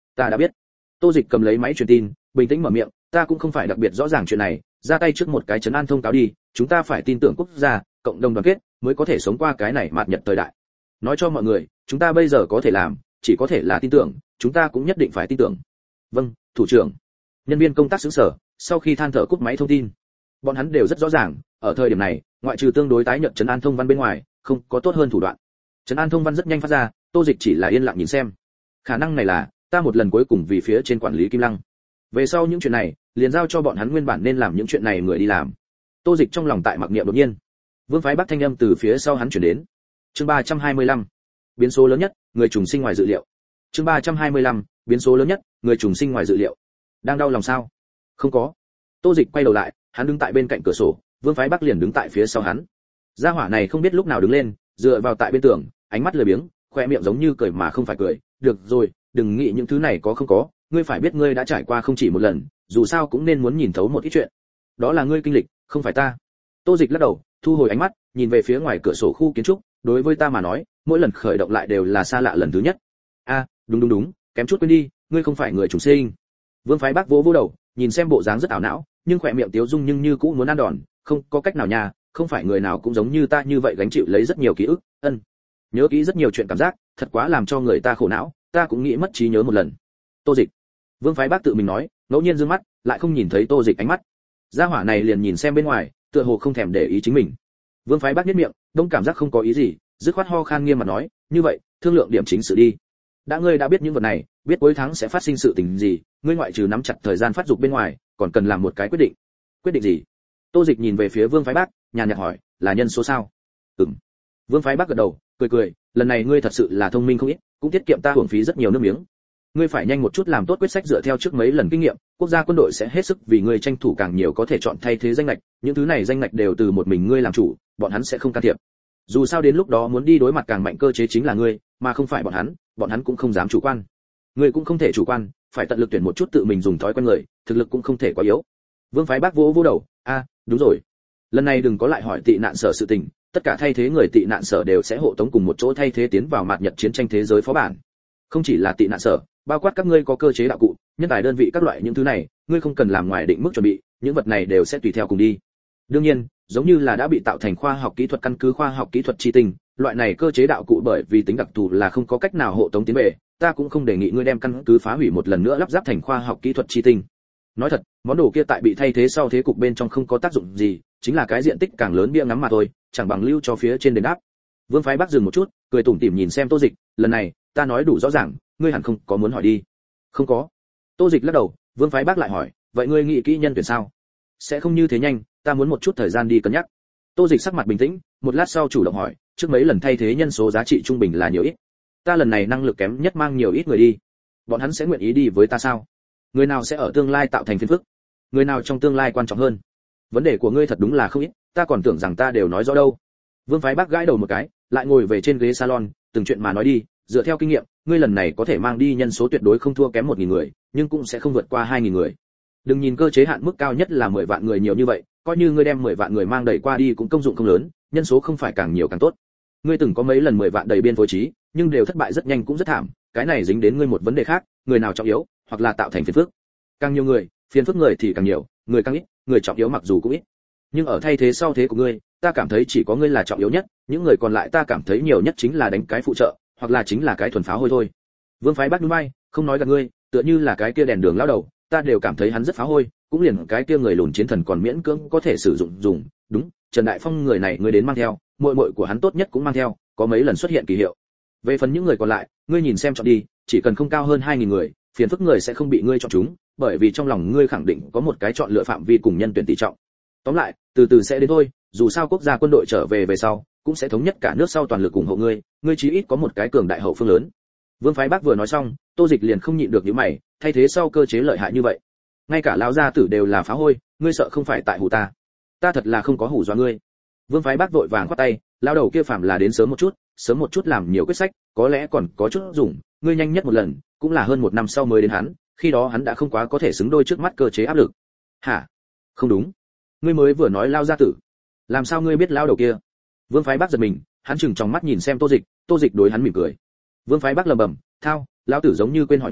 Ta đã biết. Tô Dịch cầm lấy máy truyền tin, bình tĩnh mở miệng, ta cũng không phải đặc biệt rõ ràng chuyện này, ra tay trước một cái trấn an thông cáo đi, chúng ta phải tin tưởng quốc gia, cộng đồng đoàn kết mới có thể sống qua cái này mạt nhật thời đại. Nói cho mọi người, chúng ta bây giờ có thể làm, chỉ có thể là tin tưởng, chúng ta cũng nhất định phải tin tưởng. Vâng, thủ trưởng. Nhân viên công tác xứng sở, sau khi than thở cúp máy thông tin. Bọn hắn đều rất rõ ràng, ở thời điểm này, ngoại trừ tương đối tái nhận trấn an thông văn bên ngoài, không có tốt hơn thủ đoạn. Trấn an thông văn rất nhanh phát ra, Tô Dịch chỉ là yên lặng nhìn xem. Khả năng này là, ta một lần cuối cùng vì phía trên quản lý Kim Lăng. Về sau những chuyện này, liền giao cho bọn hắn nguyên bản nên làm những chuyện này người đi làm. Tô Dịch trong lòng tại mặc niệm đột nhiên. Vương Phái Bắc thanh âm từ phía sau hắn truyền đến. Chương ba trăm hai mươi lăm. Biến số lớn nhất, người trùng sinh ngoài dự liệu. Chương ba trăm hai mươi lăm. Biến số lớn nhất, người trùng sinh ngoài dự liệu. Đang đau lòng sao? Không có. Tô Dịch quay đầu lại, hắn đứng tại bên cạnh cửa sổ, Vương Phái Bắc liền đứng tại phía sau hắn. Gia hỏa này không biết lúc nào đứng lên, dựa vào tại bên tường, ánh mắt lười biếng, khoe miệng giống như cười mà không phải cười. Được rồi, đừng nghĩ những thứ này có không có, ngươi phải biết ngươi đã trải qua không chỉ một lần, dù sao cũng nên muốn nhìn thấu một ít chuyện. Đó là ngươi kinh lịch, không phải ta. Tô Dịch lắc đầu, thu hồi ánh mắt, nhìn về phía ngoài cửa sổ khu kiến trúc, đối với ta mà nói, mỗi lần khởi động lại đều là xa lạ lần thứ nhất. A, đúng đúng đúng, kém chút quên đi, ngươi không phải người trùng sinh. Vương Phái Bắc vỗ vỗ đầu, nhìn xem bộ dáng rất ảo não, nhưng khỏe miệng tiếu dung nhưng như cũ muốn ăn đòn, không có cách nào nha, không phải người nào cũng giống như ta như vậy gánh chịu lấy rất nhiều ký ức, ân. Nhớ kỹ rất nhiều chuyện cảm giác, thật quá làm cho người ta khổ não, ta cũng nghĩ mất trí nhớ một lần. Tô Dịch. Vương Phái Bắc tự mình nói, ngẫu nhiên dương mắt, lại không nhìn thấy Tô Dịch ánh mắt. Gia hỏa này liền nhìn xem bên ngoài, tựa hồ không thèm để ý chính mình. Vương Phái Bắc nhếch miệng, đông cảm giác không có ý gì, dứt khoát ho khan nghiêm mặt nói, như vậy, thương lượng điểm chính sự đi. Đã ngươi đã biết những vật này, biết cuối tháng sẽ phát sinh sự tình gì, ngươi ngoại trừ nắm chặt thời gian phát dục bên ngoài, còn cần làm một cái quyết định. Quyết định gì? Tô Dịch nhìn về phía Vương Phái Bắc, nhàn nhạt hỏi, là nhân số sao? Ừm. Vương Phái Bắc gật đầu, cười cười, lần này ngươi thật sự là thông minh không ít, cũng tiết kiệm ta hưởng phí rất nhiều nước miếng. Ngươi phải nhanh một chút làm tốt quyết sách dựa theo trước mấy lần kinh nghiệm, quốc gia quân đội sẽ hết sức vì ngươi tranh thủ càng nhiều có thể chọn thay thế danh ngạch, những thứ này danh ngạch đều từ một mình ngươi làm chủ, bọn hắn sẽ không can thiệp. Dù sao đến lúc đó muốn đi đối mặt càng mạnh cơ chế chính là ngươi, mà không phải bọn hắn, bọn hắn cũng không dám chủ quan. Ngươi cũng không thể chủ quan, phải tận lực tuyển một chút tự mình dùng thói quen người, thực lực cũng không thể quá yếu. Vương Phái Bắc vỗ vỗ đầu, a, đúng rồi. Lần này đừng có lại hỏi tị nạn sở sự tình, tất cả thay thế người tị nạn sở đều sẽ hộ tống cùng một chỗ thay thế tiến vào mạt nhật chiến tranh thế giới phó bản. Không chỉ là tị nạn sở, bao quát các ngươi có cơ chế đạo cụ, nhân tài đơn vị các loại những thứ này, ngươi không cần làm ngoài định mức chuẩn bị, những vật này đều sẽ tùy theo cùng đi. Đương nhiên, giống như là đã bị tạo thành khoa học kỹ thuật căn cứ khoa học kỹ thuật chi tinh, loại này cơ chế đạo cụ bởi vì tính đặc thù là không có cách nào hộ tống tiến về, ta cũng không đề nghị ngươi đem căn cứ phá hủy một lần nữa lắp ráp thành khoa học kỹ thuật chi tinh. Nói thật, món đồ kia tại bị thay thế sau thế cục bên trong không có tác dụng gì, chính là cái diện tích càng lớn bia ngắm mà thôi, chẳng bằng lưu cho phía trên đền đáp. Vương Phái Bắc dừng một chút, cười tủm tỉm nhìn xem Tô Dịch, lần này, ta nói đủ rõ ràng, ngươi hẳn không có muốn hỏi đi. Không có. Tô Dịch lắc đầu, Vương Phái Bắc lại hỏi, vậy ngươi nghĩ kỹ nhân tuyển sao? Sẽ không như thế nhanh, ta muốn một chút thời gian đi cân nhắc. Tô Dịch sắc mặt bình tĩnh, một lát sau chủ động hỏi, trước mấy lần thay thế nhân số giá trị trung bình là nhiều ít? Ta lần này năng lực kém nhất mang nhiều ít người đi. Bọn hắn sẽ nguyện ý đi với ta sao? Người nào sẽ ở tương lai tạo thành phiền phức? Người nào trong tương lai quan trọng hơn? Vấn đề của ngươi thật đúng là không ít, ta còn tưởng rằng ta đều nói rõ đâu. Vương Phái Bắc gãi đầu một cái, lại ngồi về trên ghế salon, từng chuyện mà nói đi, dựa theo kinh nghiệm, ngươi lần này có thể mang đi nhân số tuyệt đối không thua kém một nghìn người, nhưng cũng sẽ không vượt qua hai nghìn người. Đừng nhìn cơ chế hạn mức cao nhất là mười vạn người nhiều như vậy, coi như ngươi đem mười vạn người mang đầy qua đi cũng công dụng không lớn, nhân số không phải càng nhiều càng tốt. Ngươi từng có mấy lần mười vạn đầy biên phối trí, nhưng đều thất bại rất nhanh cũng rất thảm, cái này dính đến ngươi một vấn đề khác, người nào trọng yếu, hoặc là tạo thành phiền phức. Càng nhiều người, phiền phức người thì càng nhiều, người càng ít, người trọng yếu mặc dù cũng ít. Nhưng ở thay thế sau thế của ngươi, ta cảm thấy chỉ có ngươi là trọng yếu nhất, những người còn lại ta cảm thấy nhiều nhất chính là đánh cái phụ trợ, hoặc là chính là cái thuần pháo hôi thôi. Vương Phái Bắc nhún vai, không nói gạt ngươi, tựa như là cái kia đèn đường lão đầu, ta đều cảm thấy hắn rất pháo hôi, cũng liền cái kia người lùn chiến thần còn miễn cưỡng có thể sử dụng dùng, đúng, Trần Đại Phong người này ngươi đến mang theo, muội muội của hắn tốt nhất cũng mang theo, có mấy lần xuất hiện kỳ hiệu. Về phần những người còn lại, ngươi nhìn xem chọn đi, chỉ cần không cao hơn hai nghìn người, phiền phức người sẽ không bị ngươi chọn chúng, bởi vì trong lòng ngươi khẳng định có một cái chọn lựa phạm vi cùng nhân tuyển tỷ trọng. Tóm lại, từ từ sẽ đến thôi, dù sao quốc gia quân đội trở về về sau, cũng sẽ thống nhất cả nước sau toàn lực ủng hộ ngươi, ngươi chí ít có một cái cường đại hậu phương lớn. Vương Phái Bắc vừa nói xong, Tô Dịch liền không nhịn được nhíu mày, thay thế sau cơ chế lợi hại như vậy, ngay cả lão gia tử đều là phá hôi, ngươi sợ không phải tại hù ta? Ta thật là không có hù dọa ngươi. Vương Phái Bắc vội vàng khoát tay, lão đầu kia phàm là đến sớm một chút, sớm một chút làm nhiều quyết sách, có lẽ còn có chút dùng, ngươi nhanh nhất một lần, cũng là hơn một năm sau mới đến hắn, khi đó hắn đã không quá có thể xứng đôi trước mắt cơ chế áp lực. Hả? Không đúng. Ngươi mới vừa nói lão gia tử, làm sao ngươi biết lão đầu kia? Vương Phái Bắc giật mình, hắn chừng trong mắt nhìn xem Tô Dịch, Tô Dịch đối hắn mỉm cười. Vương Phái Bắc lẩm bẩm, thao, lão tử giống như quên hỏi ngươi,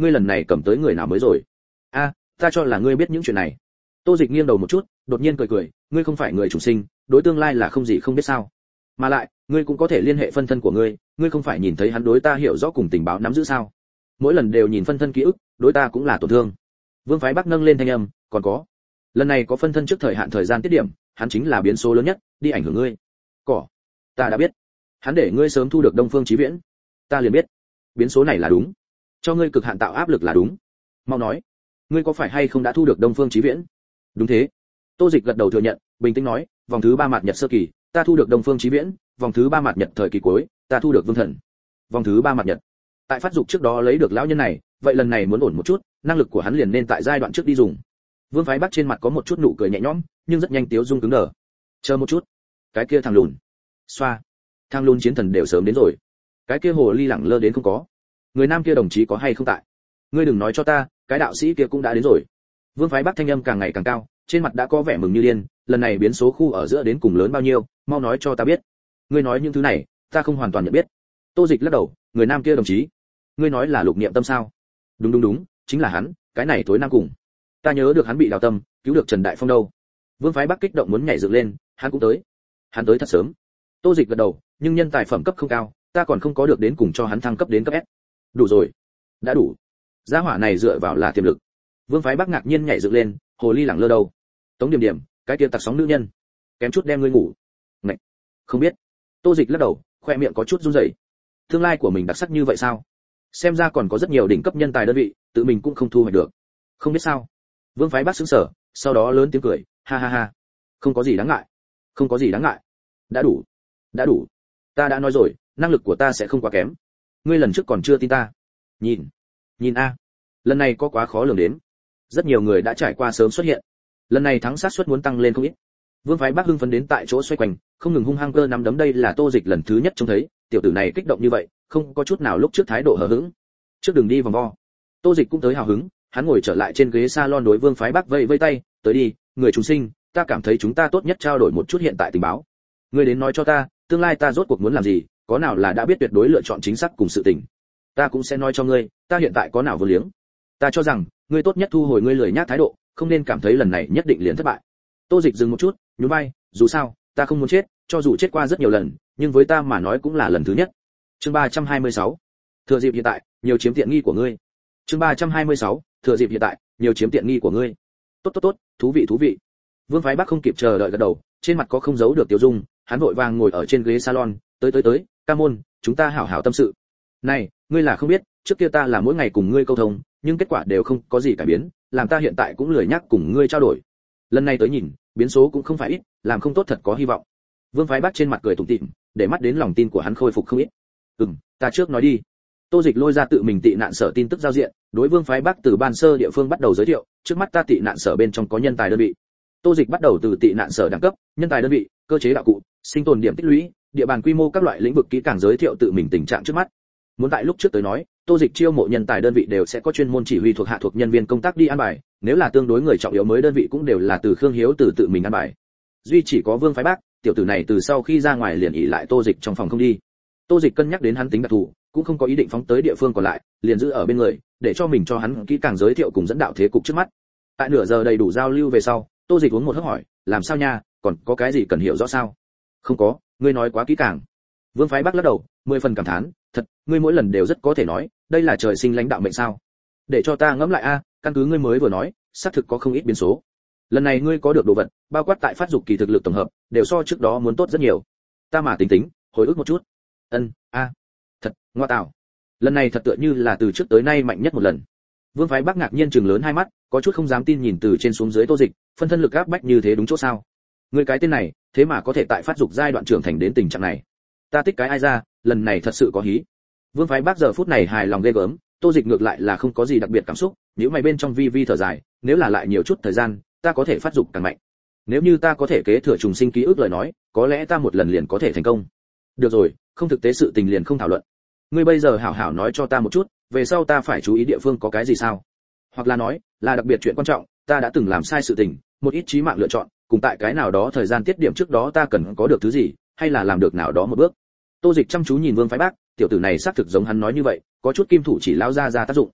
ngươi lần này cầm tới người nào mới rồi? A, ta cho là ngươi biết những chuyện này. Tô Dịch nghiêng đầu một chút, đột nhiên cười cười, ngươi không phải người trùng sinh, đối tương lai là không gì không biết sao? Mà lại, ngươi cũng có thể liên hệ phân thân của ngươi, ngươi không phải nhìn thấy hắn đối ta hiểu rõ cùng tình báo nắm giữ sao? Mỗi lần đều nhìn phân thân ký ức, đối ta cũng là tổn thương. Vương Phái Bắc nâng lên thanh âm, còn có, lần này có phân thân trước thời hạn thời gian tiết điểm, hắn chính là biến số lớn nhất, đi ảnh hưởng ngươi. Cỏ, ta đã biết. Hắn để ngươi sớm thu được Đông Phương Chí Viễn, ta liền biết, biến số này là đúng, cho ngươi cực hạn tạo áp lực là đúng. Mau nói, ngươi có phải hay không đã thu được Đông Phương Chí Viễn? Đúng thế. Tô Dịch gật đầu thừa nhận, bình tĩnh nói, vòng thứ ba mạt nhật sơ kỳ, ta thu được Đông Phương Chí Viễn, vòng thứ ba mạt nhật thời kỳ cuối, ta thu được Vương Thần. Vòng thứ ba mạt nhật. Tại phát dục trước đó lấy được lão nhân này, vậy lần này muốn ổn một chút, năng lực của hắn liền nên tại giai đoạn trước đi dùng. Vương Phái Bắc trên mặt có một chút nụ cười nhẹ nhõm, nhưng rất nhanh tiếu dung cứng đờ. Chờ một chút, cái kia thằng lùn. Xoa. Thằng lùn chiến thần đều sớm đến rồi. Cái kia hồ ly lẳng lơ đến không có. Người nam kia đồng chí có hay không tại? Ngươi đừng nói cho ta, cái đạo sĩ kia cũng đã đến rồi. Vương Phái Bắc thanh âm càng ngày càng cao, trên mặt đã có vẻ mừng như điên, lần này biến số khu ở giữa đến cùng lớn bao nhiêu, mau nói cho ta biết. Ngươi nói những thứ này, ta không hoàn toàn nhận biết. Tô Dịch lắc đầu, người nam kia đồng chí, ngươi nói là Lục Niệm Tâm sao? Đúng đúng đúng, chính là hắn, cái này tối nam cùng. Ta nhớ được hắn bị đào tâm, cứu được Trần Đại Phong đâu. Vương Phái Bắc kích động muốn nhảy dựng lên, hắn cũng tới. Hắn tới thật sớm. Tô Dịch gật đầu, nhưng nhân tài phẩm cấp không cao, ta còn không có được đến cùng cho hắn thăng cấp đến cấp S. Đủ rồi. Đã đủ. Gia hỏa này dựa vào là tiềm lực. Vương Phái Bắc ngạc nhiên nhảy dựng lên, hồ ly lẳng lơ đâu? Tống Điểm Điểm, cái kia tặc sóng nữ nhân, kém chút đem ngươi ngủ. Ngậy. Không biết. Tô Dịch lắc đầu, khoe miệng có chút run rẩy. Tương lai của mình đặc sắc như vậy sao? Xem ra còn có rất nhiều đỉnh cấp nhân tài đơn vị, tự mình cũng không thu hoạch được. Không biết sao? Vương Phái Bắc sững sờ, sau đó lớn tiếng cười, ha ha ha. Không có gì đáng ngại. Không có gì đáng ngại. Đã đủ. Đã đủ. Ta đã nói rồi, năng lực của ta sẽ không quá kém. Ngươi lần trước còn chưa tin ta. Nhìn. Nhìn a. Lần này có quá khó lường đến. Rất nhiều người đã trải qua sớm xuất hiện. Lần này thắng sát suất muốn tăng lên không ít. Vương Phái Bắc hưng phấn đến tại chỗ xoay quanh, không ngừng hung hăng cơ nắm đấm, đây là Tô Dịch lần thứ nhất trông thấy, tiểu tử này kích động như vậy, không có chút nào lúc trước thái độ hờ hững. Trước đường đi vòng vo. Tô Dịch cũng tới hào hứng, hắn ngồi trở lại trên ghế salon đối Vương Phái Bắc vẫy vẫy tay, tới đi, người chúng sinh, ta cảm thấy chúng ta tốt nhất trao đổi một chút hiện tại tình báo. Ngươi đến nói cho ta, tương lai ta rốt cuộc muốn làm gì, có nào là đã biết tuyệt đối lựa chọn chính xác cùng sự tình. Ta cũng sẽ nói cho ngươi, ta hiện tại có nào vô liếng. Ta cho rằng, ngươi tốt nhất thu hồi ngươi lười nhác thái độ, không nên cảm thấy lần này nhất định liền thất bại. Tô Dịch dừng một chút, nhún vai, dù sao, ta không muốn chết, cho dù chết qua rất nhiều lần, nhưng với ta mà nói cũng là lần thứ nhất. Chương ba trăm hai mươi sáu. Thừa dịp hiện tại, nhiều chiếm tiện nghi của ngươi. Chương ba trăm hai mươi sáu. Thừa dịp hiện tại, nhiều chiếm tiện nghi của ngươi. Tốt tốt tốt, thú vị thú vị. Vương Phái Bắc không kịp chờ đợi gật đầu, trên mặt có không giấu được tiêu dung, hắn vội vàng ngồi ở trên ghế salon, tới tới tới, ca môn, chúng ta hảo hảo tâm sự. Này, ngươi là không biết, trước kia ta là mỗi ngày cùng ngươi câu thông, nhưng kết quả đều không có gì cải biến, làm ta hiện tại cũng lười nhắc cùng ngươi trao đổi. Lần này tới nhìn, biến số cũng không phải ít, làm không tốt thật có hy vọng. Vương Phái Bắc trên mặt cười tủm tỉm, để mắt đến lòng tin của hắn khôi phục không ít. Ừm, ta trước nói đi. Tô Dịch lôi ra tự mình tị nạn sở tin tức giao diện, đối Vương Phái Bắc từ ban sơ địa phương bắt đầu giới thiệu, trước mắt ta tị nạn sở bên trong có nhân tài đơn vị. Tô Dịch bắt đầu từ tị nạn sở đẳng cấp, nhân tài đơn vị, cơ chế đạo cụ, sinh tồn điểm tích lũy, địa bàn quy mô các loại lĩnh vực kỹ càng giới thiệu tự mình tình trạng trước mắt. Muốn tại lúc trước tới nói, Tô Dịch chiêu mộ nhân tài đơn vị đều sẽ có chuyên môn chỉ huy thuộc hạ thuộc nhân viên công tác đi an bài, nếu là tương đối người trọng yếu mới đơn vị cũng đều là từ Khương Hiếu từ tự mình an bài. Duy chỉ có Vương Phái Bắc, tiểu tử này từ sau khi ra ngoài liền ỷ lại Tô Dịch trong phòng không đi. Tô Dịch cân nhắc đến hắn tính đặc thù, cũng không có ý định phóng tới địa phương còn lại, liền giữ ở bên người, để cho mình cho hắn kỹ càng giới thiệu cùng dẫn đạo thế cục trước mắt. Tại nửa giờ đầy đủ giao lưu về sau, Tô Dịch uống một hớp hỏi, làm sao nha, còn có cái gì cần hiểu rõ sao? Không có, ngươi nói quá kỹ càng. Vương Phái Bắc lắc đầu, mười phần cảm thán, thật, ngươi mỗi lần đều rất có thể nói, đây là trời sinh lãnh đạo mệnh sao? Để cho ta ngẫm lại a, căn cứ ngươi mới vừa nói, xác thực có không ít biến số. Lần này ngươi có được đồ vật, bao quát tại phát dục kỳ thực lực tổng hợp, đều so trước đó muốn tốt rất nhiều. Ta mà tính tính, hồi ức một chút. Ân, a, thật, ngoa tạo. Lần này thật tựa như là từ trước tới nay mạnh nhất một lần. Vương Phái Bắc ngạc nhiên trừng lớn hai mắt, có chút không dám tin nhìn từ trên xuống dưới Tô Dịch, phân thân lực áp bách như thế đúng chỗ sao? Ngươi cái tên này, thế mà có thể tại phát dục giai đoạn trưởng thành đến tình trạng này. Ta tích cái ai ra, lần này thật sự có hí. Vương Phái Bắc giờ phút này hài lòng ghê gớm, Tô Dịch ngược lại là không có gì đặc biệt cảm xúc, nếu mày bên trong vi vi thở dài, nếu là lại nhiều chút thời gian, ta có thể phát dục càng mạnh. Nếu như ta có thể kế thừa trùng sinh ký ức lời nói, có lẽ ta một lần liền có thể thành công. Được rồi, không thực tế sự tình liền không thảo luận. Ngươi bây giờ hảo hảo nói cho ta một chút, về sau ta phải chú ý địa phương có cái gì sao? Hoặc là nói, là đặc biệt chuyện quan trọng, ta đã từng làm sai sự tình, một ít chí mạng lựa chọn, cùng tại cái nào đó thời gian tiết điểm trước đó ta cần có được thứ gì, hay là làm được nào đó một bước. Tô Dịch chăm chú nhìn Vương Phái Bắc, tiểu tử này xác thực giống hắn nói như vậy, có chút kim thủ chỉ lao ra ra tác dụng.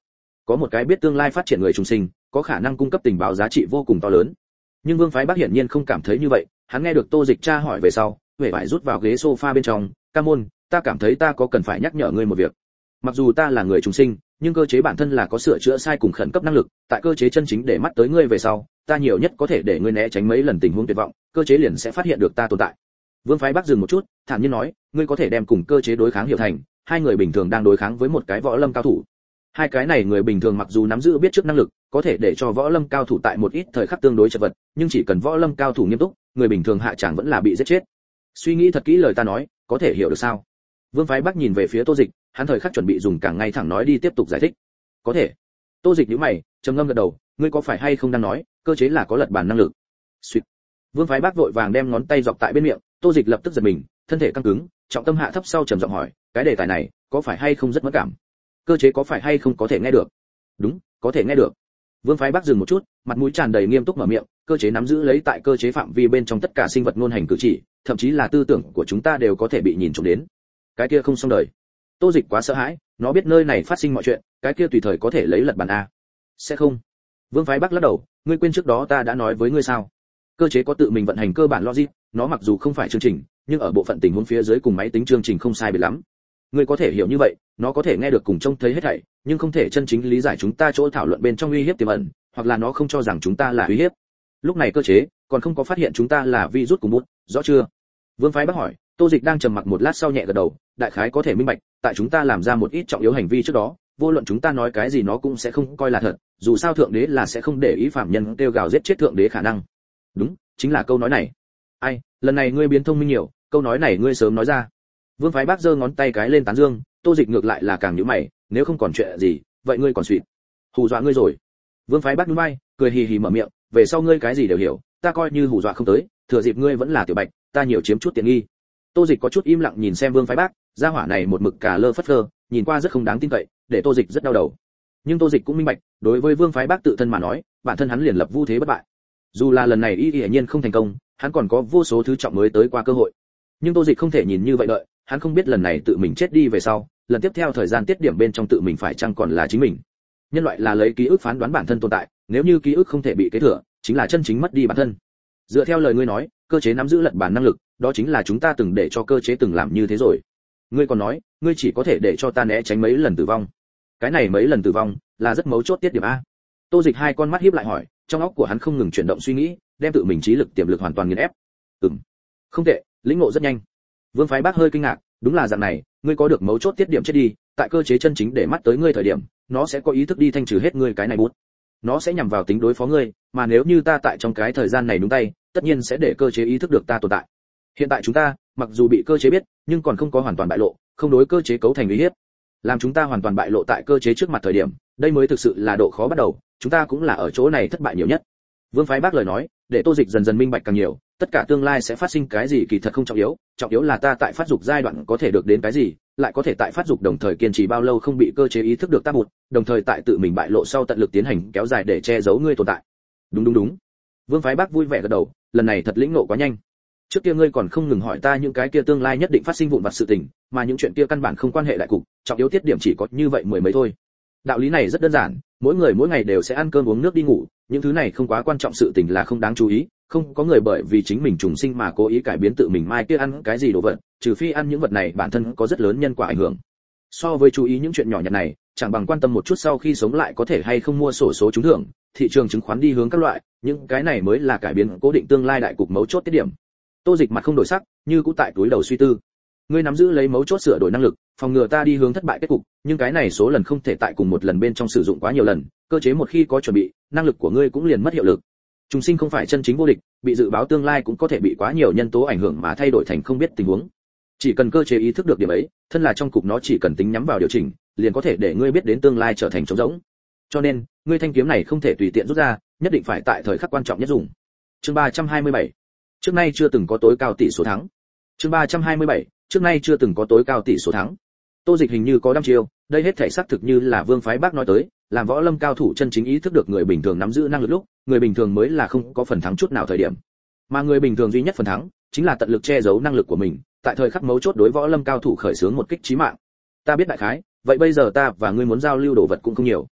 Có một cái biết tương lai phát triển người trùng sinh, có khả năng cung cấp tình báo giá trị vô cùng to lớn. Nhưng Vương Phái Bắc hiển nhiên không cảm thấy như vậy, hắn nghe được Tô Dịch tra hỏi về sau, vẻ vải rút vào ghế sofa bên trong, "Ca môn, ta cảm thấy ta có cần phải nhắc nhở ngươi một việc. Mặc dù ta là người trùng sinh, nhưng cơ chế bản thân là có sửa chữa sai cùng khẩn cấp năng lực, tại cơ chế chân chính để mắt tới ngươi về sau, ta nhiều nhất có thể để ngươi né tránh mấy lần tình huống tuyệt vọng, cơ chế liền sẽ phát hiện được ta tồn tại." Vương Phái Bắc dừng một chút, thản nhiên nói, "Ngươi có thể đem cùng cơ chế đối kháng hiểu thành, hai người bình thường đang đối kháng với một cái võ lâm cao thủ. Hai cái này người bình thường mặc dù nắm giữ biết trước năng lực, có thể để cho võ lâm cao thủ tại một ít thời khắc tương đối chật vật, nhưng chỉ cần võ lâm cao thủ nghiêm túc, người bình thường hạ chẳng vẫn là bị giết chết. Suy nghĩ thật kỹ lời ta nói, có thể hiểu được sao?" Vương Phái Bắc nhìn về phía Tô Dịch, hắn thời khắc chuẩn bị dùng càng ngay thẳng nói đi tiếp tục giải thích. "Có thể." Tô Dịch nhíu mày, trầm ngâm gật đầu, "Ngươi có phải hay không đang nói, cơ chế là có lật bản năng lực?" Xuyệt. Vương Phái Bắc vội vàng đem ngón tay dọc tại bên miệng, Tô Dịch lập tức giật mình, thân thể căng cứng, trọng tâm hạ thấp sau trầm giọng hỏi, "Cái đề tài này, có phải hay không rất mẫn cảm? Cơ chế có phải hay không có thể nghe được?" "Đúng, có thể nghe được." Vương Phái Bắc dừng một chút, mặt mũi tràn đầy nghiêm túc mở miệng, "Cơ chế nắm giữ lấy tại cơ chế phạm vi bên trong tất cả sinh vật ngôn hành cử chỉ, thậm chí là tư tưởng của chúng ta đều có thể bị nhìn trộm đến." Cái kia không xong đời. Tô Dịch quá sợ hãi, nó biết nơi này phát sinh mọi chuyện, cái kia tùy thời có thể lấy lật bàn a. Sẽ không. Vương Phái Bắc lắc đầu, "Ngươi quên trước đó ta đã nói với ngươi sao? Cơ chế có tự mình vận hành cơ bản logic, nó mặc dù không phải chương trình, nhưng ở bộ phận tình huống phía dưới cùng máy tính chương trình không sai biệt lắm. Ngươi có thể hiểu như vậy, nó có thể nghe được cùng trông thấy hết thảy, nhưng không thể chân chính lý giải chúng ta chỗ thảo luận bên trong uy hiếp tiềm ẩn, hoặc là nó không cho rằng chúng ta là uy hiếp. Lúc này cơ chế còn không có phát hiện chúng ta là virus cùng bút, rõ chưa?" Vương Phái Bắc hỏi. Tô Dịch đang trầm mặc một lát sau nhẹ gật đầu, đại khái có thể minh bạch, tại chúng ta làm ra một ít trọng yếu hành vi trước đó, vô luận chúng ta nói cái gì nó cũng sẽ không coi là thật, dù sao thượng đế là sẽ không để ý phạm nhân kêu gào giết chết thượng đế khả năng. Đúng, chính là câu nói này. Ai, lần này ngươi biến thông minh nhiều, câu nói này ngươi sớm nói ra. Vương Phái Bắc giơ ngón tay cái lên tán dương, Tô Dịch ngược lại là càng nhíu mày, nếu không còn chuyện gì, vậy ngươi còn suýt. Hù dọa ngươi rồi. Vương Phái Bắc nhún vai, cười hì hì mở miệng, về sau ngươi cái gì đều hiểu, ta coi như hù dọa không tới, thừa dịp ngươi vẫn là tiểu bạch, ta nhiều chiếm chút tiện nghi. Tô Dịch có chút im lặng nhìn xem Vương Phái Bắc, gia hỏa này một mực cả lơ phất lơ, nhìn qua rất không đáng tin cậy, để Tô Dịch rất đau đầu. Nhưng Tô Dịch cũng minh bạch, đối với Vương Phái Bắc tự thân mà nói, bản thân hắn liền lập vu thế bất bại. Dù là lần này y hiển nhiên không thành công, hắn còn có vô số thứ trọng mới tới qua cơ hội. Nhưng Tô Dịch không thể nhìn như vậy đợi, hắn không biết lần này tự mình chết đi về sau, lần tiếp theo thời gian tiết điểm bên trong tự mình phải chăng còn là chính mình. Nhân loại là lấy ký ức phán đoán bản thân tồn tại, nếu như ký ức không thể bị kế thừa, chính là chân chính mất đi bản thân. Dựa theo lời ngươi nói, cơ chế nắm giữ lật bản năng lực, đó chính là chúng ta từng để cho cơ chế từng làm như thế rồi. Ngươi còn nói, ngươi chỉ có thể để cho ta né tránh mấy lần tử vong. Cái này mấy lần tử vong là rất mấu chốt tiết điểm a. Tô Dịch hai con mắt híp lại hỏi, trong óc của hắn không ngừng chuyển động suy nghĩ, đem tự mình trí lực tiềm lực hoàn toàn nghiền ép. Ừm, không tệ, lĩnh ngộ rất nhanh. Vương Phái Bắc hơi kinh ngạc, đúng là dạng này, ngươi có được mấu chốt tiết điểm chết đi, tại cơ chế chân chính để mắt tới ngươi thời điểm, nó sẽ có ý thức đi thanh trừ hết ngươi cái này bút. Nó sẽ nhằm vào tính đối phó ngươi, mà nếu như ta tại trong cái thời gian này đúng tay, tất nhiên sẽ để cơ chế ý thức được ta tồn tại. Hiện tại chúng ta, mặc dù bị cơ chế biết, nhưng còn không có hoàn toàn bại lộ, không đối cơ chế cấu thành uy hiếp. Làm chúng ta hoàn toàn bại lộ tại cơ chế trước mặt thời điểm, đây mới thực sự là độ khó bắt đầu, chúng ta cũng là ở chỗ này thất bại nhiều nhất. Vương Phái Bắc lời nói, để Tô Dịch dần dần minh bạch càng nhiều, tất cả tương lai sẽ phát sinh cái gì kỳ thật không trọng yếu, trọng yếu là ta tại phát dục giai đoạn có thể được đến cái gì, lại có thể tại phát dục đồng thời kiên trì bao lâu không bị cơ chế ý thức được tác bụt, đồng thời tại tự mình bại lộ sau tận lực tiến hành kéo dài để che giấu ngươi tồn tại. Đúng đúng đúng. Vương Phái Bắc vui vẻ gật đầu, lần này thật lĩnh ngộ quá nhanh. Trước kia ngươi còn không ngừng hỏi ta những cái kia tương lai nhất định phát sinh vụn vặt sự tình, mà những chuyện kia căn bản không quan hệ đại cục, trọng yếu tiết điểm chỉ có như vậy mười mấy thôi. Đạo lý này rất đơn giản, mỗi người mỗi ngày đều sẽ ăn cơm uống nước đi ngủ, những thứ này không quá quan trọng sự tình là không đáng chú ý, không có người bởi vì chính mình trùng sinh mà cố ý cải biến tự mình mai kia ăn cái gì đồ vật, trừ phi ăn những vật này bản thân có rất lớn nhân quả ảnh hưởng. So với chú ý những chuyện nhỏ nhặt này, chẳng bằng quan tâm một chút sau khi sống lại có thể hay không mua sổ số trúng thưởng, thị trường chứng khoán đi hướng các loại, những cái này mới là cải biến cố định tương lai đại cục mấu chốt tiết điểm. Tô Dịch mặt không đổi sắc, như cũ tại túi đầu suy tư. Ngươi nắm giữ lấy mấu chốt sửa đổi năng lực, phòng ngừa ta đi hướng thất bại kết cục, nhưng cái này số lần không thể tại cùng một lần bên trong sử dụng quá nhiều lần, cơ chế một khi có chuẩn bị, năng lực của ngươi cũng liền mất hiệu lực. Trùng sinh không phải chân chính vô địch, bị dự báo tương lai cũng có thể bị quá nhiều nhân tố ảnh hưởng mà thay đổi thành không biết tình huống. Chỉ cần cơ chế ý thức được điểm ấy, thân là trong cục nó chỉ cần tính nhắm vào điều chỉnh, liền có thể để ngươi biết đến tương lai trở thành trống rỗng. Cho nên, ngươi thanh kiếm này không thể tùy tiện rút ra, nhất định phải tại thời khắc quan trọng nhất dùng. Chương ba trăm hai mươi bảy. Trước nay chưa từng có tối cao tỷ số thắng. Chương ba trăm hai mươi bảy. Trước nay chưa từng có tối cao tỷ số thắng. Tô Dịch hình như có đăm chiêu, đây hết thảy xác thực như là Vương Phái Bắc nói tới, làm võ lâm cao thủ chân chính ý thức được người bình thường nắm giữ năng lực lúc, người bình thường mới là không có phần thắng chút nào thời điểm. Mà người bình thường duy nhất phần thắng, chính là tận lực che giấu năng lực của mình, tại thời khắc mấu chốt đối võ lâm cao thủ khởi xướng một kích chí mạng. Ta biết đại khái, vậy bây giờ ta và ngươi muốn giao lưu đồ vật cũng không nhiều.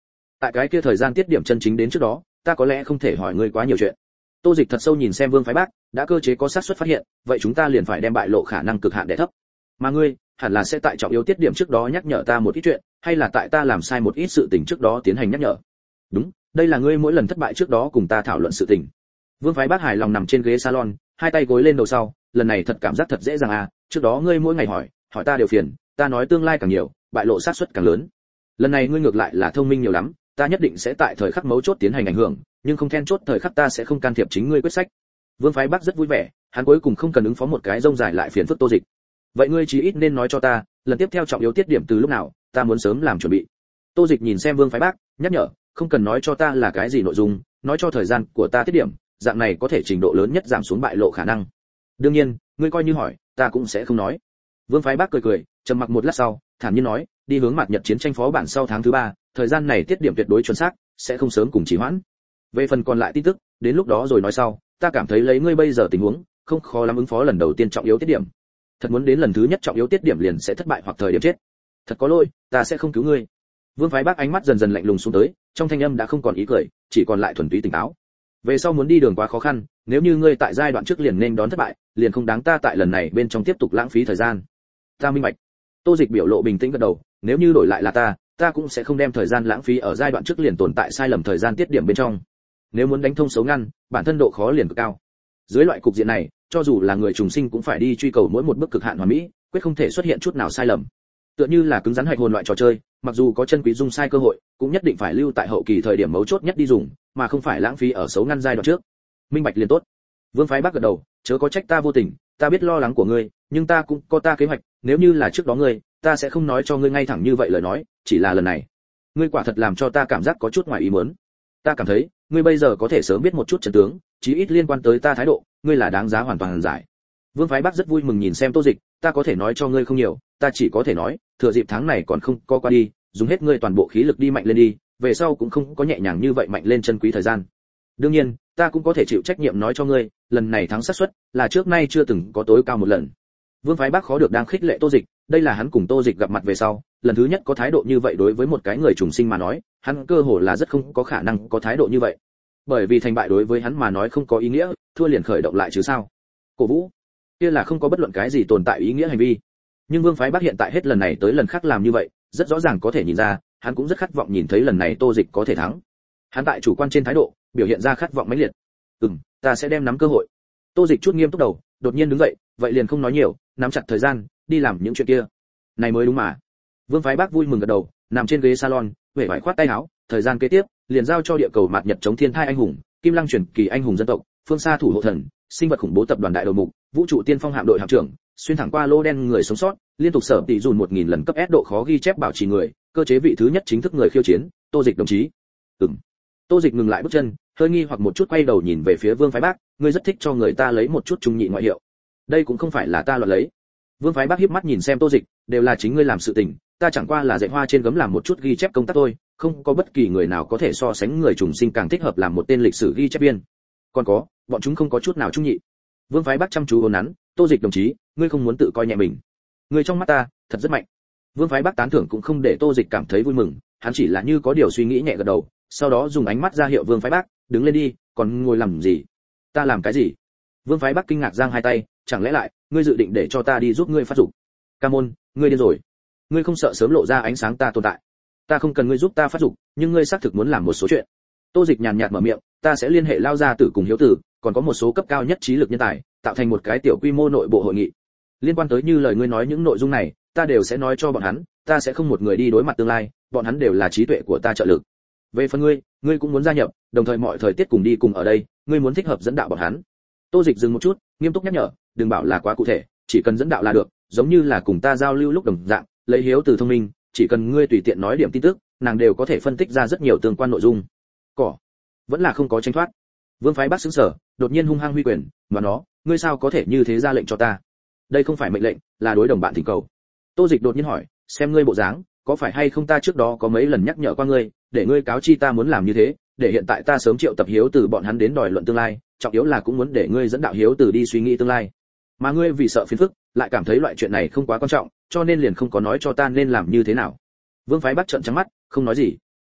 tại cái kia thời gian tiết điểm chân chính đến trước đó, ta có lẽ không thể hỏi ngươi quá nhiều chuyện. Tô Dịch thật sâu nhìn xem Vương Phái Bác, đã cơ chế có xác suất phát hiện, vậy chúng ta liền phải đem bại lộ khả năng cực hạn đè thấp. Mà ngươi, hẳn là sẽ tại trọng yếu tiết điểm trước đó nhắc nhở ta một ít chuyện, hay là tại ta làm sai một ít sự tình trước đó tiến hành nhắc nhở. Đúng, đây là ngươi mỗi lần thất bại trước đó cùng ta thảo luận sự tình. Vương Phái Bác hài lòng nằm trên ghế salon, hai tay gối lên đầu sau, lần này thật cảm giác thật dễ dàng à, trước đó ngươi mỗi ngày hỏi, hỏi ta đều phiền, ta nói tương lai càng nhiều, bại lộ xác suất càng lớn. Lần này ngươi ngược lại là thông minh nhiều lắm, ta nhất định sẽ tại thời khắc mấu chốt tiến hành ảnh hưởng, nhưng không then chốt thời khắc ta sẽ không can thiệp chính ngươi quyết sách. Vương Phái Bắc rất vui vẻ, hắn cuối cùng không cần ứng phó một cái rông dài lại phiền phức Tô Dịch. Vậy ngươi chí ít nên nói cho ta, lần tiếp theo trọng yếu tiết điểm từ lúc nào, ta muốn sớm làm chuẩn bị. Tô Dịch nhìn xem Vương Phái Bắc, nhắc nhở, không cần nói cho ta là cái gì nội dung, nói cho thời gian của ta tiết điểm, dạng này có thể trình độ lớn nhất giảm xuống bại lộ khả năng. Đương nhiên, ngươi coi như hỏi, ta cũng sẽ không nói. Vương Phái Bắc cười cười, trầm mặc một lát sau, thản nhiên nói, đi hướng mặt Nhật chiến tranh phó bản sau tháng thứ ba, thời gian này tiết điểm tuyệt đối chuẩn xác, sẽ không sớm cùng trì hoãn. Về phần còn lại tin tức, đến lúc đó rồi nói sau, ta cảm thấy lấy ngươi bây giờ tình huống, không khó lắm ứng phó lần đầu tiên trọng yếu tiết điểm. Thật muốn đến lần thứ nhất trọng yếu tiết điểm liền sẽ thất bại hoặc thời điểm chết. Thật có lỗi, ta sẽ không cứu ngươi. Vương Phái Bác ánh mắt dần dần lạnh lùng xuống tới, trong thanh âm đã không còn ý cười, chỉ còn lại thuần túy tỉnh táo. Về sau muốn đi đường quá khó khăn, nếu như ngươi tại giai đoạn trước liền nên đón thất bại, liền không đáng ta tại lần này bên trong tiếp tục lãng phí thời gian. Ta minh bạch. Tô Dịch biểu lộ bình tĩnh gật đầu, nếu như đổi lại là ta, ta cũng sẽ không đem thời gian lãng phí ở giai đoạn trước liền tồn tại sai lầm thời gian tiết điểm bên trong. Nếu muốn đánh thông xấu ngăn, bản thân độ khó liền cực cao. Dưới loại cục diện này, cho dù là người trùng sinh cũng phải đi truy cầu mỗi một bước cực hạn hoàn mỹ, quyết không thể xuất hiện chút nào sai lầm. Tựa như là cứng rắn hạch hồn loại trò chơi, mặc dù có chân quý dung sai cơ hội, cũng nhất định phải lưu tại hậu kỳ thời điểm mấu chốt nhất đi dùng, mà không phải lãng phí ở xấu ngăn giai đoạn trước. Minh bạch liền tốt. Vương Phái Bác gật đầu, chớ có trách ta vô tình, ta biết lo lắng của ngươi, nhưng ta cũng có ta kế hoạch, nếu như là trước đó ngươi, ta sẽ không nói cho ngươi ngay thẳng như vậy lời nói, chỉ là lần này, ngươi quả thật làm cho ta cảm giác có chút ngoài ý muốn. Ta cảm thấy, ngươi bây giờ có thể sớm biết một chút trận tướng, chí ít liên quan tới ta thái độ, ngươi là đáng giá hoàn toàn giải. Vương Phái Bác rất vui mừng nhìn xem Tô Dịch, ta có thể nói cho ngươi không nhiều, ta chỉ có thể nói, thừa dịp tháng này còn không có qua đi, dùng hết ngươi toàn bộ khí lực đi mạnh lên đi, về sau cũng không có nhẹ nhàng như vậy mạnh lên chân quý thời gian. Đương nhiên, ta cũng có thể chịu trách nhiệm nói cho ngươi, lần này thắng xác suất là trước nay chưa từng có tối cao một lần. Vương Phái Bác khó được đang khích lệ Tô Dịch, đây là hắn cùng Tô Dịch gặp mặt về sau, lần thứ nhất có thái độ như vậy đối với một cái người trùng sinh mà nói, hắn cơ hồ là rất không có khả năng có thái độ như vậy. Bởi vì thành bại đối với hắn mà nói không có ý nghĩa, thua liền khởi động lại chứ sao? Cổ vũ, kia là không có bất luận cái gì tồn tại ý nghĩa hành vi. Nhưng Vương Phái Bác hiện tại hết lần này tới lần khác làm như vậy, rất rõ ràng có thể nhìn ra, hắn cũng rất khát vọng nhìn thấy lần này Tô Dịch có thể thắng. Hắn tại chủ quan trên thái độ, biểu hiện ra khát vọng mãnh liệt. "Ừm, ta sẽ đem nắm cơ hội." Tô Dịch chút nghiêm túc đầu, đột nhiên đứng dậy, vậy liền không nói nhiều, nắm chặt thời gian, đi làm những chuyện kia. Này mới đúng mà. Vương Phái Bác vui mừng gật đầu, nằm trên ghế salon, vẻ vải khoát tay áo, thời gian kế tiếp, liền giao cho địa cầu mạt Nhật chống thiên thai anh hùng, Kim Lăng truyền kỳ anh hùng dân tộc, phương xa thủ hộ thần, sinh vật khủng bố tập đoàn đại đầu mục, vũ trụ tiên phong hạm đội hạm trưởng, xuyên thẳng qua lô đen người sống sót, liên tục sở tỷ dùn một nghìn lần cấp S độ khó ghi chép bảo trì người, cơ chế vị thứ nhất chính thức người khiêu chiến, Tô Dịch đồng chí. Ừm. Tô Dịch ngừng lại bước chân, hơi nghi hoặc một chút quay đầu nhìn về phía Vương Phái Bác, ngươi rất thích cho người ta lấy một chút trung nhị ngoại hiệu. Đây cũng không phải là ta loạn lấy. Vương Phái Bác híp mắt nhìn xem Tô Dịch, đều là chính ngươi làm sự tình, ta chẳng qua là dạy hoa trên gấm làm một chút ghi chép công tác thôi, không có bất kỳ người nào có thể so sánh người trùng sinh càng thích hợp làm một tên lịch sử ghi chép viên. Còn có, bọn chúng không có chút nào trung nhị. Vương Phái Bác chăm chú ôn nắn, Tô Dịch đồng chí, ngươi không muốn tự coi nhẹ mình. Ngươi trong mắt ta, thật rất mạnh. Vương Phái Bác tán thưởng cũng không để Tô Dịch cảm thấy vui mừng, hắn chỉ là như có điều suy nghĩ nhẹ gật đầu, sau đó dùng ánh mắt ra hiệu Vương Phái Bác, đứng lên đi, còn ngồi làm gì? Ta làm cái gì? Vương Phái Bác kinh ngạc giang hai tay, chẳng lẽ lại, ngươi dự định để cho ta đi giúp ngươi phát dục? Ca môn, ngươi điên rồi. Ngươi không sợ sớm lộ ra ánh sáng ta tồn tại? Ta không cần ngươi giúp ta phát dục, nhưng ngươi xác thực muốn làm một số chuyện. Tô Dịch nhàn nhạt mở miệng, ta sẽ liên hệ lao gia tử cùng hiếu tử, còn có một số cấp cao nhất trí lực nhân tài, tạo thành một cái tiểu quy mô nội bộ hội nghị. Liên quan tới như lời ngươi nói những nội dung này, ta đều sẽ nói cho bọn hắn, ta sẽ không một người đi đối mặt tương lai, bọn hắn đều là trí tuệ của ta trợ lực. Về phần ngươi, ngươi cũng muốn gia nhập, đồng thời mọi thời tiết cùng đi cùng ở đây, ngươi muốn thích hợp dẫn đạo bọn hắn. Tô Dịch dừng một chút, nghiêm túc nhắc nhở, đừng bảo là quá cụ thể, chỉ cần dẫn đạo là được, giống như là cùng ta giao lưu lúc đồng dạng, lấy hiếu từ thông minh, chỉ cần ngươi tùy tiện nói điểm tin tức, nàng đều có thể phân tích ra rất nhiều tương quan nội dung. Cỏ, vẫn là không có tránh thoát. Vương Phái Bác sững sờ, đột nhiên hung hăng huy quyền, mà nó, ngươi sao có thể như thế ra lệnh cho ta? Đây không phải mệnh lệnh, là đối đồng bạn thỉnh cầu. Tô Dịch đột nhiên hỏi, xem ngươi bộ dáng, có phải hay không ta trước đó có mấy lần nhắc nhở qua ngươi, để ngươi cáo chi ta muốn làm như thế, để hiện tại ta sớm triệu tập hiếu từ bọn hắn đến đòi luận tương lai, trọng yếu là cũng muốn để ngươi dẫn đạo hiếu từ đi suy nghĩ tương lai. Mà ngươi vì sợ phiền phức, lại cảm thấy loại chuyện này không quá quan trọng, cho nên liền không có nói cho ta nên làm như thế nào. Vương Phái Bác trợn trắng mắt, không nói gì.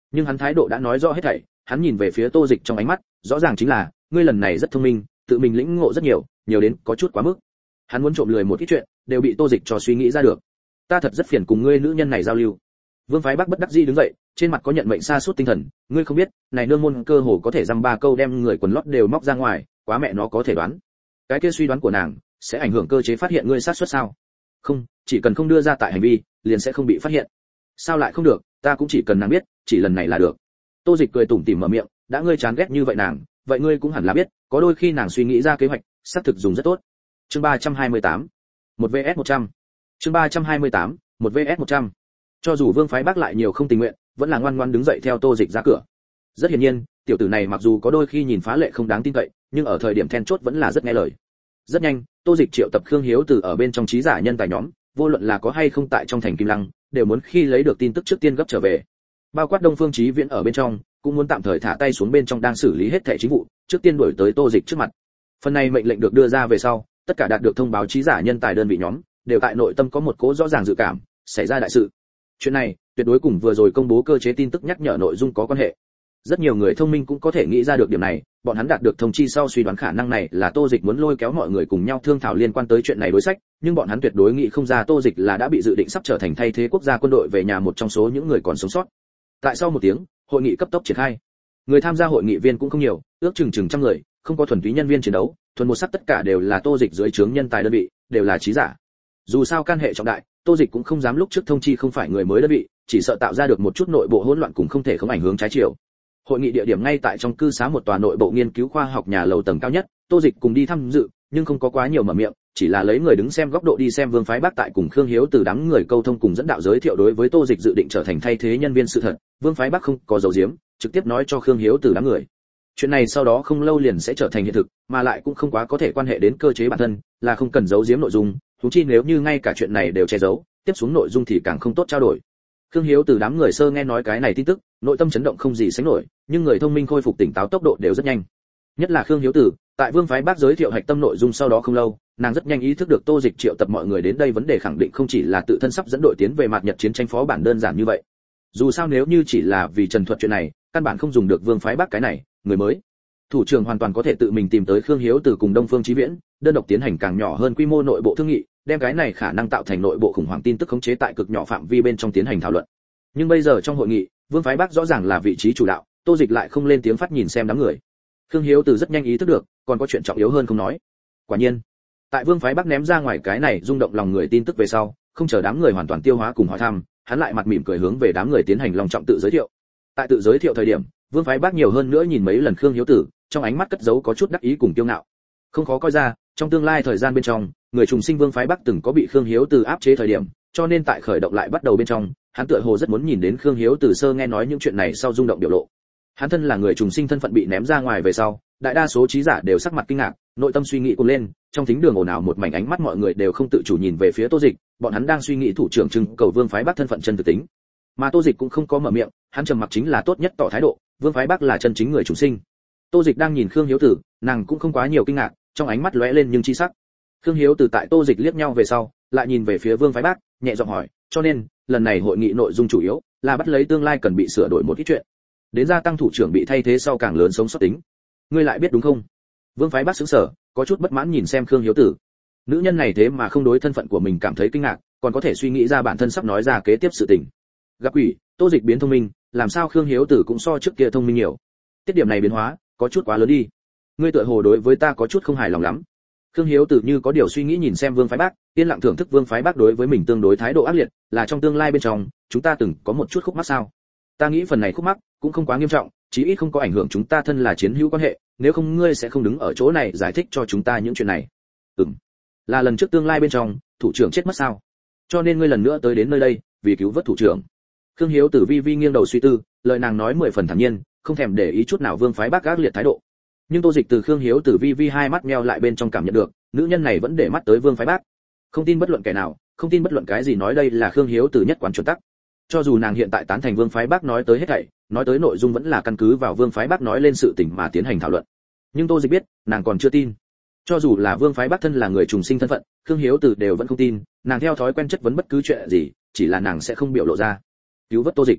nhưng hắn thái độ đã nói rõ hết thảy. Hắn nhìn về phía Tô Dịch trong ánh mắt, rõ ràng chính là, ngươi lần này rất thông minh, tự mình lĩnh ngộ rất nhiều, nhiều đến có chút quá mức. Hắn muốn trộm lười một ít chuyện, đều bị Tô Dịch cho suy nghĩ ra được. Ta thật rất phiền cùng ngươi nữ nhân này giao lưu. Vương Phái Bắc bất đắc dĩ đứng dậy, trên mặt có nhận mệnh sa sút tinh thần, ngươi không biết, này nương môn cơ hồ có thể dăm ba câu đem người quần lót đều móc ra ngoài, quá mẹ nó có thể đoán. Cái kia suy đoán của nàng sẽ ảnh hưởng cơ chế phát hiện ngươi sát suất sao? Không, chỉ cần không đưa ra tại hành vi, liền sẽ không bị phát hiện. Sao lại không được, ta cũng chỉ cần nàng biết, chỉ lần này là được. Tô Dịch cười tủm tỉm mở miệng, đã ngươi chán ghét như vậy nàng, vậy ngươi cũng hẳn là biết, có đôi khi nàng suy nghĩ ra kế hoạch, xác thực dùng rất tốt. Chương ba trăm hai mươi tám, một vs một trăm. Chương ba trăm hai mươi tám, một vs một trăm. Cho dù Vương Phái Bắc lại nhiều không tình nguyện, vẫn là ngoan ngoãn đứng dậy theo Tô Dịch ra cửa. Rất hiển nhiên, tiểu tử này mặc dù có đôi khi nhìn phá lệ không đáng tin cậy, nhưng ở thời điểm then chốt vẫn là rất nghe lời. Rất nhanh, Tô Dịch triệu tập Khương Hiếu Từ ở bên trong trí giả nhân tài nhóm, vô luận là có hay không tại trong thành Kim Lăng, đều muốn khi lấy được tin tức trước tiên gấp trở về. Bao quát Đông Phương Chí Viễn ở bên trong, cũng muốn tạm thời thả tay xuống bên trong đang xử lý hết thảy chính vụ, trước tiên đuổi tới Tô Dịch trước mặt. Phần này mệnh lệnh được đưa ra về sau, tất cả đạt được thông báo trí giả nhân tài đơn vị nhóm, đều tại nội tâm có một cố rõ ràng dự cảm, xảy ra đại sự. Chuyện này, tuyệt đối cùng vừa rồi công bố cơ chế tin tức nhắc nhở nội dung có quan hệ. Rất nhiều người thông minh cũng có thể nghĩ ra được điểm này, bọn hắn đạt được thông chi sau suy đoán khả năng này là Tô Dịch muốn lôi kéo mọi người cùng nhau thương thảo liên quan tới chuyện này đối sách, nhưng bọn hắn tuyệt đối nghĩ không ra Tô Dịch là đã bị dự định sắp trở thành thay thế quốc gia quân đội về nhà một trong số những người còn sống sót. Tại sau một tiếng, hội nghị cấp tốc triển khai. Người tham gia hội nghị viên cũng không nhiều, ước chừng chừng trăm người, không có thuần túy nhân viên chiến đấu, thuần một sắc tất cả đều là Tô Dịch dưới trướng nhân tài đơn vị, đều là trí giả. Dù sao can hệ trọng đại, Tô Dịch cũng không dám lúc trước thông chi không phải người mới đơn vị, chỉ sợ tạo ra được một chút nội bộ hỗn loạn cũng không thể không ảnh hưởng trái chiều. Hội nghị địa điểm ngay tại trong cư xá một tòa nội bộ nghiên cứu khoa học nhà lầu tầng cao nhất, Tô Dịch cùng đi tham dự, nhưng không có quá nhiều mở miệng, chỉ là lấy người đứng xem góc độ đi xem Vương Phái Bắc tại cùng Khương Hiếu Từ đám người câu thông cùng dẫn đạo giới thiệu đối với Tô Dịch dự định trở thành thay thế nhân viên sự thật, Vương Phái Bắc không có giấu giếm, trực tiếp nói cho Khương Hiếu Từ đám người. Chuyện này sau đó không lâu liền sẽ trở thành hiện thực, mà lại cũng không quá có thể quan hệ đến cơ chế bản thân, là không cần giấu giếm nội dung, huống chi nếu như ngay cả chuyện này đều che giấu, tiếp xuống nội dung thì càng không tốt trao đổi. Khương Hiếu Từ đám người sơ nghe nói cái này tin tức, nội tâm chấn động không gì sánh nổi, nhưng người thông minh khôi phục tỉnh táo tốc độ đều rất nhanh. Nhất là Khương Hiếu Từ, tại Vương Phái Bắc giới thiệu hạch tâm nội dung sau đó không lâu, nàng rất nhanh ý thức được Tô Dịch triệu tập mọi người đến đây vấn đề khẳng định không chỉ là tự thân sắp dẫn đội tiến về mặt Nhật chiến tranh phó bản đơn giản như vậy. Dù sao nếu như chỉ là vì trần thuật chuyện này, căn bản không dùng được Vương Phái Bắc cái này, người mới. Thủ trưởng hoàn toàn có thể tự mình tìm tới Khương Hiếu Từ cùng Đông Phương Chí Viễn, đơn độc tiến hành càng nhỏ hơn quy mô nội bộ thương nghị, đem cái này khả năng tạo thành nội bộ khủng hoảng tin tức khống chế tại cực nhỏ phạm vi bên trong tiến hành thảo luận. Nhưng bây giờ trong hội nghị, Vương Phái Bắc rõ ràng là vị trí chủ đạo, Tô Dịch lại không lên tiếng phát nhìn xem đám người. Khương Hiếu Từ rất nhanh ý thức được, còn có chuyện trọng yếu hơn không nói. Quả nhiên, tại Vương Phái Bắc ném ra ngoài cái này rung động lòng người tin tức về sau, không chờ đám người hoàn toàn tiêu hóa cùng hỏi thăm, hắn lại mặt mỉm cười hướng về đám người tiến hành long trọng tự giới thiệu. Tại tự giới thiệu thời điểm, Vương Phái Bắc nhiều hơn nữa nhìn mấy lần Khương Hiếu Từ, trong ánh mắt cất giấu có chút đắc ý cùng kiêu ngạo. Không khó coi ra, trong tương lai thời gian bên trong, người trùng sinh Vương Phái Bắc từng có bị Khương Hiếu Từ áp chế thời điểm, cho nên tại khởi động lại bắt đầu bên trong, hắn tựa hồ rất muốn nhìn đến Khương Hiếu Từ sơ nghe nói những chuyện này sau rung động biểu lộ. Hắn thân là người trùng sinh thân phận bị ném ra ngoài về sau, đại đa số trí giả đều sắc mặt kinh ngạc, nội tâm suy nghĩ cuồn lên, trong thính đường ồn ào một mảnh ánh mắt mọi người đều không tự chủ nhìn về phía Tô Dịch, bọn hắn đang suy nghĩ thủ trưởng trưng cầu Vương Phái Bắc thân phận chân thực tính. Mà Tô Dịch cũng không có mở miệng, hắn trầm mặc chính là tốt nhất tỏ thái độ, Vương Phái Bắc là chân chính người trùng sinh. Tô Dịch đang nhìn Khương Hiếu Từ, nàng cũng không quá nhiều kinh ngạc, trong ánh mắt lóe lên nhưng chi sắc. Khương Hiếu Từ tại Tô Dịch liếc nhau về sau, lại nhìn về phía Vương Phái Bắc, nhẹ giọng hỏi, cho nên, lần này hội nghị nội dung chủ yếu là bắt lấy tương lai cần bị sửa đổi một ít chuyện, đến gia tăng thủ trưởng bị thay thế sau càng lớn sống sót tính. Ngươi lại biết đúng không? Vương Phái Bắc sững sờ, có chút bất mãn nhìn xem Khương Hiếu Từ. Nữ nhân này thế mà không đối thân phận của mình cảm thấy kinh ngạc, còn có thể suy nghĩ ra bản thân sắp nói ra kế tiếp sự tình. Gặp quỷ, Tô Dịch biến thông minh, làm sao Khương Hiếu Từ cũng so trước kia thông minh nhiều. Tiết điểm này biến hóa, có chút quá lớn đi. Ngươi tựa hồ đối với ta có chút không hài lòng lắm. Khương Hiếu Từ như có điều suy nghĩ nhìn xem Vương Phái Bắc, yên lặng thưởng thức Vương Phái Bắc đối với mình tương đối thái độ ác liệt, là trong tương lai bên trong, chúng ta từng có một chút khúc mắc sao? Ta nghĩ phần này khúc mắc cũng không quá nghiêm trọng, chí ít không có ảnh hưởng chúng ta thân là chiến hữu quan hệ, nếu không ngươi sẽ không đứng ở chỗ này giải thích cho chúng ta những chuyện này. Ừm. Là lần trước tương lai bên trong, thủ trưởng chết mất sao? Cho nên ngươi lần nữa tới đến nơi đây, vì cứu vớt thủ trưởng. Khương Hiếu Từ vi vi nghiêng đầu suy tư, lời nàng nói mười phần thản nhiên, không thèm để ý chút nào Vương Phái Bắc ác liệt thái độ. Nhưng Tô Dịch từ Khương Hiếu Từ vi vi hai mắt meo lại bên trong cảm nhận được, nữ nhân này vẫn để mắt tới Vương Phái Bắc. Không tin bất luận kẻ nào, không tin bất luận cái gì nói đây là Khương Hiếu Từ nhất quán chuẩn tắc. Cho dù nàng hiện tại tán thành Vương Phái Bắc nói tới hết thảy, nói tới nội dung vẫn là căn cứ vào Vương Phái Bắc nói lên sự tình mà tiến hành thảo luận. Nhưng Tô Dịch biết, nàng còn chưa tin. Cho dù là Vương Phái Bắc thân là người trùng sinh thân phận, Khương Hiếu Từ đều vẫn không tin, nàng theo thói quen chất vấn bất cứ chuyện gì, chỉ là nàng sẽ không biểu lộ ra. Cứu vớt Tô Dịch.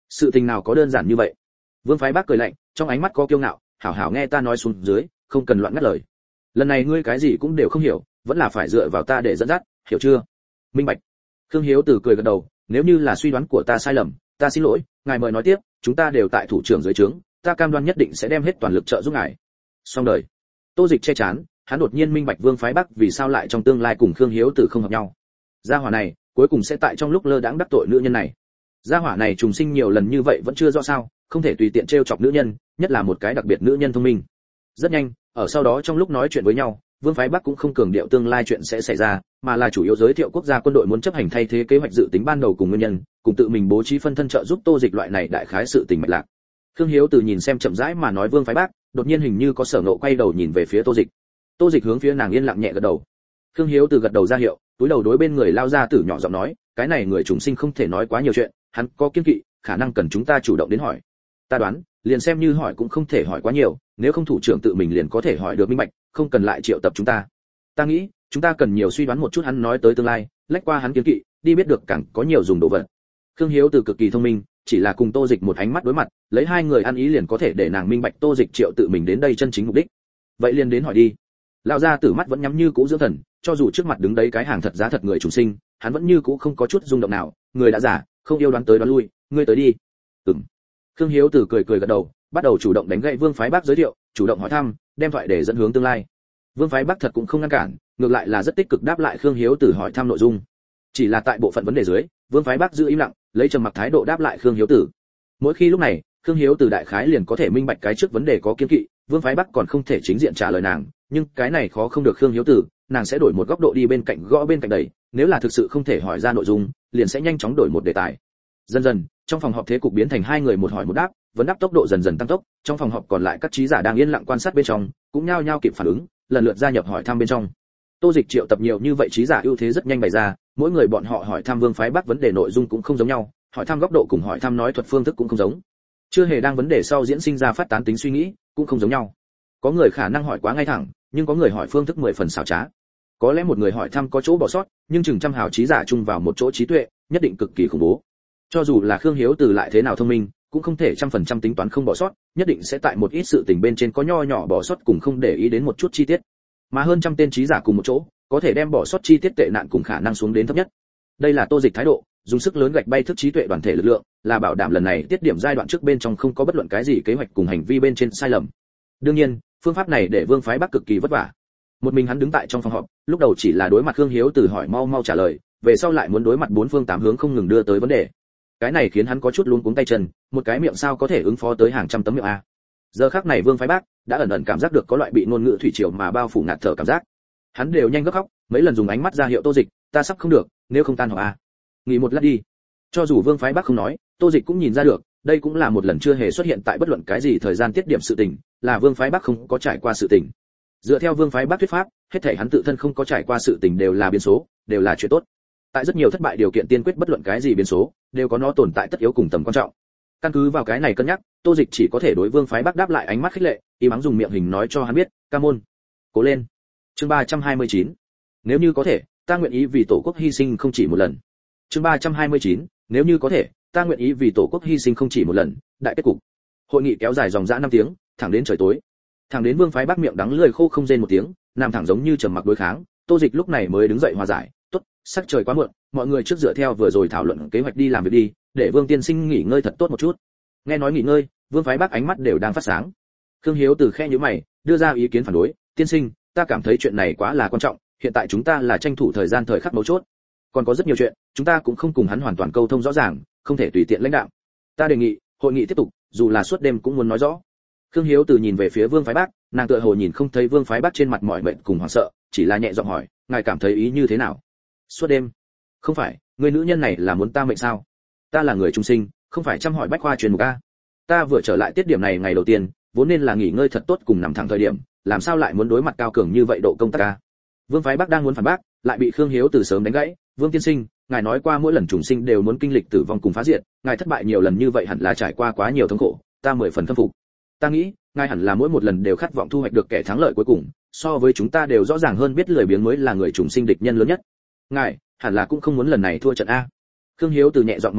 Sự tình nào có đơn giản như vậy? Vương Phái Bác cười lạnh, trong ánh mắt có kiêu ngạo, hảo hảo nghe ta nói xuống dưới, không cần loạn ngắt lời. Lần này ngươi cái gì cũng đều không hiểu, vẫn là phải dựa vào ta để dẫn dắt, hiểu chưa? Minh bạch. Khương Hiếu Từ cười gật đầu, nếu như là suy đoán của ta sai lầm, ta xin lỗi, ngài mời nói tiếp, chúng ta đều tại thủ trưởng dưới trướng, ta cam đoan nhất định sẽ đem hết toàn lực trợ giúp ngài. Xong đời. Tô Dịch che chắn, hắn đột nhiên minh bạch Vương Phái Bắc vì sao lại trong tương lai cùng Khương Hiếu Từ không hợp nhau. Gia hỏa này, cuối cùng sẽ tại trong lúc lơ đãng đắc tội nữ nhân này. Gia hỏa này trùng sinh nhiều lần như vậy vẫn chưa rõ sao, không thể tùy tiện trêu chọc nữ nhân, nhất là một cái đặc biệt nữ nhân thông minh. Rất nhanh, ở sau đó trong lúc nói chuyện với nhau, Vương Phái Bắc cũng không cường điệu tương lai chuyện sẽ xảy ra, mà là chủ yếu giới thiệu quốc gia quân đội muốn chấp hành thay thế kế hoạch dự tính ban đầu cùng nguyên nhân, cùng tự mình bố trí phân thân trợ giúp Tô Dịch loại này đại khái sự tình mạch lạc. Khương Hiếu Từ nhìn xem chậm rãi mà nói Vương Phái Bắc, đột nhiên hình như có sở nộ quay đầu nhìn về phía Tô Dịch. Tô Dịch hướng phía nàng yên lặng nhẹ gật đầu. Khương Hiếu Từ gật đầu ra hiệu, túi đầu đối bên người lao ra tử nhỏ giọng nói, cái này người trùng sinh không thể nói quá nhiều chuyện, hắn có kiêng kỵ, khả năng cần chúng ta chủ động đến hỏi. Ta đoán, liền xem như hỏi cũng không thể hỏi quá nhiều, nếu không thủ trưởng tự mình liền có thể hỏi được minh bạch, không cần lại triệu tập chúng ta. Ta nghĩ, chúng ta cần nhiều suy đoán một chút hắn nói tới tương lai, lách qua hắn kiêng kỵ, đi biết được càng có nhiều dùng đồ vật. Khương Hiếu Từ cực kỳ thông minh, chỉ là cùng Tô Dịch một ánh mắt đối mặt, lấy hai người ăn ý liền có thể để nàng minh bạch Tô Dịch triệu tự mình đến đây chân chính mục đích. Vậy liền đến hỏi đi. Lão gia tử mắt vẫn nhắm như cũ dưỡng thần, cho dù trước mặt đứng đấy cái hàng thật giá thật người trùng sinh, hắn vẫn như cũ không có chút rung động nào, người đã giả, không yêu đoán tới đoán lui, ngươi tới đi. Ừm. Khương Hiếu Từ cười cười gật đầu, bắt đầu chủ động đánh gậy Vương Phái Bắc giới thiệu, chủ động hỏi thăm, đem thoại để dẫn hướng tương lai. Vương Phái Bắc thật cũng không ngăn cản, ngược lại là rất tích cực đáp lại Khương Hiếu Từ hỏi thăm nội dung. Chỉ là tại bộ phận vấn đề dưới, Vương Phái Bắc giữ im lặng, lấy trầm mặc thái độ đáp lại Khương Hiếu Từ. Mỗi khi lúc này, Khương Hiếu Từ đại khái liền có thể minh bạch cái trước vấn đề có kiêng kỵ, Vương Phái Bắc còn không thể chính diện trả lời nàng, nhưng cái này khó không được Khương Hiếu Từ, nàng sẽ đổi một góc độ đi bên cạnh gõ bên cạnh đẩy, nếu là thực sự không thể hỏi ra nội dung, liền sẽ nhanh chóng đổi một đề tài. Dần dần, trong phòng họp thế cục biến thành hai người một hỏi một đáp, vấn đáp tốc độ dần dần tăng tốc, trong phòng họp còn lại các trí giả đang yên lặng quan sát bên trong, cũng nhao nhao kịp phản ứng, lần lượt gia nhập hỏi thăm bên trong. Tô Dịch triệu tập nhiều như vậy trí giả ưu thế rất nhanh bày ra, mỗi người bọn họ hỏi thăm Vương Phái Bắc vấn đề nội dung cũng không giống nhau, hỏi thăm góc độ cùng hỏi thăm nói thuật phương thức cũng không giống. Chưa hề đang vấn đề sau diễn sinh ra phát tán tính suy nghĩ, cũng không giống nhau. Có người khả năng hỏi quá ngay thẳng, nhưng có người hỏi phương thức mười phần xảo trá. Có lẽ một người hỏi thăm có chỗ bỏ sót, nhưng chừng trăm hào trí giả chung vào một chỗ trí tuệ, nhất định cực kỳ khủng bố. Cho dù là Khương Hiếu Từ lại thế nào thông minh, cũng không thể trăm phần trăm tính toán không bỏ sót, nhất định sẽ tại một ít sự tình bên trên có nho nhỏ bỏ sót cùng không để ý đến một chút chi tiết. Mà hơn trăm tên trí giả cùng một chỗ, có thể đem bỏ sót chi tiết tệ nạn cùng khả năng xuống đến thấp nhất. Đây là Tô Dịch thái độ, dùng sức lớn gạch bay thức trí tuệ đoàn thể lực lượng, là bảo đảm lần này tiết điểm giai đoạn trước bên trong không có bất luận cái gì kế hoạch cùng hành vi bên trên sai lầm. Đương nhiên, phương pháp này để Vương Phái Bắc cực kỳ vất vả. Một mình hắn đứng tại trong phòng họp, lúc đầu chỉ là đối mặt Khương Hiếu Từ hỏi mau mau trả lời, về sau lại muốn đối mặt bốn phương tám hướng không ngừng đưa tới vấn đề. Cái này khiến hắn có chút luống cuống tay chân, một cái miệng sao có thể ứng phó tới hàng trăm tấm miệng a. Giờ khắc này Vương Phái Bắc đã ẩn ẩn cảm giác được có loại bị ngôn ngữ thủy triều mà bao phủ ngạt thở cảm giác. Hắn đều nhanh gấp khóc, mấy lần dùng ánh mắt ra hiệu Tô Dịch, ta sắp không được, nếu không tan họp a. Nghỉ một lát đi. Cho dù Vương Phái Bắc không nói, Tô Dịch cũng nhìn ra được, đây cũng là một lần chưa hề xuất hiện tại bất luận cái gì thời gian tiết điểm sự tình, là Vương Phái Bắc không có trải qua sự tình. Dựa theo Vương Phái Bắc thuyết pháp, hết thảy hắn tự thân không có trải qua sự tình đều là biến số, đều là chuyện tốt. Tại rất nhiều thất bại điều kiện tiên quyết bất luận cái gì biến số, đều có nó tồn tại tất yếu cùng tầm quan trọng. Căn cứ vào cái này cân nhắc, Tô Dịch chỉ có thể đối Vương Phái Bắc đáp lại ánh mắt khích lệ, y mắng dùng miệng hình nói cho hắn biết, "Ca môn, cố lên." Chương ba trăm hai mươi chín. Nếu như có thể, ta nguyện ý vì Tổ quốc hy sinh không chỉ một lần. Chương ba trăm hai mươi chín. Nếu như có thể, ta nguyện ý vì Tổ quốc hy sinh không chỉ một lần. Đại kết cục. Hội nghị kéo dài dòng dã năm tiếng, thẳng đến trời tối. Thẳng đến Vương Phái Bắc miệng đắng lưỡi khô không rên một tiếng, nằm thẳng giống như trầm mặc đối kháng, Tô Dịch lúc này mới đứng dậy hòa giải, "Tốt, sắc trời quá muộn, mọi người trước dựa theo vừa rồi thảo luận kế hoạch đi làm việc đi, để Vương tiên sinh nghỉ ngơi thật tốt một chút." Nghe nói nghỉ ngơi, Vương Phái Bắc ánh mắt đều đang phát sáng. Khương Hiếu Từ khe nhíu mày, đưa ra ý kiến phản đối, "Tiên sinh, ta cảm thấy chuyện này quá là quan trọng, hiện tại chúng ta là tranh thủ thời gian thời khắc mấu chốt. Còn có rất nhiều chuyện, chúng ta cũng không cùng hắn hoàn toàn câu thông rõ ràng, không thể tùy tiện lãnh đạo. Ta đề nghị, hội nghị tiếp tục, dù là suốt đêm cũng muốn nói rõ." Khương Hiếu Từ nhìn về phía Vương Phái Bắc, nàng tựa hồ nhìn không thấy Vương Phái Bắc trên mặt mỏi mệt cùng hoảng sợ, chỉ là nhẹ giọng hỏi, "Ngài cảm thấy ý như thế nào?" "Suốt đêm?" "Không phải, người nữ nhân này là muốn ta mệnh sao? Ta là người trung sinh, không phải chăm hỏi bách khoa truyền mục a. Ta vừa trở lại tiết điểm này ngày đầu tiên, vốn nên là nghỉ ngơi thật tốt cùng nằm thẳng thời điểm, làm sao lại muốn đối mặt cao cường như vậy độ công tác a?" Vương Phái Bắc đang muốn phản bác, lại bị Khương Hiếu Từ sớm đánh gãy, "Vương tiên sinh, ngài nói qua mỗi lần trùng sinh đều muốn kinh lịch tử vong cùng phá diệt, ngài thất bại nhiều lần như vậy hẳn là trải qua quá nhiều thống khổ, ta mười phần khâm phục. Ta nghĩ, ngài hẳn là mỗi một lần đều khát vọng thu hoạch được kẻ thắng lợi cuối cùng, so với chúng ta đều rõ ràng hơn biết lười biếng mới là người trùng sinh địch nhân lớn nhất. Ngài hẳn là cũng không muốn lần này thua trận a." Khương Hiếu Từ nhẹ giọng mở miệng,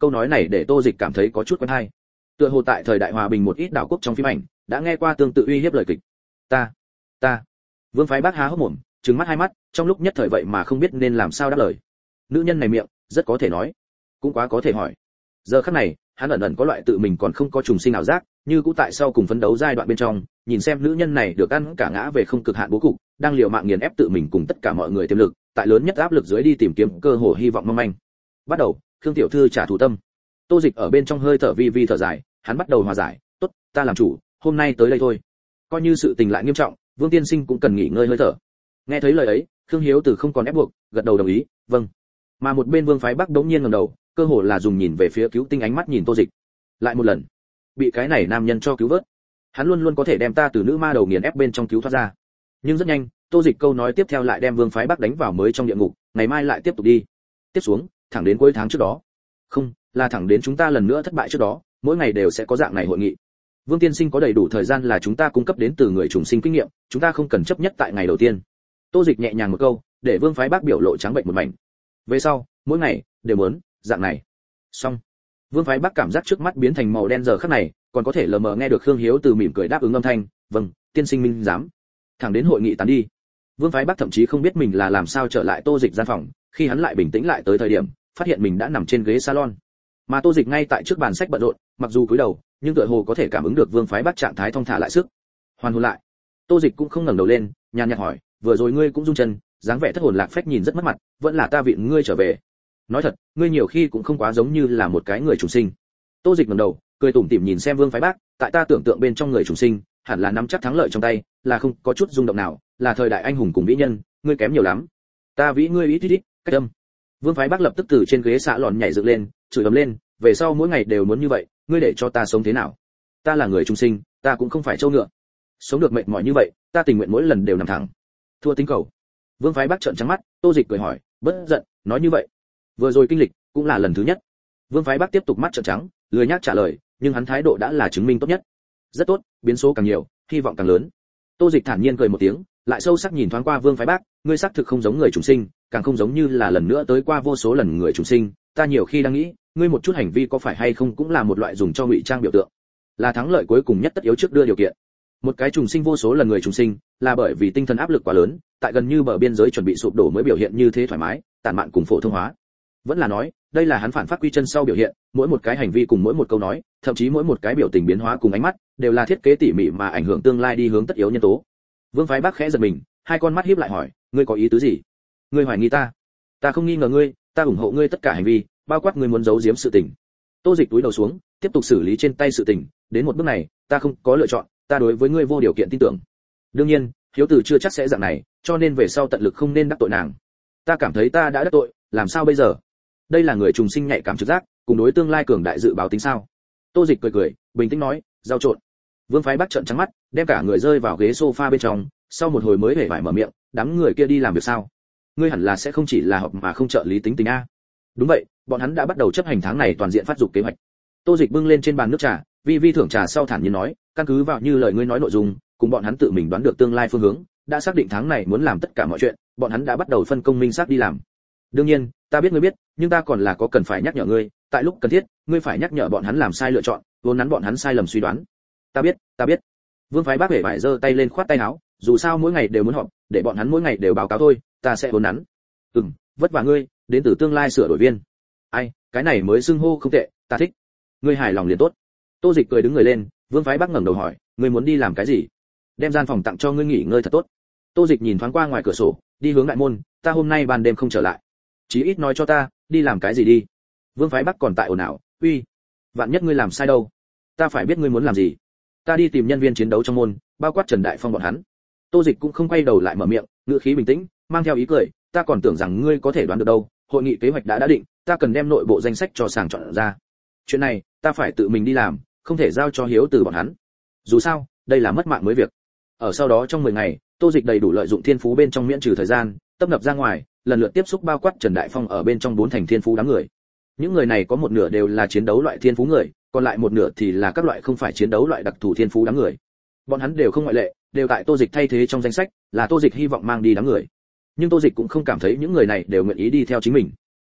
câu nói này để Tô Dịch cảm thấy có chút quen hay. Tựa hồ tại thời đại hòa bình một ít đảo quốc trong phim ảnh đã nghe qua tương tự uy hiếp lời kịch. Ta, ta. Vương Phái Bác há hốc mồm, trừng mắt hai mắt, trong lúc nhất thời vậy mà không biết nên làm sao đáp lời. Nữ nhân này miệng rất có thể nói, cũng quá có thể hỏi. Giờ khắc này, hắn ẩn ẩn có loại tự mình còn không có trùng sinh ảo giác, như cũ tại sau cùng phấn đấu giai đoạn bên trong, nhìn xem nữ nhân này được ăn cả ngã về không cực hạn bố cục, đang liều mạng nghiền ép tự mình cùng tất cả mọi người tiềm lực, tại lớn nhất áp lực dưới đi tìm kiếm cơ hội hy vọng mong manh. Bắt đầu, Khương tiểu thư trả thù tâm. Tô Dịch ở bên trong hơi thở vi vi thở dài, hắn bắt đầu hòa giải, "Tốt, ta làm chủ, hôm nay tới đây thôi." Coi như sự tình lại nghiêm trọng, Vương tiên sinh cũng cần nghỉ ngơi hơi thở. Nghe thấy lời ấy, Khương Hiếu Từ không còn ép buộc, gật đầu đồng ý, "Vâng." Mà một bên Vương Phái Bắc đống nhiên ngẩng đầu, cơ hồ là dùng nhìn về phía Cứu Tinh ánh mắt nhìn Tô Dịch. Lại một lần, bị cái này nam nhân cho cứu vớt. Hắn luôn luôn có thể đem ta từ nữ ma đầu nghiền ép bên trong cứu thoát ra. Nhưng rất nhanh, Tô Dịch câu nói tiếp theo lại đem Vương Phái Bắc đánh vào mới trong địa ngục, ngày mai lại tiếp tục đi. Tiếp xuống, thẳng đến cuối tháng trước đó. Không, là thẳng đến chúng ta lần nữa thất bại trước đó, mỗi ngày đều sẽ có dạng này hội nghị. Vương tiên sinh có đầy đủ thời gian là chúng ta cung cấp đến từ người trùng sinh kinh nghiệm, chúng ta không cần chấp nhất tại ngày đầu tiên. Tô Dịch nhẹ nhàng một câu, để Vương Phái Bắc biểu lộ trắng bệnh một mảnh. Về sau, mỗi ngày đều muốn dạng này. Xong. Vương Phái Bắc cảm giác trước mắt biến thành màu đen giờ khắc này, còn có thể lờ mờ nghe được Khương Hiếu Từ mỉm cười đáp ứng âm thanh, "Vâng, tiên sinh minh giám." Thẳng đến hội nghị tán đi, Vương Phái Bắc thậm chí không biết mình là làm sao trở lại Tô Dịch gian phòng, khi hắn lại bình tĩnh lại tới thời điểm, phát hiện mình đã nằm trên ghế salon. Mà Tô Dịch ngay tại trước bàn sách bận rộn, mặc dù cúi đầu, nhưng tựa hồ có thể cảm ứng được Vương Phái Bắc trạng thái thong thả lại sức. Hoàn hồn lại. Tô Dịch cũng không ngẩng đầu lên, nhàn nhạt hỏi, "Vừa rồi ngươi cũng rung chân, dáng vẻ thất hồn lạc phách nhìn rất mất mặt, vẫn là ta viện ngươi trở về." Nói thật, ngươi nhiều khi cũng không quá giống như là một cái người trùng sinh. Tô Dịch ngẩng đầu, cười tủm tỉm nhìn xem Vương Phái Bắc, tại ta tưởng tượng bên trong người trùng sinh, hẳn là nắm chắc thắng lợi trong tay, là không có chút rung động nào, là thời đại anh hùng cùng vĩ nhân, ngươi kém nhiều lắm. Ta vĩ ngươi ít ít ít, cách âm. Vương Phái Bắc lập tức từ trên ghế xạ lòn nhảy dựng lên, chửi ầm lên, về sau mỗi ngày đều muốn như vậy, ngươi để cho ta sống thế nào? Ta là người trùng sinh, ta cũng không phải trâu ngựa. Sống được mệt mỏi như vậy, ta tình nguyện mỗi lần đều nằm thẳng. Thua tính cầu. Vương Phái Bắc trợn trắng mắt, Tô Dịch cười hỏi, "Bất giận, nói như vậy, vừa rồi kinh lịch cũng là lần thứ nhất." Vương Phái Bắc tiếp tục mắt trợn trắng, lười nhác trả lời, nhưng hắn thái độ đã là chứng minh tốt nhất. "Rất tốt, biến số càng nhiều, hy vọng càng lớn." Tô Dịch thản nhiên cười một tiếng, lại sâu sắc nhìn thoáng qua Vương Phái Bắc, "Ngươi xác thực không giống người trùng sinh, càng không giống như là lần nữa tới qua vô số lần người trùng sinh, ta nhiều khi đang nghĩ, ngươi một chút hành vi có phải hay không cũng là một loại dùng cho ngụy trang biểu tượng, là thắng lợi cuối cùng nhất tất yếu trước đưa điều kiện. Một cái trùng sinh vô số lần người trùng sinh, là bởi vì tinh thần áp lực quá lớn, tại gần như bờ biên giới chuẩn bị sụp đổ mới biểu hiện như thế thoải mái, tản mạn cùng phổ thông hóa. Vẫn là nói, đây là hắn phản phát quy chân sau biểu hiện, mỗi một cái hành vi cùng mỗi một câu nói, thậm chí mỗi một cái biểu tình biến hóa cùng ánh mắt, đều là thiết kế tỉ mỉ mà ảnh hưởng tương lai đi hướng tất yếu nhân tố." Vương Phái Bắc khẽ giật mình, hai con mắt híp lại hỏi, "Ngươi có ý tứ gì? Ngươi hoài nghi ta?" "Ta không nghi ngờ ngươi, ta ủng hộ ngươi tất cả hành vi, bao quát ngươi muốn giấu giếm sự tình." Tô Dịch túi đầu xuống, tiếp tục xử lý trên tay sự tình, "Đến một bước này, ta không có lựa chọn, ta đối với ngươi vô điều kiện tin tưởng. Đương nhiên, Hiếu Từ chưa chắc sẽ dạng này, cho nên về sau tận lực không nên đắc tội nàng. Ta cảm thấy ta đã đắc tội, làm sao bây giờ?" Đây là người trùng sinh nhạy cảm trực giác, cùng đối tương lai cường đại dự báo tính sao? Tô Dịch cười cười, bình tĩnh nói, "Giao trộn." Vương Phái Bắc trợn trắng mắt, đem cả người rơi vào ghế sofa bên trong, sau một hồi mới hề vải mở miệng, "Đám người kia đi làm việc sao? Ngươi hẳn là sẽ không chỉ là họp mà không trợ lý tính tình a." "Đúng vậy, bọn hắn đã bắt đầu chấp hành tháng này toàn diện phát dục kế hoạch." Tô Dịch bưng lên trên bàn nước trà, vi vi thưởng trà sau thản nhiên nói, "Căn cứ vào như lời ngươi nói nội dung, cùng bọn hắn tự mình đoán được tương lai phương hướng, đã xác định tháng này muốn làm tất cả mọi chuyện, bọn hắn đã bắt đầu phân công minh xác đi làm. Đương nhiên, ta biết ngươi biết, nhưng ta còn là có cần phải nhắc nhở ngươi, tại lúc cần thiết, ngươi phải nhắc nhở bọn hắn làm sai lựa chọn, vốn nắn bọn hắn sai lầm suy đoán." "Ta biết, ta biết." Vương Phái Bắc hề phải giơ tay lên khoát tay áo, "Dù sao mỗi ngày đều muốn họp, để bọn hắn mỗi ngày đều báo cáo thôi, ta sẽ vốn nắn." "Ừm, vất vả ngươi, đến từ tương lai sửa đổi viên." "Ai, cái này mới xưng hô không tệ, ta thích." "Ngươi hài lòng liền tốt." Tô Dịch cười đứng người lên, Vương Phái Bắc ngẩng đầu hỏi, "Ngươi muốn đi làm cái gì?" "Đem gian phòng tặng cho ngươi nghỉ ngơi thật tốt." Tô Dịch nhìn thoáng qua ngoài cửa sổ, đi hướng đại môn, "Ta hôm nay ban đêm không trở lại. Chí ít nói cho ta, đi làm cái gì đi." Vương Phái Bắc còn tại ồn ào, "Uy, vạn nhất ngươi làm sai đâu, ta phải biết ngươi muốn làm gì." "Ta đi tìm nhân viên chiến đấu trong môn, bao quát Trần Đại Phong bọn hắn." Tô Dịch cũng không quay đầu lại mở miệng, ngữ khí bình tĩnh, mang theo ý cười, "Ta còn tưởng rằng ngươi có thể đoán được đâu, hội nghị kế hoạch đã đã định, ta cần đem nội bộ danh sách cho sàng chọn ra. Chuyện này, ta phải tự mình đi làm, không thể giao cho Hiếu Từ bọn hắn. Dù sao, đây là mất mạng mới việc." Ở sau đó trong mười ngày, Tô Dịch đầy đủ lợi dụng thiên phú bên trong miễn trừ thời gian, tập nập ra ngoài, lần lượt tiếp xúc bao quát Trần Đại Phong ở bên trong bốn thành thiên phú đám người. Những người này có một nửa đều là chiến đấu loại thiên phú người, còn lại một nửa thì là các loại không phải chiến đấu loại đặc thù thiên phú đám người. Bọn hắn đều không ngoại lệ, đều tại Tô Dịch thay thế trong danh sách, là Tô Dịch hy vọng mang đi đám người. Nhưng Tô Dịch cũng không cảm thấy những người này đều nguyện ý đi theo chính mình.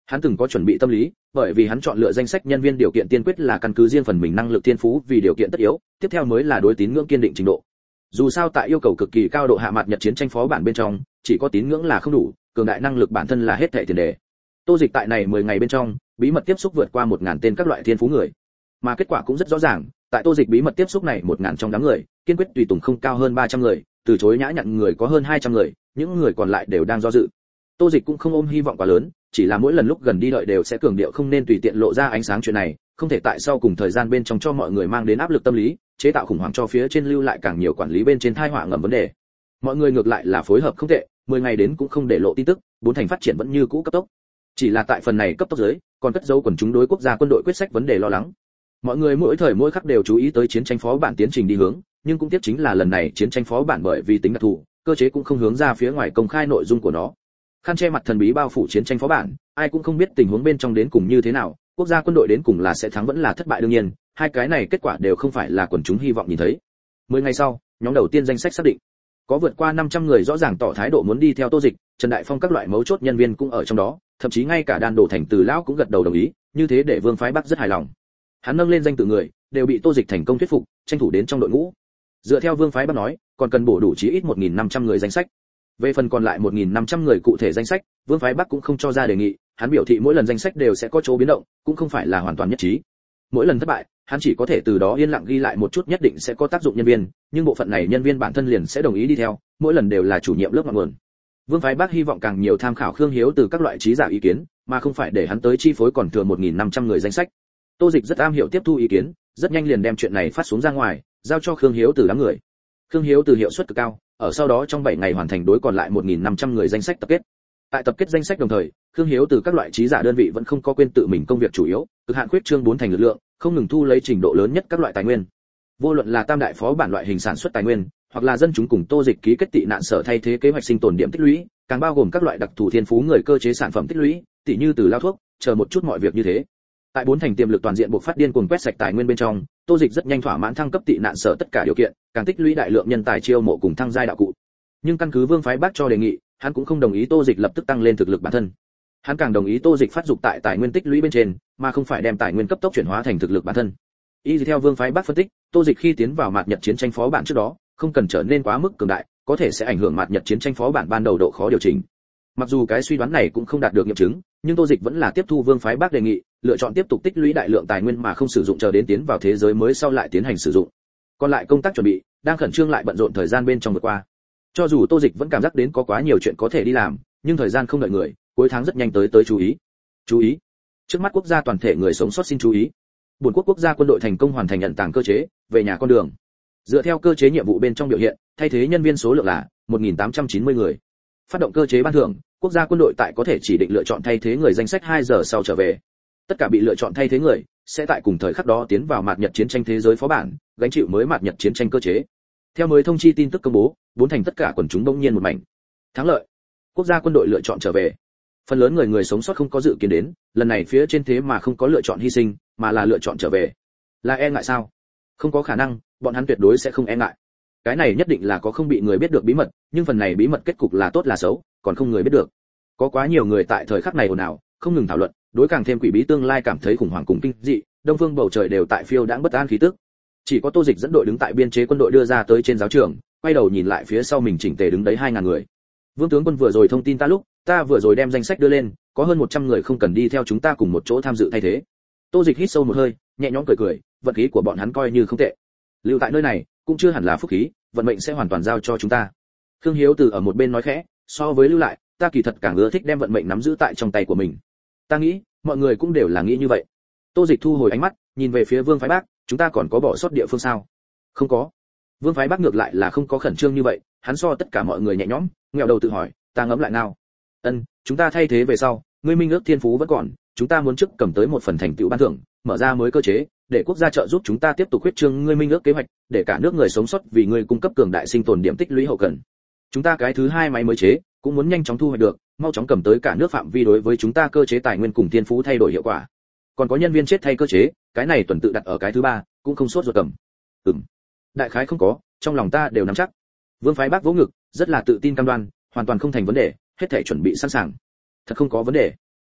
Hắn từng có chuẩn bị tâm lý, bởi vì hắn chọn lựa danh sách nhân viên điều kiện tiên quyết là căn cứ riêng phần mình năng lực thiên phú vì điều kiện tất yếu, tiếp theo mới là đối tín ngưỡng kiên định trình độ. Dù sao tại yêu cầu cực kỳ cao độ hạ mặt Nhật chiến tranh phó bản bên trong, chỉ có tín ngưỡng là không đủ, cường đại năng lực bản thân là hết thảy tiền đề. Tô Dịch tại này mười ngày bên trong, bí mật tiếp xúc vượt qua một nghìn tên các loại thiên phú người. Mà kết quả cũng rất rõ ràng, tại Tô Dịch bí mật tiếp xúc này một nghìn trong đám người, kiên quyết tùy tùng không cao hơn ba trăm người, từ chối nhã nhặn người có hơn hai trăm người, những người còn lại đều đang do dự. Tô Dịch cũng không ôm hy vọng quá lớn, chỉ là mỗi lần lúc gần đi đợi đều sẽ cường điệu không nên tùy tiện lộ ra ánh sáng chuyện này, không thể tại sau cùng thời gian bên trong cho mọi người mang đến áp lực tâm lý, chế tạo khủng hoảng cho phía trên lưu lại càng nhiều quản lý bên trên tai họa ngầm vấn đề. Mọi người ngược lại là phối hợp không tệ, mười ngày đến cũng không để lộ tin tức, bốn thành phát triển vẫn như cũ cấp tốc. Chỉ là tại phần này cấp tốc dưới, còn cất giấu quần chúng đối quốc gia quân đội quyết sách vấn đề lo lắng. Mọi người mỗi thời mỗi khắc đều chú ý tới chiến tranh phó bản tiến trình đi hướng, nhưng cũng tiếc chính là lần này chiến tranh phó bản bởi vì tính đặc thù, cơ chế cũng không hướng ra phía ngoài công khai nội dung của nó. Khăn che mặt thần bí bao phủ chiến tranh phó bản, ai cũng không biết tình huống bên trong đến cùng như thế nào, quốc gia quân đội đến cùng là sẽ thắng vẫn là thất bại đương nhiên, hai cái này kết quả đều không phải là quần chúng hy vọng nhìn thấy. Mười ngày sau, nhóm đầu tiên danh sách xác định. Có vượt qua năm trăm người rõ ràng tỏ thái độ muốn đi theo Tô Dịch, Trần Đại Phong các loại mấu chốt nhân viên cũng ở trong đó, thậm chí ngay cả Đan Đổ Thành Từ lão cũng gật đầu đồng ý, như thế để Vương phái Bắc rất hài lòng. Hắn nâng lên danh tự người, đều bị Tô Dịch thành công thuyết phục, tranh thủ đến trong đội ngũ. Dựa theo Vương phái Bắc nói, còn cần bổ đủ chí ít một nghìn năm trăm người danh sách. Về phần còn lại một nghìn năm trăm người cụ thể danh sách, Vương phái Bắc cũng không cho ra đề nghị, hắn biểu thị mỗi lần danh sách đều sẽ có chỗ biến động, cũng không phải là hoàn toàn nhất trí. Mỗi lần thất bại, hắn chỉ có thể từ đó yên lặng ghi lại một chút nhất định sẽ có tác dụng nhân viên, nhưng bộ phận này nhân viên bản thân liền sẽ đồng ý đi theo, mỗi lần đều là chủ nhiệm lớp ngọn nguồn. Vương phái Bắc hy vọng càng nhiều tham khảo Khương Hiếu từ các loại trí giả ý kiến, mà không phải để hắn tới chi phối còn thừa một nghìn năm trăm người danh sách. Tô Dịch rất am hiểu tiếp thu ý kiến, rất nhanh liền đem chuyện này phát xuống ra ngoài, giao cho Khương Hiếu từ đám người. Khương Hiếu từ hiệu suất cực cao, ở sau đó trong bảy ngày hoàn thành đối còn lại một nghìn năm trăm người danh sách tập kết. Tại tập kết danh sách đồng thời, Khương Hiếu từ các loại trí giả đơn vị vẫn không có quên tự mình công việc chủ yếu, cực hạn khuyết trương bốn thành lực lượng, không ngừng thu lấy trình độ lớn nhất các loại tài nguyên. Vô luận là tam đại phó bản loại hình sản xuất tài nguyên, hoặc là dân chúng cùng Tô Dịch ký kết tị nạn sở thay thế kế hoạch sinh tồn điểm tích lũy, càng bao gồm các loại đặc thù thiên phú người cơ chế sản phẩm tích lũy, tỉ như từ lao thuốc, chờ một chút mọi việc như thế. Tại bốn thành tiềm lực toàn diện buộc phát điên cuồng quét sạch tài nguyên bên trong, Tô Dịch rất nhanh thỏa mãn thăng cấp tị nạn sở tất cả điều kiện, càng tích lũy đại lượng nhân tài chiêu mộ cùng thăng giai đạo cụ. Nhưng căn cứ Vương phái Bắc cho đề nghị, hắn cũng không đồng ý Tô Dịch lập tức tăng lên thực lực bản thân. Hắn càng đồng ý Tô Dịch phát dục tại tài nguyên tích lũy bên trên, mà không phải đem tài nguyên cấp tốc chuyển hóa thành thực lực bản thân. Y theo Vương phái Bắc phân tích, Tô Dịch khi tiến vào mạt Nhật chiến tranh phó bản trước đó, không cần trở nên quá mức cường đại, có thể sẽ ảnh hưởng mạt Nhật chiến tranh phó bản ban đầu độ khó điều chỉnh. Mặc dù cái suy đoán này cũng không đạt được nghiệm chứng, nhưng Tô Dịch vẫn là tiếp thu Vương phái Bắc đề nghị, lựa chọn tiếp tục tích lũy đại lượng tài nguyên mà không sử dụng chờ đến tiến vào thế giới mới sau lại tiến hành sử dụng. Còn lại công tác chuẩn bị, đang khẩn trương lại bận rộn thời gian bên trong vừa qua. Cho dù Tô Dịch vẫn cảm giác đến có quá nhiều chuyện có thể đi làm, nhưng thời gian không đợi người, cuối tháng rất nhanh tới tới chú ý. Chú ý. Trước mắt quốc gia toàn thể người sống sót xin chú ý. Buồn quốc quốc gia quân đội thành công hoàn thành nhận tàng cơ chế, về nhà con đường. Dựa theo cơ chế nhiệm vụ bên trong biểu hiện, thay thế nhân viên số lượng là một nghìn tám trăm chín mươi người. Phát động cơ chế ban thưởng, quốc gia quân đội tại có thể chỉ định lựa chọn thay thế người danh sách hai giờ sau trở về. Tất cả bị lựa chọn thay thế người sẽ tại cùng thời khắc đó tiến vào mạt Nhật chiến tranh thế giới phó bản, gánh chịu mới mạt Nhật chiến tranh cơ chế. Theo mới thông chi tin tức công bố, bốn thành tất cả quần chúng đông nhiên một mảnh. Thắng lợi. Quốc gia quân đội lựa chọn trở về. Phần lớn người người sống sót không có dự kiến đến, lần này phía trên thế mà không có lựa chọn hy sinh, mà là lựa chọn trở về. Là e ngại sao? Không có khả năng, bọn hắn tuyệt đối sẽ không e ngại. Cái này nhất định là có không bị người biết được bí mật, nhưng phần này bí mật kết cục là tốt là xấu, còn không người biết được. Có quá nhiều người tại thời khắc này ồn ào, không ngừng thảo luận, đối càng thêm quỷ bí tương lai cảm thấy khủng hoảng cùng kinh dị, đông phương bầu trời đều tại phiêu đãng bất an khí tức. Chỉ có Tô Dịch dẫn đội đứng tại biên chế quân đội đưa ra tới trên giáo trường, quay đầu nhìn lại phía sau mình chỉnh tề đứng đấy hai ngàn người. Vương tướng quân vừa rồi thông tin ta lúc, ta vừa rồi đem danh sách đưa lên, có hơn một trăm người không cần đi theo chúng ta cùng một chỗ tham dự thay thế. Tô Dịch hít sâu một hơi, nhẹ nhõm cười cười, vận khí của bọn hắn coi như không tệ. Lưu tại nơi này, cũng chưa hẳn là phúc khí, vận mệnh sẽ hoàn toàn giao cho chúng ta. Khương Hiếu từ ở một bên nói khẽ, so với lưu lại, ta kỳ thật càng ưa thích đem vận mệnh nắm giữ tại trong tay của mình. Ta nghĩ, mọi người cũng đều là nghĩ như vậy. Tô Dịch thu hồi ánh mắt, nhìn về phía Vương phái Bắc, chúng ta còn có bỏ sót địa phương sao? Không có. Vương phái Bắc ngược lại là không có khẩn trương như vậy, hắn so tất cả mọi người nhẹ nhõm, ngẹo đầu tự hỏi, ta ngẫm lại nào. Ân, chúng ta thay thế về sau, ngươi minh ước thiên phú vẫn còn, chúng ta muốn trước cầm tới một phần thành tựu ban thưởng, mở ra mới cơ chế, để quốc gia trợ giúp chúng ta tiếp tục huyết trương ngươi minh ước kế hoạch, để cả nước người sống sót vì ngươi cung cấp cường đại sinh tồn điểm tích lũy hậu cần. Chúng ta cái thứ hai máy mới chế, cũng muốn nhanh chóng thu hoạch được, mau chóng cầm tới cả nước phạm vi đối với chúng ta cơ chế tài nguyên cùng thiên phú thay đổi hiệu quả. Còn có nhân viên chết thay cơ chế, cái này tuần tự đặt ở cái thứ ba, cũng không sốt ruột cầm. Ừm. Đại khái không có, trong lòng ta đều nắm chắc. Vương phái Bắc vỗ ngực, rất là tự tin cam đoan, hoàn toàn không thành vấn đề, hết thảy chuẩn bị sẵn sàng. Thật không có vấn đề.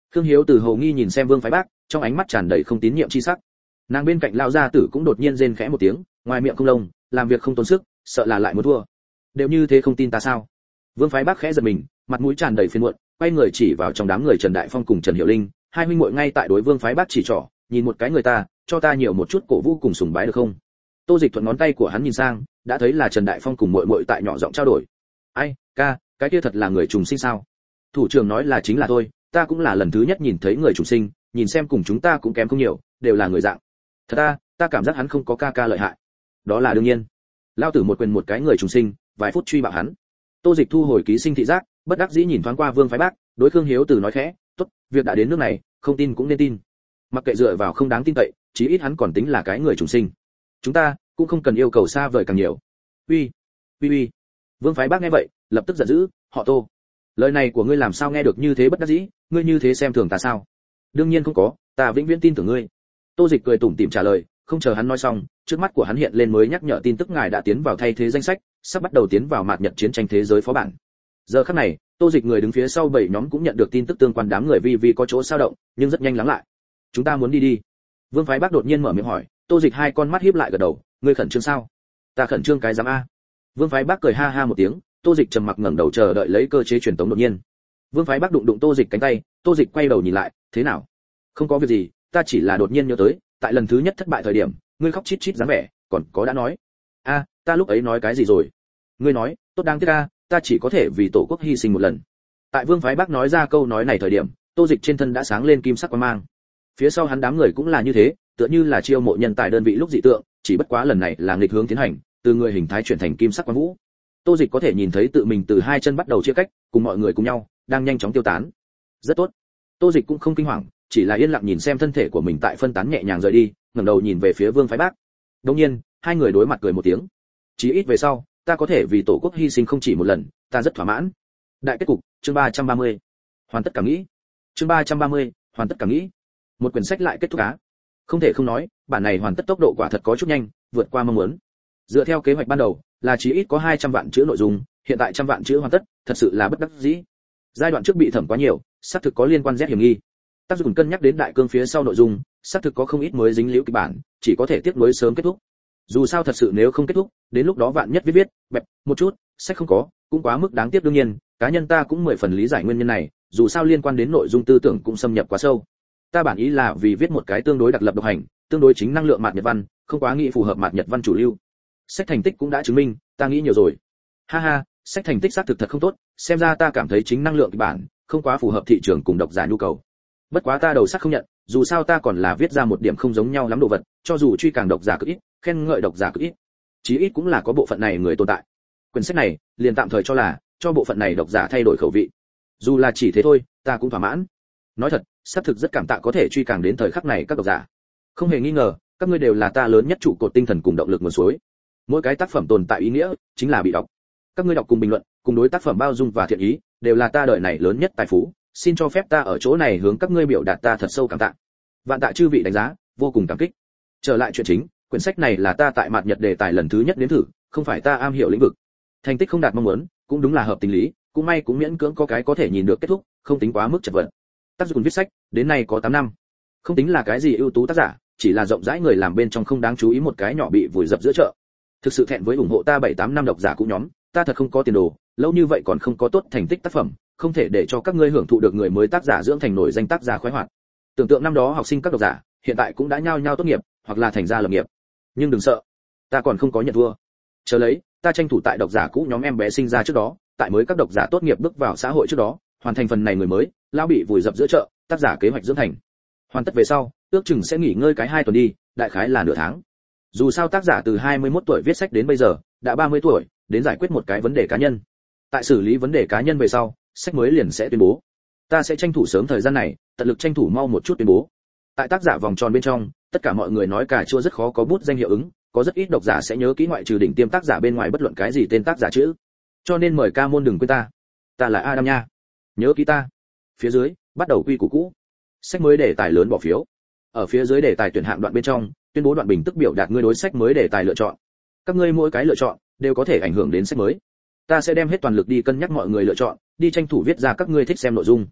Khương Hiếu từ hồ nghi nhìn xem Vương Phái Bác, trong ánh mắt tràn đầy không tín nhiệm chi sắc. Nàng bên cạnh lão gia tử cũng đột nhiên rên khẽ một tiếng, ngoài miệng không lông, làm việc không tốn sức, sợ là lại muốn thua. Đều như thế không tin ta sao? Vương Phái Bác khẽ giật mình, mặt mũi tràn đầy phiền muộn, quay người chỉ vào trong đám người Trần Đại Phong cùng Trần Hiểu Linh, hai huynh muội ngay tại đối Vương Phái Bác chỉ trỏ, nhìn một cái người ta, cho ta nhiều một chút cổ vũ cùng sùng bái được không? Tô Dịch thuận ngón tay của hắn nhìn sang, đã thấy là Trần Đại Phong cùng muội muội tại nhỏ giọng trao đổi. Ai, ca, cái kia thật là người trùng sinh sao? Thủ trưởng nói là chính là thôi, ta cũng là lần thứ nhất nhìn thấy người trùng sinh, nhìn xem cùng chúng ta cũng kém không nhiều, đều là người dạng. Thật ta, ta cảm giác hắn không có ca ca lợi hại. Đó là đương nhiên. Lao tử một quyền một cái người trùng sinh, vài phút truy bạo hắn. Tô Dịch thu hồi ký sinh thị giác, bất đắc dĩ nhìn thoáng qua Vương Phái Bác, đối Khương Hiếu Từ nói khẽ, "Tốt, việc đã đến nước này, không tin cũng nên tin. Mặc kệ dựa vào không đáng tin cậy, chí ít hắn còn tính là cái người trùng sinh. Chúng ta cũng không cần yêu cầu xa vời càng nhiều." "Uy, uy uy." Vương Phái Bác nghe vậy, lập tức giận dữ, "Họ Tô, lời này của ngươi làm sao nghe được như thế bất đắc dĩ, ngươi như thế xem thường ta sao?" "Đương nhiên không có, ta vĩnh viễn tin tưởng ngươi." Tô Dịch cười tủm tỉm trả lời, không chờ hắn nói xong, trước mắt của hắn hiện lên mới nhắc nhở tin tức ngài đã tiến vào thay thế danh sách, sắp bắt đầu tiến vào mạt nhật chiến tranh thế giới phó bản. Giờ khắc này, Tô Dịch người đứng phía sau bảy nhóm cũng nhận được tin tức tương quan, đám người vi vi có chỗ dao động, nhưng rất nhanh lắng lại. "Chúng ta muốn đi đi." Vương Phái Bác đột nhiên mở miệng hỏi, Tô Dịch hai con mắt híp lại gật đầu, "Ngươi khẩn trương sao?" "Ta khẩn trương cái giám a." Vương Phái Bác cười ha ha một tiếng, Tô Dịch trầm mặc ngẩng đầu chờ đợi lấy cơ chế truyền tống đột nhiên. Vương Phái Bác đụng đụng Tô Dịch cánh tay, Tô Dịch quay đầu nhìn lại, "Thế nào?" "Không có việc gì, ta chỉ là đột nhiên nhớ tới, tại lần thứ nhất thất bại thời điểm, ngươi khóc chít chít dáng vẻ, còn có đã nói." "A, ta lúc ấy nói cái gì rồi?" "Ngươi nói, tốt đáng tiếc a, ta chỉ có thể vì tổ quốc hy sinh một lần." Tại Vương Phái Bác nói ra câu nói này thời điểm, Tô Dịch trên thân đã sáng lên kim sắc quang mang. Phía sau hắn đám người cũng là như thế, tựa như là chiêu mộ nhân tài đơn vị lúc dị tượng, chỉ bất quá lần này là nghịch hướng tiến hành, từ người hình thái chuyển thành kim sắc quang vũ. Tô Dịch có thể nhìn thấy tự mình từ hai chân bắt đầu chia cách, cùng mọi người cùng nhau, đang nhanh chóng tiêu tán. Rất tốt. Tô Dịch cũng không kinh hoàng, chỉ là yên lặng nhìn xem thân thể của mình tại phân tán nhẹ nhàng rời đi, ngẩng đầu nhìn về phía Vương Phái Bác. Đương nhiên, hai người đối mặt cười một tiếng. Chí ít về sau, ta có thể vì tổ quốc hy sinh không chỉ một lần, ta rất thỏa mãn. Đại kết cục, chương ba trăm ba mươi. Hoàn tất cả nghĩ. Chương ba trăm ba mươi, hoàn tất cả nghĩ. Một quyển sách lại kết thúc á. Không thể không nói, bản này hoàn tất tốc độ quả thật có chút nhanh, vượt qua mong muốn. Dựa theo kế hoạch ban đầu, là chí ít có hai trăm vạn chữ nội dung, hiện tại trăm vạn chữ hoàn tất, thật sự là bất đắc dĩ. Giai đoạn trước bị thẩm quá nhiều, xác thực có liên quan Z hiểm nghi. Tác dụng cân nhắc đến đại cương phía sau nội dung, xác thực có không ít mới dính liễu kịch bản, chỉ có thể tiếc nuối sớm kết thúc. Dù sao thật sự nếu không kết thúc, đến lúc đó vạn nhất viết viết, bẹp một chút, sách không có, cũng quá mức đáng tiếc. Đương nhiên, cá nhân ta cũng mười phần lý giải nguyên nhân này, dù sao liên quan đến nội dung tư tưởng cũng xâm nhập quá sâu. Ta bản ý là vì viết một cái tương đối đặc lập độc hành, tương đối chính năng lượng mạt nhật văn, không quá nghĩ phù hợp mạt nhật văn chủ lưu. Sách thành tích cũng đã chứng minh, ta nghĩ nhiều rồi. Ha ha, sách thành tích xác thực thật không tốt, xem ra ta cảm thấy chính năng lượng kịch bản không quá phù hợp thị trường cùng độc giả nhu cầu. Bất quá ta đầu sắc không nhận, dù sao ta còn là viết ra một điểm không giống nhau lắm đồ vật, cho dù truy càng độc giả cực ít, khen ngợi độc giả cực ít, chí ít cũng là có bộ phận này người tồn tại. Quyển sách này, liền tạm thời cho là cho bộ phận này độc giả thay đổi khẩu vị. Dù là chỉ thế thôi, ta cũng thỏa mãn. Nói thật, xác thực rất cảm tạ có thể truy càng đến thời khắc này các độc giả. Không hề nghi ngờ, các ngươi đều là ta lớn nhất trụ cột tinh thần cùng động lực nguồn suối. Mỗi cái tác phẩm tồn tại ý nghĩa, chính là bị đọc. Các ngươi đọc cùng bình luận, cùng đối tác phẩm bao dung và thiện ý, đều là ta đời này lớn nhất tài phú. Xin cho phép ta ở chỗ này hướng các ngươi biểu đạt ta thật sâu cảm tạ. Vạn tạ chư vị đánh giá, vô cùng cảm kích. Trở lại chuyện chính, quyển sách này là ta tại mạt nhật đề tài lần thứ nhất nếm thử, không phải ta am hiểu lĩnh vực. Thành tích không đạt mong muốn, cũng đúng là hợp tình lý, cũng may cũng miễn cưỡng có cái có thể nhìn được kết thúc, không tính quá mức chật vật. Tác dụng viết sách, đến nay có tám năm. Không tính là cái gì ưu tú tác giả, chỉ là rộng rãi người làm bên trong không đáng chú ý một cái nhỏ bị vùi dập giữa chợ. Thực sự thẹn với ủng hộ ta bảy tám năm độc giả cũng nhóm, ta thật không có tiền đồ, lâu như vậy còn không có tốt thành tích tác phẩm, không thể để cho các ngươi hưởng thụ được người mới tác giả dưỡng thành nổi danh tác giả khoái hoạt. Tưởng tượng năm đó học sinh các độc giả, hiện tại cũng đã nhao nhao tốt nghiệp, hoặc là thành ra lập nghiệp. Nhưng đừng sợ, ta còn không có nhận thua. Chờ lấy, ta tranh thủ tại độc giả cũ nhóm em bé sinh ra trước đó, tại mới các độc giả tốt nghiệp bước vào xã hội trước đó, hoàn thành phần này người mới, lao bị vùi dập giữa chợ, tác giả kế hoạch dưỡng thành. Hoàn tất về sau, ước chừng sẽ nghỉ ngơi cái hai tuần đi, đại khái là nửa tháng. Dù sao tác giả từ hai mươi mốt tuổi viết sách đến bây giờ, đã ba mươi tuổi, đến giải quyết một cái vấn đề cá nhân. Tại xử lý vấn đề cá nhân về sau, sách mới liền sẽ tuyên bố. Ta sẽ tranh thủ sớm thời gian này, tận lực tranh thủ mau một chút tuyên bố. Tại tác giả vòng tròn bên trong, tất cả mọi người nói cà chua rất khó có bút danh hiệu ứng, có rất ít độc giả sẽ nhớ kỹ ngoại trừ đỉnh tiêm tác giả bên ngoài bất luận cái gì tên tác giả chữ. Cho nên mời ca môn đừng quên ta. Ta là Adam nha. Nhớ kỹ ta. Phía dưới, bắt đầu quy củ cũ. Sách mới đề tài lớn bỏ phiếu. Ở phía dưới đề tài tuyển hạng đoạn bên trong, tuyên bố đoạn bình tức biểu đạt ngươi đối sách mới đề tài lựa chọn. Các ngươi mỗi cái lựa chọn đều có thể ảnh hưởng đến sách mới. Ta sẽ đem hết toàn lực đi cân nhắc mọi người lựa chọn, đi tranh thủ viết ra các ngươi thích xem nội dung.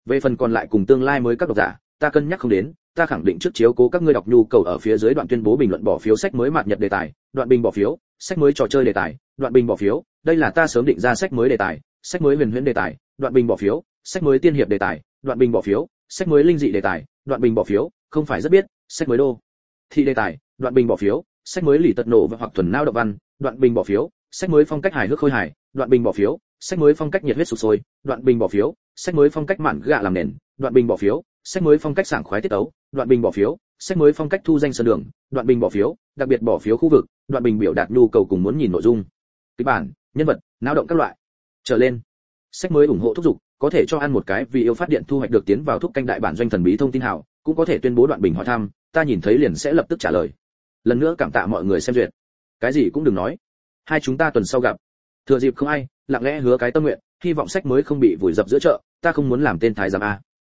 Về phần còn lại cùng tương lai mới các độc giả, ta cân nhắc không đến, ta khẳng định trước chiếu cố các ngươi đọc nhu cầu ở phía dưới đoạn tuyên bố bình luận bỏ phiếu sách mới mạt nhật đề tài, đoạn bình bỏ phiếu, sách mới trò chơi đề tài, đoạn bình bỏ phiếu, đây là ta sớm định ra sách mới đề tài, sách mới huyền huyễn đề tài, đoạn bình bỏ phiếu, sách mới tiên hiệp đề tài, đoạn bình bỏ phiếu, sách mới linh dị đề tài, đoạn bình bỏ phiếu, không phải rất biết, sách mới đô thị đề tài, đoạn bình bỏ phiếu, sách mới lì tật nổ và hoặc thuần nao động văn, đoạn bình bỏ phiếu, sách mới phong cách hài hước khôi hài, đoạn bình bỏ phiếu, sách mới phong cách nhiệt huyết sục sôi, đoạn bình bỏ phiếu, sách mới phong cách mạn gạ làm nền, đoạn bình bỏ phiếu, sách mới phong cách sảng khoái tiết tấu, đoạn bình bỏ phiếu, sách mới phong cách thu danh sơn đường, đoạn bình bỏ phiếu, đặc biệt bỏ phiếu khu vực, đoạn bình biểu đạt nhu cầu cùng muốn nhìn nội dung, kịch bản, nhân vật, náo động các loại. Trở lên, sách mới ủng hộ thúc giục, có thể cho ăn một cái vì yêu phát điện thu hoạch được tiến vào thúc canh đại bản doanh thần bí thông tin hảo, cũng có thể tuyên bố đoạn bình hỏi thăm, ta nhìn thấy liền sẽ lập tức trả lời. Lần nữa cảm tạ mọi người xem duyệt. Cái gì cũng đừng nói. Hai chúng ta tuần sau gặp. Thừa dịp không ai, lặng lẽ hứa cái tâm nguyện, hy vọng sách mới không bị vùi dập giữa chợ, ta không muốn làm tên thái giám a.